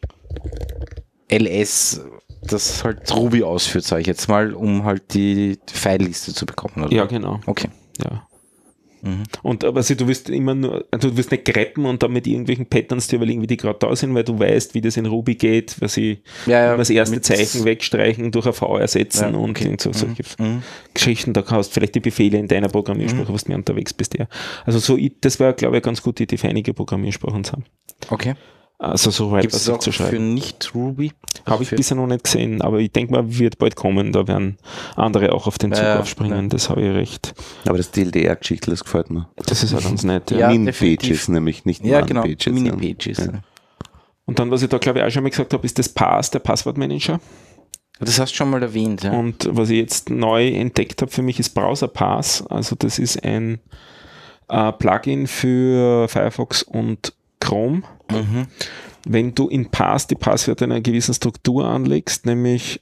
LS, das halt Ruby ausführt, sage ich jetzt mal, um halt die File-Liste zu bekommen, oder? Ja, genau. Okay. Ja. Und aber du wirst immer nur, du wirst nicht greppen und dann mit irgendwelchen Patterns dir überlegen, wie die gerade da sind, weil du weißt, wie das in Ruby geht, was sie das erste Zeichen wegstreichen, durch ein V ersetzen und solche Geschichten. Da kannst du vielleicht die Befehle in deiner Programmiersprache, was du mehr unterwegs bist, ja. Also das war, glaube ich, eine ganz gute Idee für einige Programmiersprachen zu haben. Okay. Also so weit, gibt es auch für Nicht-Ruby? Habe ich bisher noch nicht gesehen, aber ich denke mal, wird bald kommen, da werden andere auch auf den Zug aufspringen, das habe ich recht. Aber das TLDR-Geschichte, das gefällt mir. Das ist auch ganz nett. Ja, Min-Pages nämlich, nicht Man-Pages. Mini-Pages. Ja. Und dann, was ich da glaube ich auch schon mal gesagt habe, ist das PAS, der Passwortmanager. Das hast du schon mal erwähnt, ja. Und was ich jetzt neu entdeckt habe für mich ist Browser Pass, also das ist ein Plugin für Firefox und Chrome. Wenn du in Pass die Passwörter in einer gewissen Struktur anlegst, nämlich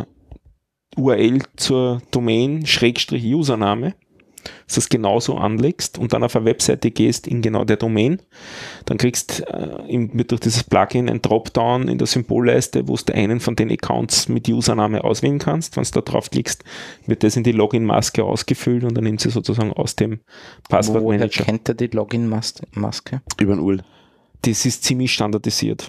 URL zur Domain /Username, dass du das genauso anlegst und dann auf eine Webseite gehst in genau der Domain, dann kriegst durch dieses Plugin ein Dropdown in der Symbolleiste, wo du einen von den Accounts mit Username auswählen kannst. Wenn du da draufklickst, wird das in die Login-Maske ausgefüllt und dann nimmt sie sozusagen aus dem Passwortmanager. Woher kennt er die Login-Maske? Über ein URL. Das ist ziemlich standardisiert.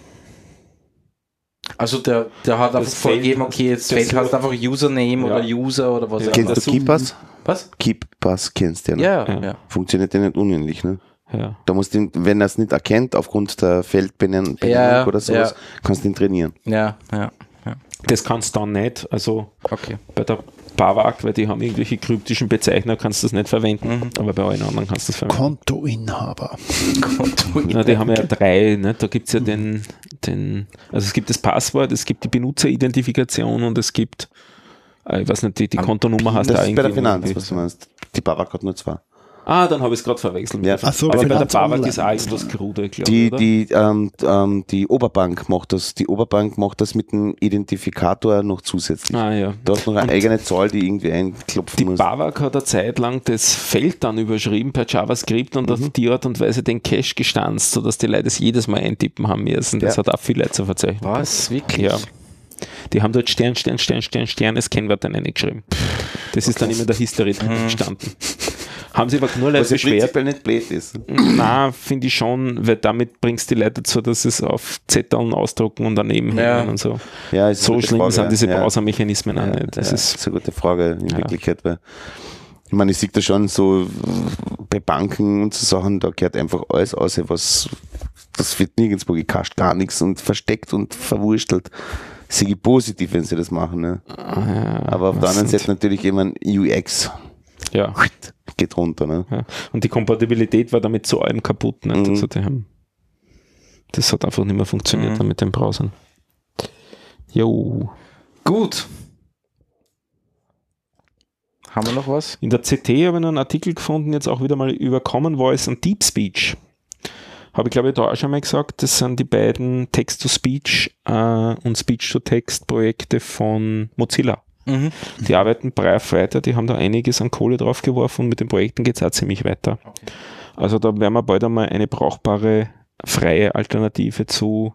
Also der hat einfach vorgegeben, okay, jetzt fällt halt einfach Username oder User oder was. Kennst du KeePass? Was? KeePass kennst du ja, ne? Ja. Funktioniert ja nicht unähnlich, ne? Ja. Da musst du, wenn er es nicht erkennt, aufgrund der Feldbenennung oder sowas, kannst du ihn trainieren. Ja. Das kannst du dann nicht, also bei der Pavak, weil die haben irgendwelche kryptischen Bezeichner, kannst du das nicht verwenden, aber bei allen anderen kannst du das verwenden. Kontoinhaber. Na, die haben ja 3, ne? Da gibt es ja also es gibt das Passwort, es gibt die Benutzeridentifikation und es gibt, ich weiß nicht, die Kontonummer hast du da irgendwie. Das ist bei der Finanz, was du meinst. Die Pavak hat nur 2. Dann habe ich es gerade verwechselt. Ja. So, aber bei der Pavak ist auch etwas krude, glaube ich. Die Oberbank macht das. Die Oberbank macht das mit dem Identifikator noch zusätzlich. Ja. Da hast du noch eine eigene Zahl, die irgendwie einklopfen muss. Die Pavak hat eine Zeit lang das Feld dann überschrieben per JavaScript und auf die Art und Weise den Cache gestanzt, sodass die Leute es jedes Mal eintippen haben müssen. Das hat auch viele Leute zu verzeichnen. Was? Wirklich? Ja. Die haben dort Stern, das Kennwort dann reingeschrieben. Das ist dann immer der History gestanden. Haben sie aber nur Leute beschwert. Was nicht blöd ist. Nein, finde ich schon, weil damit bringst du die Leute dazu, dass sie es auf Zetteln ausdrucken und daneben hängen und so. Ja, ist so schlimm Frage, sind diese Browsermechanismen auch nicht. Das ist eine gute Frage in Wirklichkeit, weil ich meine, ich sehe da schon so bei Banken und so Sachen, da gehört einfach alles aus, das wird nirgendwo gecached, gar nichts und versteckt und verwurstelt. Sehe ich positiv, wenn sie das machen. Ne? Aber auf der anderen Seite natürlich immer ein UX. ja. Geht runter. Ne? Ja. Und die Kompatibilität war damit zu allem kaputt. Ne? Mhm. Also das hat einfach nicht mehr funktioniert mit den Browsern. Jo. Gut. Haben wir noch was? In der CT habe ich noch einen Artikel gefunden, jetzt auch wieder mal über Common Voice und Deep Speech. Habe ich glaube ich da auch schon mal gesagt, das sind die beiden Text-to-Speech und Speech-to-Text-Projekte von Mozilla. Mhm. Die arbeiten brav weiter, die haben da einiges an Kohle drauf geworfen und mit den Projekten geht es auch ziemlich weiter. Okay. Also da werden wir bald einmal eine brauchbare, freie Alternative zu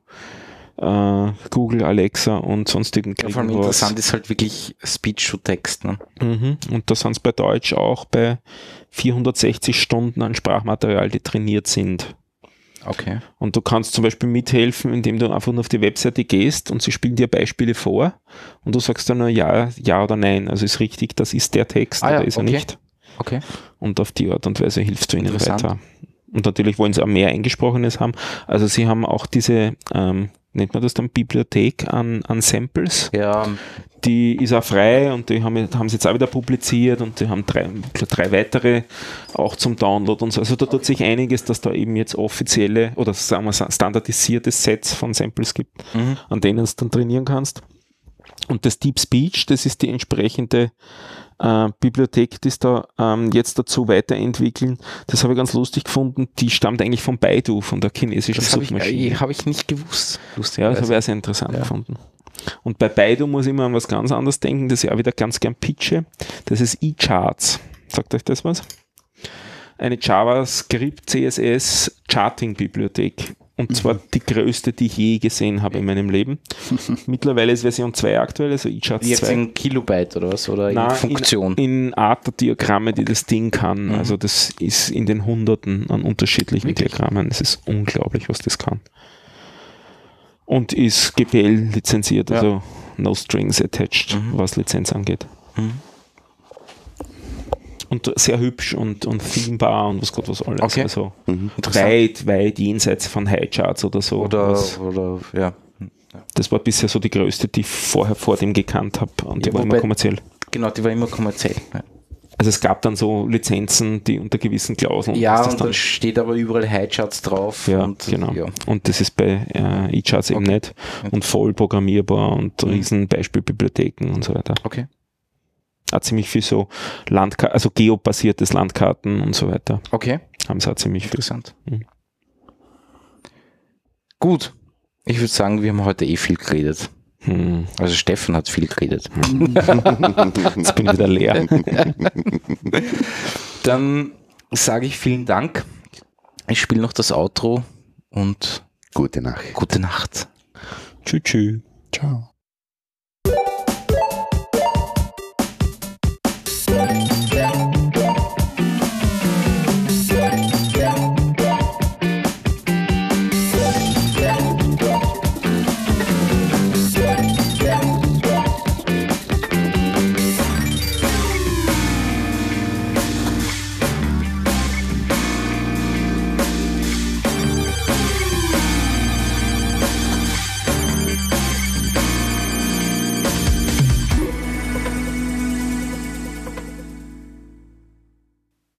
Google, Alexa und sonstigen kriegen. Ja, vor allem interessant ist halt wirklich Speech-to-Text. Ne? Mhm. Und da sind es bei Deutsch auch bei 460 Stunden an Sprachmaterial, die trainiert sind. Okay. Und du kannst zum Beispiel mithelfen, indem du einfach nur auf die Webseite gehst und sie spielen dir Beispiele vor und du sagst dann nur ja oder nein. Also ist richtig, das ist der Text oder ist er nicht. Okay. Und auf die Art und Weise hilfst du ihnen weiter. Und natürlich wollen sie auch mehr Eingesprochenes haben. Also sie haben auch diese, nennt man das dann Bibliothek an Samples. Ja. Die ist auch frei und die haben sie jetzt auch wieder publiziert und die haben drei weitere auch zum Download und so. Also da tut sich einiges, dass da eben jetzt offizielle oder sagen wir standardisierte Sets von Samples gibt, an denen du dann trainieren kannst. Und das Deep Speech, das ist die entsprechende Bibliothek, die es da jetzt dazu weiterentwickeln. Das habe ich ganz lustig gefunden. Die stammt eigentlich von Baidu, von der chinesischen Suchmaschine. Habe ich nicht gewusst. Ja, das habe ich sehr interessant gefunden. Und bei Baidu muss ich immer an was ganz anderes denken, das ich auch wieder ganz gern pitche. Das ist eCharts. Sagt euch das was? Eine JavaScript CSS Charting Bibliothek. Und zwar die größte, die ich je gesehen habe in meinem Leben. Mittlerweile ist Version 2 aktuell, also eCharts 2. Jetzt in Kilobyte oder was? Oder in Funktion? In Art der Diagramme, die das Ding kann. Also das ist in den Hunderten an unterschiedlichen Diagrammen. Es ist unglaublich, was das kann. Und ist GPL lizenziert, also no strings attached, was Lizenz angeht. Und sehr hübsch und themebar und was Gott was alles. Okay. Also weit jenseits von Highcharts oder so. Oder ja. Das war bisher so die größte, die ich vorher vor dem gekannt habe und die war immer kommerziell. Genau, die war immer kommerziell. Ja. Also es gab dann so Lizenzen, die unter gewissen Klauseln. Ja, und dann steht aber überall Highcharts drauf. Ja, und, genau. Ja. Und das ist bei eCharts eben nicht. Und voll programmierbar und riesen Beispielbibliotheken und so weiter. Okay. Hat ziemlich viel so also geobasiertes Landkarten und so weiter. Okay. Haben sie auch ziemlich interessant. Gut. Ich würde sagen, wir haben heute viel geredet. Also Steffen hat viel geredet. Jetzt bin ich wieder leer. Dann sage ich vielen Dank. Ich spiele noch das Outro und gute Nacht. Gute Nacht. Tschüss. Ciao.